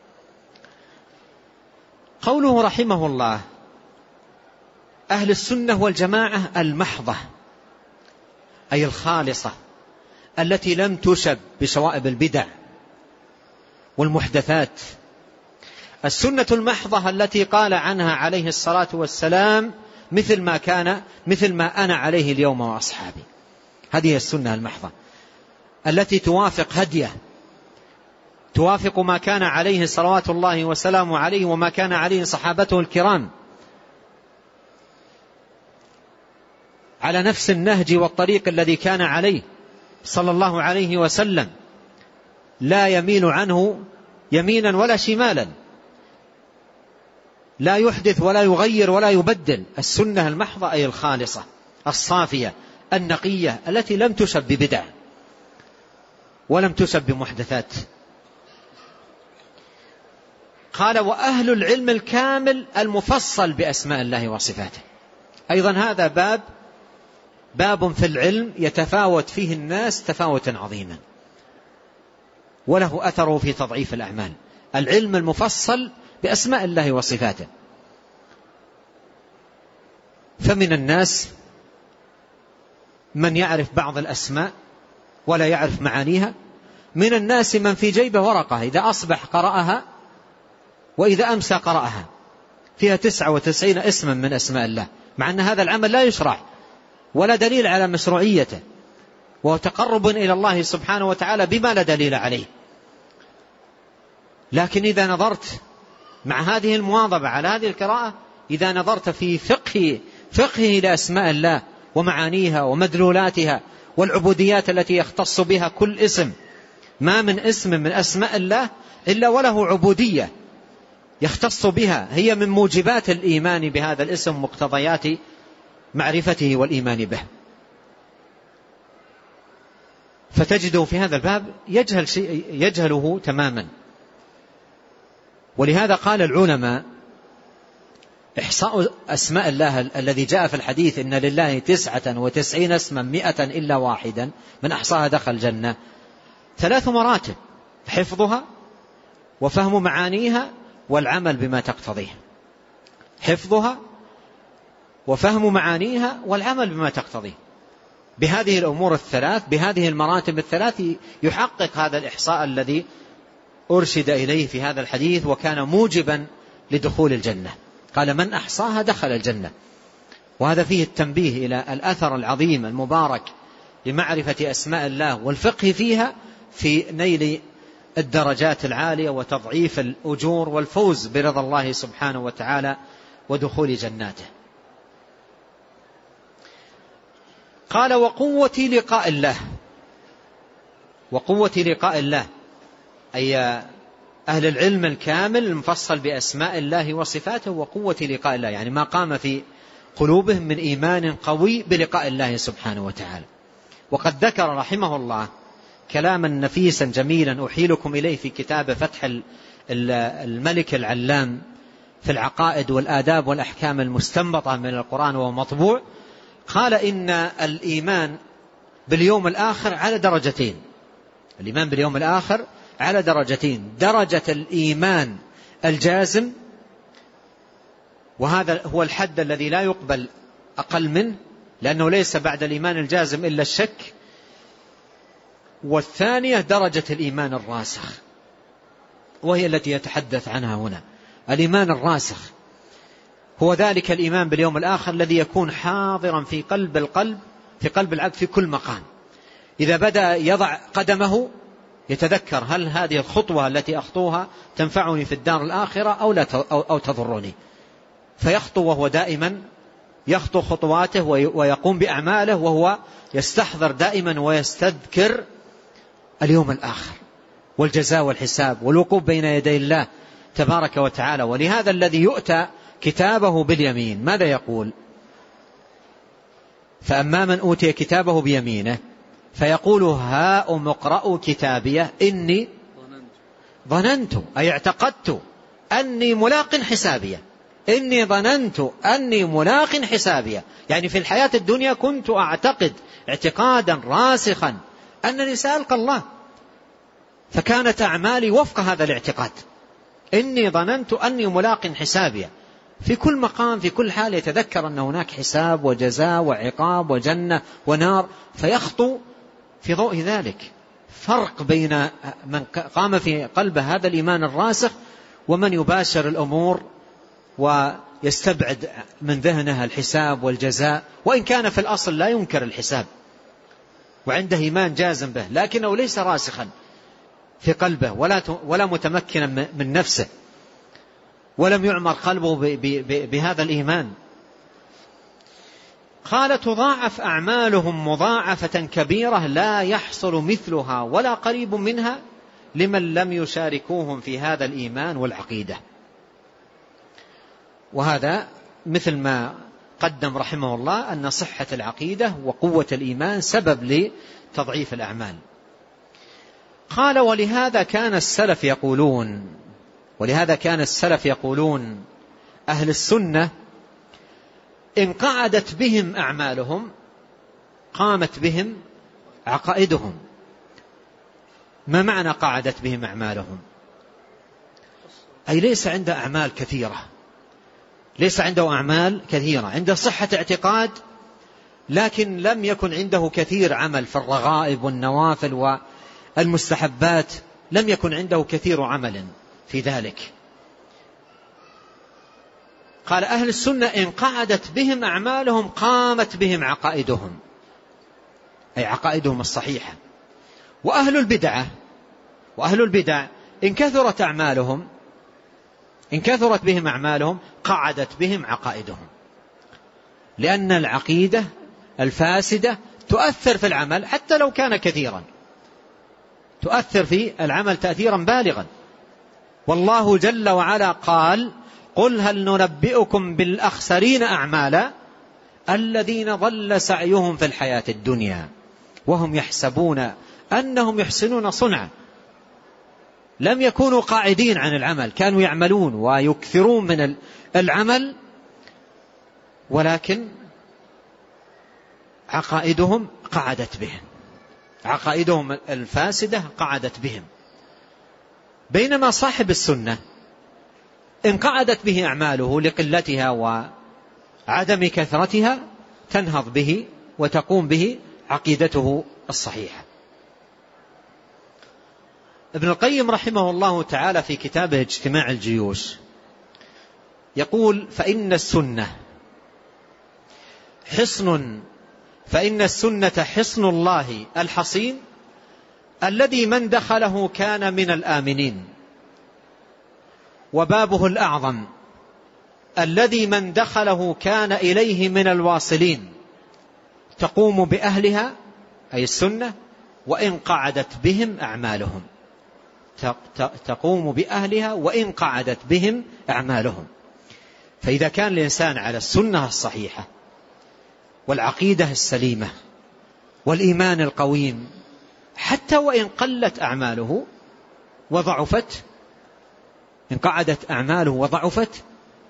قوله رحمه الله أهل السنة والجماعة المحضة، أي الخالصة التي لم تشب بشوائب البدع والمحدثات. السنة المحضة التي قال عنها عليه الصلاة والسلام مثل ما كان مثل ما أنا عليه اليوم وأصحابي. هذه السنة المحضة التي توافق هديه، توافق ما كان عليه صلوات الله وسلامه عليه وما كان عليه صحابته الكرام، على نفس النهج والطريق الذي كان عليه صلى الله عليه وسلم، لا يميل عنه يمينا ولا شمالا، لا يحدث ولا يغير ولا يبدل. السنة المحضة أي الخالصة الصافية النقية التي لم تشب ببدع ولم تشب بمحدثات. قال وأهل العلم الكامل المفصل بأسماء الله وصفاته. أيضا هذا باب باب في العلم يتفاوت فيه الناس تفاوتا عظيما وله أثره في تضعيف الأعمال. العلم المفصل بأسماء الله وصفاته. فمن الناس من يعرف بعض الأسماء ولا يعرف معانيها، من الناس من في جيبه ورقة إذا أصبح قرأها وإذا أمسى قرأها، فيها تسعة وتسعين اسما من أسماء الله، مع أن هذا العمل لا يشرع ولا دليل على مشروعيته، وهو تقرب إلى الله سبحانه وتعالى بما لا دليل عليه. لكن إذا نظرت مع هذه المواظبة على هذه القراءة، إذا نظرت في فقه فقهه لأسماء الله ومعانيها ومدلولاتها والعبوديات التي يختص بها كل اسم، ما من اسم من أسماء الله إلا وله عبودية يختص بها، هي من موجبات الإيمان بهذا الاسم، مقتضيات معرفته والإيمان به. فتجده في هذا الباب يجهل شيء يجهله تماما. ولهذا قال العلماء إحصاء أسماء الله الذي جاء في الحديث إن لله تسعة وتسعين اسما مئة إلا واحدا من أحصاها دخل الجنة، ثلاث مراتب: حفظها وفهم معانيها والعمل بما تقتضيه. حفظها وفهم معانيها والعمل بما تقتضيه. بهذه الأمور الثلاث، بهذه المراتب الثلاث، يحقق هذا الإحصاء الذي أرشد إليه في هذا الحديث وكان موجبا لدخول الجنة. قال من أحصاها دخل الجنة. وهذا فيه التنبيه إلى الأثر العظيم المبارك لمعرفة أسماء الله والفقه فيها في نيل الدرجات العالية وتضعيف الأجور والفوز برضا الله سبحانه وتعالى ودخول جناته. قال وقوة لقاء الله. وقوة لقاء الله أي أهل العلم الكامل المفصل بأسماء الله وصفاته وقوة لقاء الله، يعني ما قام في قلوبهم من إيمان قوي بلقاء الله سبحانه وتعالى. وقد ذكر رحمه الله كلاما نفيسا جميلا أحيلكم إليه في كتاب فتح الملك العلام في العقائد والآداب والأحكام المستنبطة من القرآن ومطبوع، قال إن الإيمان باليوم الآخر على درجتين. الإيمان باليوم الآخر على درجتين: درجة الإيمان الجازم، وهذا هو الحد الذي لا يقبل أقل منه، لأنه ليس بعد الإيمان الجازم إلا الشك. والثانية درجة الإيمان الراسخ، وهي التي يتحدث عنها هنا. الإيمان الراسخ هو ذلك الإيمان باليوم الآخر الذي يكون حاضرا في قلب القلب في قلب العبد في كل مقام. إذا بدأ يضع قدمه يتذكر: هل هذه الخطوة التي أخطوها تنفعني في الدار الآخرة أو, لا أو تضرني؟ فيخطو وهو دائما يخطو خطواته ويقوم بأعماله وهو يستحضر دائما ويستذكر اليوم الآخر والجزاء والحساب والوقوف بين يدي الله تبارك وتعالى. ولهذا الذي يؤتى كتابه باليمين ماذا يقول؟ فأما من أوتي كتابه بيمينه فيقول: هاؤم اقرءوا كتابيه إني ظننت، أي اعتقدت أني ملاق حسابيه. إني ظننت أني ملاق حسابيه، يعني في الحياة الدنيا كنت أعتقد اعتقادا راسخا أنني سألقى الله، فكانت أعمالي وفق هذا الاعتقاد. إني ظننت أني ملاق حسابيه. في كل مقام في كل حال يتذكر أن هناك حساب وجزاء وعقاب وجنة ونار، فيخطو في ضوء ذلك. فرق بين من قام في قلبه هذا الإيمان الراسخ ومن يباشر الأمور ويستبعد من ذهنها الحساب والجزاء، وإن كان في الأصل لا ينكر الحساب وعنده إيمان جازم به، لكنه ليس راسخا في قلبه ولا ولا متمكنا من نفسه، ولم يعمر قلبه بهذا الإيمان. قال: تضاعف أعمالهم مضاعفة كبيرة لا يحصل مثلها ولا قريب منها لمن لم يشاركوهم في هذا الإيمان والعقيدة. وهذا مثل ما قدم رحمه الله أن صحة العقيدة وقوة الإيمان سبب لتضعيف الأعمال. قال: ولهذا كان السلف يقولون ولهذا كان السلف يقولون أهل السنة إن قعدت بهم أعمالهم قامت بهم عقائدهم. ما معنى قعدت بهم أعمالهم؟ أي ليس عنده أعمال كثيرة ليس عنده أعمال كثيرة عنده صحة اعتقاد، لكن لم يكن عنده كثير عمل في الرغائب والنوافل والمستحبات، لم يكن عنده كثير عمل في ذلك. قال: أهل السنة إن قعدت بهم أعمالهم قامت بهم عقائدهم، أي عقائدهم الصحيحة. وأهل البدعة وأهل البدع إن كثرت أعمالهم إن كثرت بهم أعمالهم قعدت بهم عقائدهم، لأن العقيدة الفاسدة تؤثر في العمل حتى لو كان كثيرا، تؤثر في العمل تأثيرا بالغا. والله جل وعلا قال: قل هل ننبئكم بالأخسرين أعمالا الذين ضل سعيهم في الحياة الدنيا وهم يحسبون أنهم يحسنون صنعا. لم يكونوا قاعدين عن العمل، كانوا يعملون ويكثرون من العمل، ولكن عقائدهم قعدت بهم عقائدهم الفاسدة قعدت بهم. بينما صاحب السنة إن قعدت به أعماله لقلتها وعدم كثرتها تنهض به وتقوم به عقيدته الصحيحة. ابن القيم رحمه الله تعالى في كتابه اجتماع الجيوش يقول: فإن السنة حصن فإن السنة حصن الله الحصين الذي من دخله كان من الآمنين، وبابه الأعظم الذي من دخله كان إليه من الواصلين، تقوم بأهلها أي السنة وإن قعدت بهم أعمالهم تقوم بأهلها وإن قعدت بهم أعمالهم. فإذا كان الإنسان على السنة الصحيحة والعقيدة السليمة والإيمان القويم، حتى وإن قلت أعماله وضعفت إن قعدت أعماله وضعفت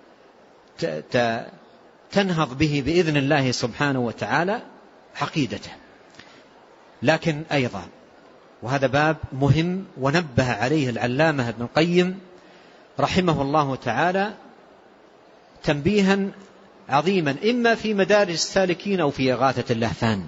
تنهض به بإذن الله سبحانه وتعالى عقيدته. لكن أيضا، وهذا باب مهم ونبه عليه العلامة ابن القيم رحمه الله تعالى تنبيها عظيما، إما في مدارج السالكين أو في إغاثة اللهفان.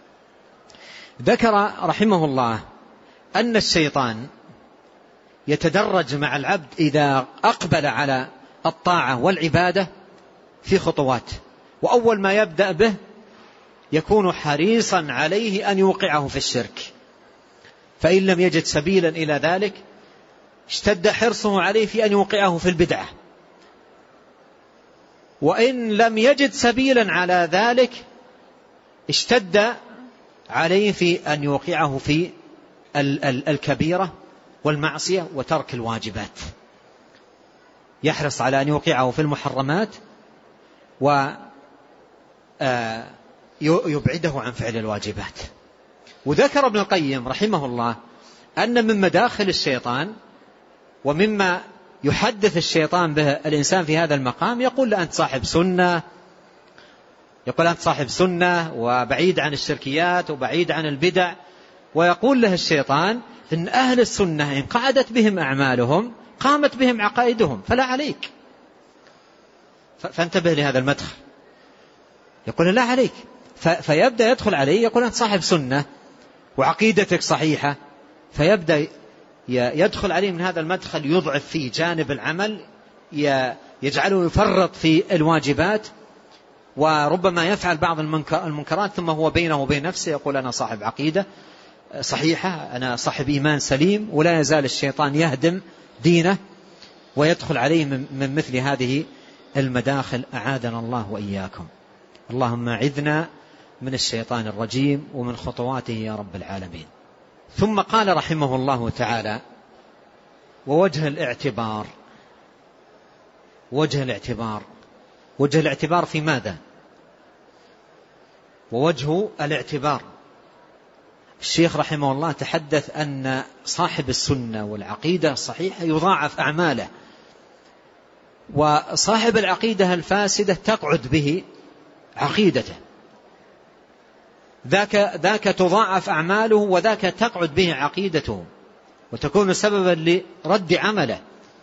ذكر رحمه الله أن الشيطان يتدرج مع العبد إذا أقبل على الطاعة والعبادة في خطوات، وأول ما يبدأ به يكون حريصا عليه أن يوقعه في الشرك، فإن لم يجد سبيلا إلى ذلك اشتد حرصه عليه في أن يوقعه في البدعة، وإن لم يجد سبيلا على ذلك اشتد عليه في أن يوقعه في الكبيرة والمعصية وترك الواجبات، يحرص على أن يوقعه في المحرمات ويبعده عن فعل الواجبات. وذكر ابن القيم رحمه الله أن من مداخل الشيطان ومما يحدث الشيطان به الإنسان في هذا المقام، يقول له أنت صاحب سنة، يقول أنت صاحب سنة وبعيد عن الشركيات وبعيد عن البدع، ويقول له الشيطان إن أهل السنة إن قعدت بهم أعمالهم قامت بهم عقائدهم فلا عليك، فانتبه لهذا المدخل. يقول لا عليك، فيبدأ يدخل عليه يقول أنت صاحب سنة وعقيدتك صحيحة، فيبدأ يدخل عليه من هذا المدخل يضعف فيه جانب العمل، يجعله يفرط في الواجبات، وربما يفعل بعض المنكرات، ثم هو بينه وبين نفسه يقول أنا صاحب عقيدة صحيحة، أنا صاحب إيمان سليم، ولا يزال الشيطان يهدم دينه ويدخل عليه من مثل هذه المداخل، أعاذنا الله وإياكم. اللهم أعذنا من الشيطان الرجيم ومن خطواته يا رب العالمين. ثم قال رحمه الله تعالى: ووجه الاعتبار. وجه الاعتبار، وجه الاعتبار في ماذا؟ ووجه الاعتبار، الشيخ رحمه الله تحدث أن صاحب السنة والعقيدة الصحيحة يضاعف أعماله، وصاحب العقيدة الفاسدة تقعد به عقيدته، ذاك ذاك تضاعف أعماله وذاك تقعد به عقيدته وتكون سببا لرد عمله.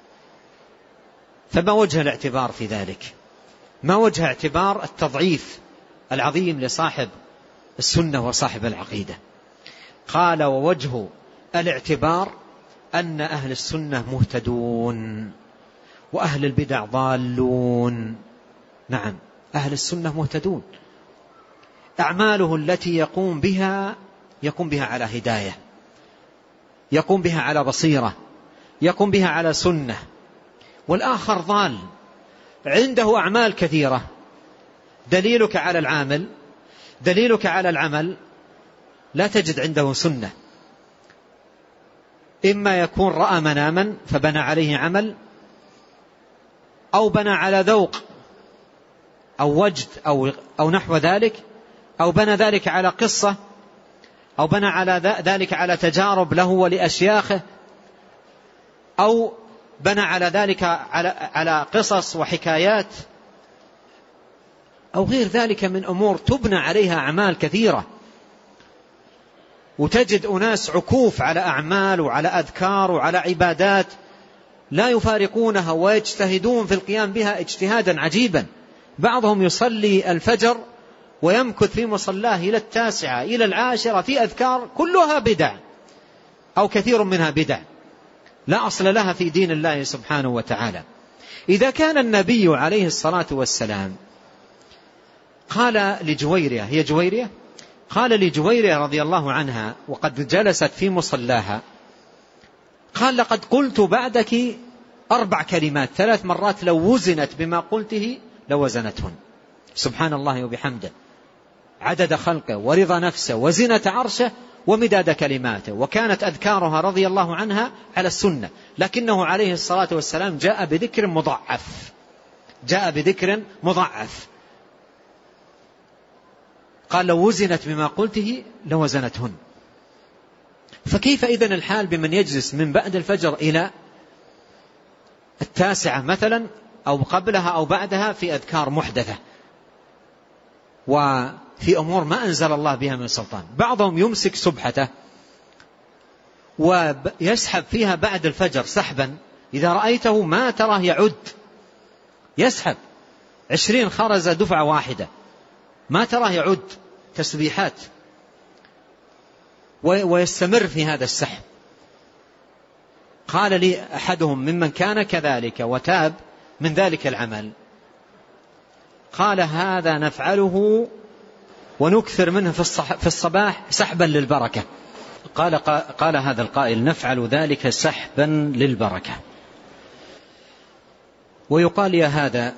فما وجه الاعتبار في ذلك؟ ما وجه اعتبار التضعيف العظيم لصاحب السنة وصاحب العقيدة؟ قال: ووجه الاعتبار أن أهل السنة مهتدون وأهل البدع ضالون. نعم، أهل السنة مهتدون، أعماله التي يقوم بها يقوم بها على هداية، يقوم بها على بصيرة، يقوم بها على سنة، والآخر ضال عنده أعمال كثيرة. دليلك على العامل دليلك على العمل لا تجد عنده سنة، إما يكون رأى مناما فبنى عليه عمل، أو بنى على ذوق أو وجد أو, أو نحو ذلك، أو بنى ذلك على قصة، أو بنى على ذلك على تجارب له ولأشياخه، أو بنى على ذلك على, على قصص وحكايات، أو غير ذلك من أمور تبنى عليها أعمال كثيرة. وتجد أناس عكوف على أعمال وعلى أذكار وعلى عبادات لا يفارقونها ويجتهدون في القيام بها اجتهادا عجيبا. بعضهم يصلي الفجر ويمكث في مصلاه إلى التاسعة إلى العاشرة في أذكار كلها بدع أو كثير منها بدع لا أصل لها في دين الله سبحانه وتعالى. إذا كان النبي عليه الصلاة والسلام قال لجويرية، هي جويرية، قال لجويرية رضي الله عنها وقد جلست في مصلاها، قال: لقد قلت بعدك أربع كلمات ثلاث مرات لو وزنت بما قلته لوزنتهن. سبحان الله وبحمده، عدد خلقه ورضا نفسه وزنة عرشه ومداد كلماته. وكانت أذكارها رضي الله عنها على السنة، لكنه عليه الصلاة والسلام جاء بذكر مضعف جاء بذكر مضعف قال: لو وزنت بما قلته لوزنتهن. فكيف إذن الحال بمن يجلس من بعد الفجر إلى التاسعة مثلا أو قبلها أو بعدها في أذكار محدثة وفي أمور ما أنزل الله بها من سلطان. بعضهم يمسك سبحته ويسحب فيها بعد الفجر سحبا إذا رأيته ما تراه يعد، يسحب عشرين خرزة دفعة واحدة ما تراه يعد تسبيحات ويستمر في هذا السحب. قال لي أحدهم ممن كان كذلك وتاب من ذلك العمل، قال هذا نفعله ونكثر منه في الصباح سحبا للبركة. قال, قال هذا القائل نفعل ذلك سحبا للبركة. ويقال يا هذا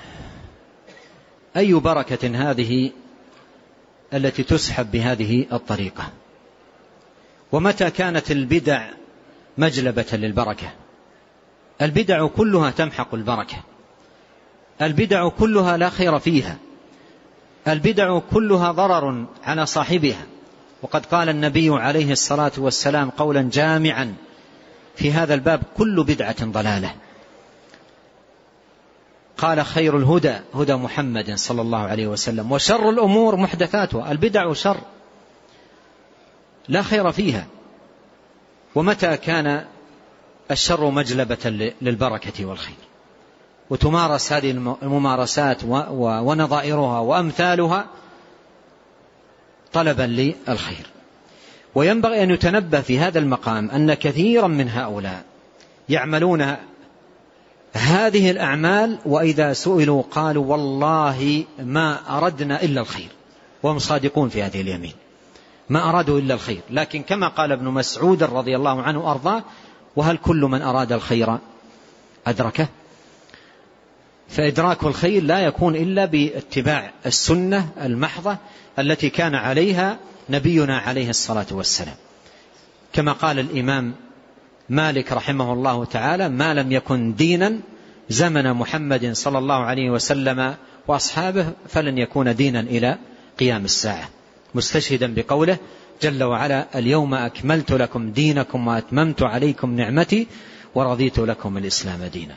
أي بركة هذه التي تسحب بهذه الطريقة؟ ومتى كانت البدع مجلبة للبركة؟ البدع كلها تمحق البركة، البدع كلها لا خير فيها، البدع كلها ضرر على صاحبها. وقد قال النبي عليه الصلاة والسلام قولا جامعا في هذا الباب: كل بدعة ضلالة. قال خير الهدى هدى محمد صلى الله عليه وسلم، وشر الأمور محدثاتها. البدع شر لا خير فيها. ومتى كان الشر مجلبة للبركة والخير وتمارس هذه الممارسات ونظائرها وأمثالها طلبا للخير. وينبغي أن يتنبه في هذا المقام أن كثيرا من هؤلاء يعملون هذه الأعمال وإذا سئلوا قالوا والله ما أردنا إلا الخير، وهم صادقون في هذه اليمين، ما أرادوا إلا الخير. لكن كما قال ابن مسعود رضي الله عنه وأرضاه: وهل كل من أراد الخير أدركه؟ فإدراك الخير لا يكون إلا باتباع السنة المحضة التي كان عليها نبينا عليه الصلاة والسلام. كما قال الإمام مالك رحمه الله تعالى: ما لم يكن دينا زمن محمد صلى الله عليه وسلم وأصحابه فلن يكون دينا إلى قيام الساعة، مستشهدا بقوله جل وعلا: اليوم أكملت لكم دينكم وأتممت عليكم نعمتي ورضيت لكم الإسلام دينا.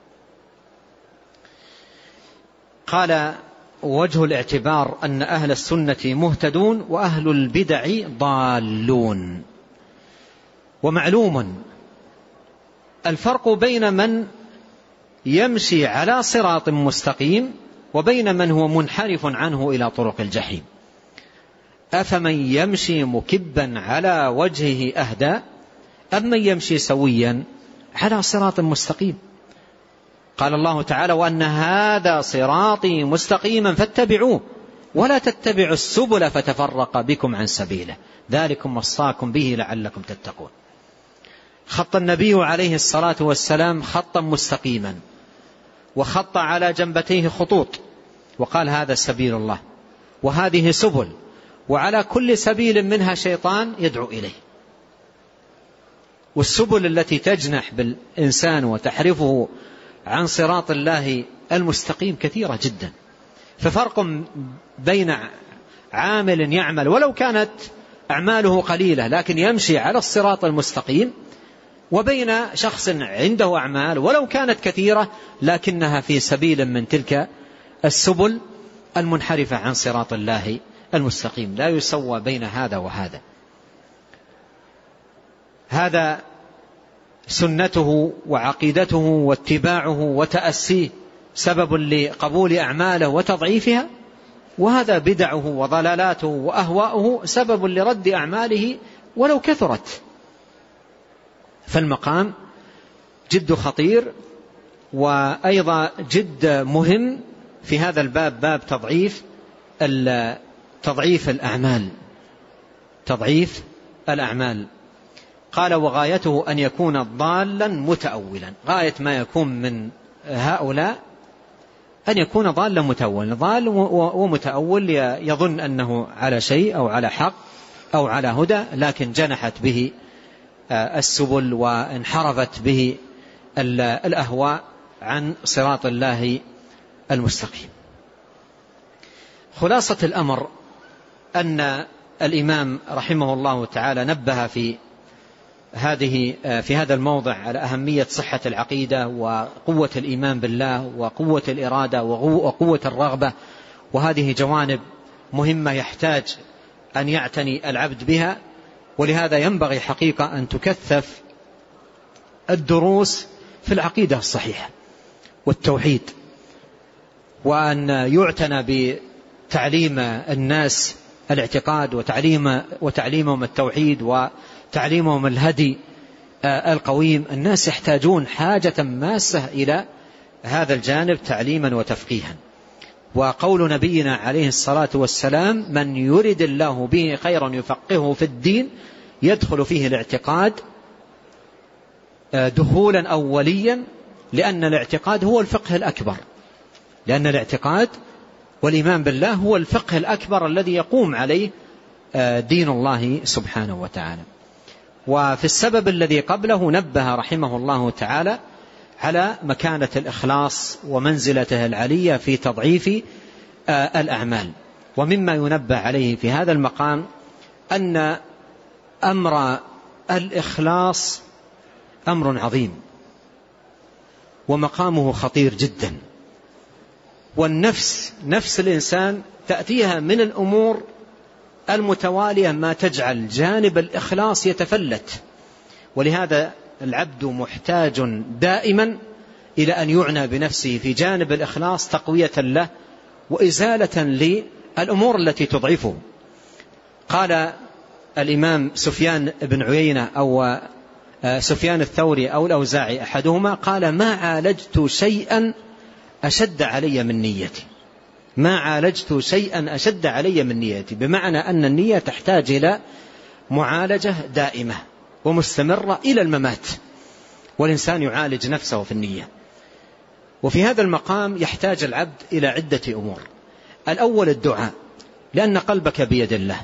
قال: وجه الاعتبار أن أهل السنة مهتدون وأهل البدع ضالون. ومعلوم الفرق بين من يمشي على صراط مستقيم وبين من هو منحرف عنه إلى طرق الجحيم. أفمن يمشي مكبا على وجهه أهدى أم من يمشي سويا على صراط مستقيم؟ قال الله تعالى: وأن هذا صراطي مستقيما فاتبعوه ولا تتبعوا السبل فتفرق بكم عن سبيله ذلكم وصاكم به لعلكم تتقون. خط النبي عليه الصلاة والسلام خطا مستقيما وخط على جنبتيه خطوط وقال: هذا سبيل الله وهذه سبل، وعلى كل سبيل منها شيطان يدعو إليه. والسبل التي تجنح بالإنسان وتحرفه عن صراط الله المستقيم كثيرة جدا. ففرق بين عامل يعمل ولو كانت أعماله قليلة لكن يمشي على الصراط المستقيم، وبين شخص عنده أعمال ولو كانت كثيرة لكنها في سبيل من تلك السبل المنحرفة عن صراط الله المستقيم. لا يسوى بين هذا وهذا. هذا سنته وعقيدته واتباعه وتأسيه سبب لقبول أعماله وتضعيفها، وهذا بدعه وضلالاته وأهواؤه سبب لرد أعماله ولو كثرت. فالمقام جد خطير وأيضا جد مهم في هذا الباب، باب تضعيف تضعيف الأعمال تضعيف الأعمال. قال: وغايته أن يكون ضالا متأولا. غاية ما يكون من هؤلاء أن يكون ضالا متأولا. ضال ومتأول يظن أنه على شيء أو على حق أو على هدى، لكن جنحت به السبل وانحرفت به الأهواء عن صراط الله المستقيم. خلاصة الأمر أن الإمام رحمه الله تعالى نبه في هذه في هذا الموضع على أهمية صحة العقيدة وقوة الإيمان بالله وقوة الإرادة وقوة الرغبة، وهذه جوانب مهمة يحتاج أن يعتني العبد بها. ولهذا ينبغي حقيقة أن تكثف الدروس في العقيدة الصحيحة والتوحيد، وأن يعتنى بتعليم الناس الاعتقاد وتعليم وتعليمهم التوحيد وتعليمهم الهدي القويم. الناس يحتاجون حاجة ماسة إلى هذا الجانب تعليما وتفقيها. وقول نبينا عليه الصلاة والسلام: من يرد الله به خيرا يفقهه في الدين، يدخل فيه الاعتقاد دخولا أوليا، لأن الاعتقاد هو الفقه الأكبر، لأن الاعتقاد والإيمان بالله هو الفقه الأكبر الذي يقوم عليه دين الله سبحانه وتعالى. وفي السبب الذي قبله نبه رحمه الله تعالى على مكانة الإخلاص ومنزلته العلية في تضعيف الأعمال. ومما ينبه عليه في هذا المقام أن أمر الإخلاص أمر عظيم ومقامه خطير جدا، والنفس نفس الإنسان تأتيها من الأمور المتوالية ما تجعل جانب الإخلاص يتفلت. ولهذا العبد محتاج دائما إلى أن يعنى بنفسه في جانب الإخلاص تقوية له وإزالة للأمور التي تضعفه. قال الإمام سفيان بن عيينة أو سفيان الثوري أو الأوزاعي أحدهما، قال: ما عالجت شيئا أشد علي من نيتي. ما عالجت شيئا أشد علي من نيتي، بمعنى أن النية تحتاج إلى معالجة دائمة ومستمرة إلى الممات، والإنسان يعالج نفسه في النية. وفي هذا المقام يحتاج العبد إلى عدة أمور. الأول الدعاء، لأن قلبك بيد الله،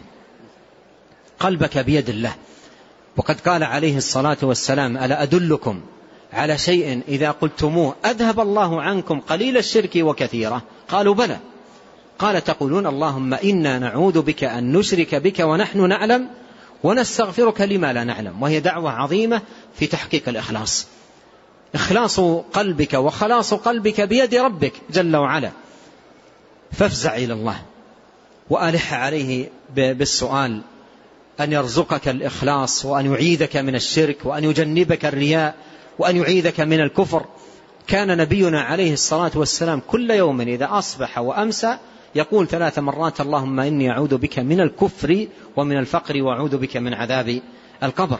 قلبك بيد الله. وقد قال عليه الصلاة والسلام: ألا أدلكم على شيء إذا قلتموه أذهب الله عنكم قليل الشرك وكثيرة؟ قالوا: بلى. قال: تقولون اللهم إنا نعوذ بك أن نشرك بك ونحن نعلم ونستغفرك لما لا نعلم. وهي دعوة عظيمة في تحقيق الإخلاص. إخلاص قلبك وخلاص قلبك بيد ربك جل وعلا. فافزع إلى الله وألح عليه بالسؤال أن يرزقك الإخلاص، وأن يعيذك من الشرك، وأن يجنبك الرياء، وأن يعيذك من الكفر. كان نبينا عليه الصلاة والسلام كل يوم إذا أصبح وأمسى يقول ثلاث مرات: اللهم إني أعوذ بك من الكفر ومن الفقر وأعوذ بك من عذاب القبر.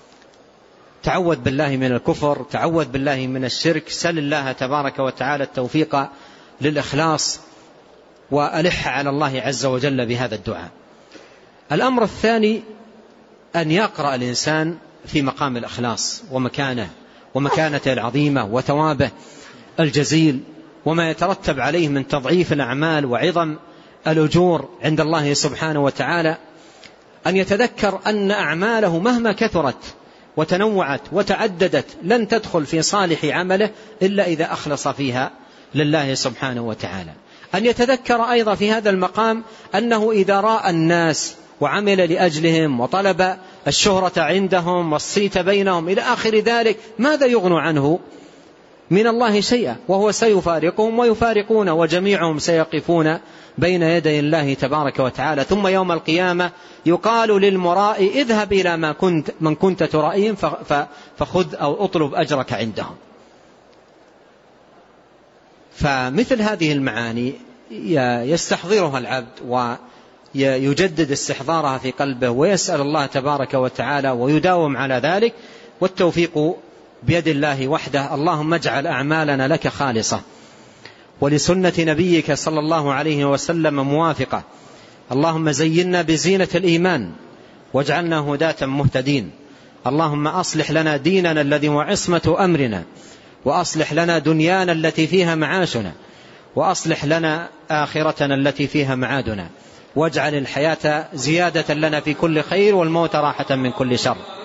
تعوذ بالله من الكفر، تعوذ بالله من الشرك، سل الله تبارك وتعالى التوفيق للإخلاص، وألح على الله عز وجل بهذا الدعاء. الأمر الثاني أن يقرأ الإنسان في مقام الإخلاص ومكانه ومكانته العظيمة وثوابه الجزيل، وما يترتب عليه من تضعيف الأعمال وعظم الأجور عند الله سبحانه وتعالى. أن يتذكر أن أعماله مهما كثرت وتنوعت وتعددت لن تدخل في صالح عمله إلا إذا أخلص فيها لله سبحانه وتعالى. أن يتذكر أيضا في هذا المقام أنه إذا رأى الناس وعمل لأجلهم وطلب الشهرة عندهم والصيت بينهم إلى آخر ذلك، ماذا يغنو عنه من الله شيئا، وهو سيفارقهم ويفارقون، وجميعهم سيقفون بين يدي الله تبارك وتعالى. ثم يوم القيامة يقال للمرائي: اذهب إلى ما كنت من كنت ترائيهم فخذ أو اطلب أجرك عندهم. فمثل هذه المعاني يستحضرها العبد ويجدد استحضارها في قلبه، ويسأل الله تبارك وتعالى ويداوم على ذلك، والتوفيق بيد الله وحده. اللهم اجعل أعمالنا لك خالصة ولسنة نبيك صلى الله عليه وسلم موافقة. اللهم زينا بزينة الإيمان واجعلنا هداة مهتدين. اللهم أصلح لنا ديننا الذي هو عصمة أمرنا، وأصلح لنا دنيانا التي فيها معاشنا، وأصلح لنا آخرتنا التي فيها معادنا، واجعل الحياة زيادة لنا في كل خير والموت راحة من كل شر.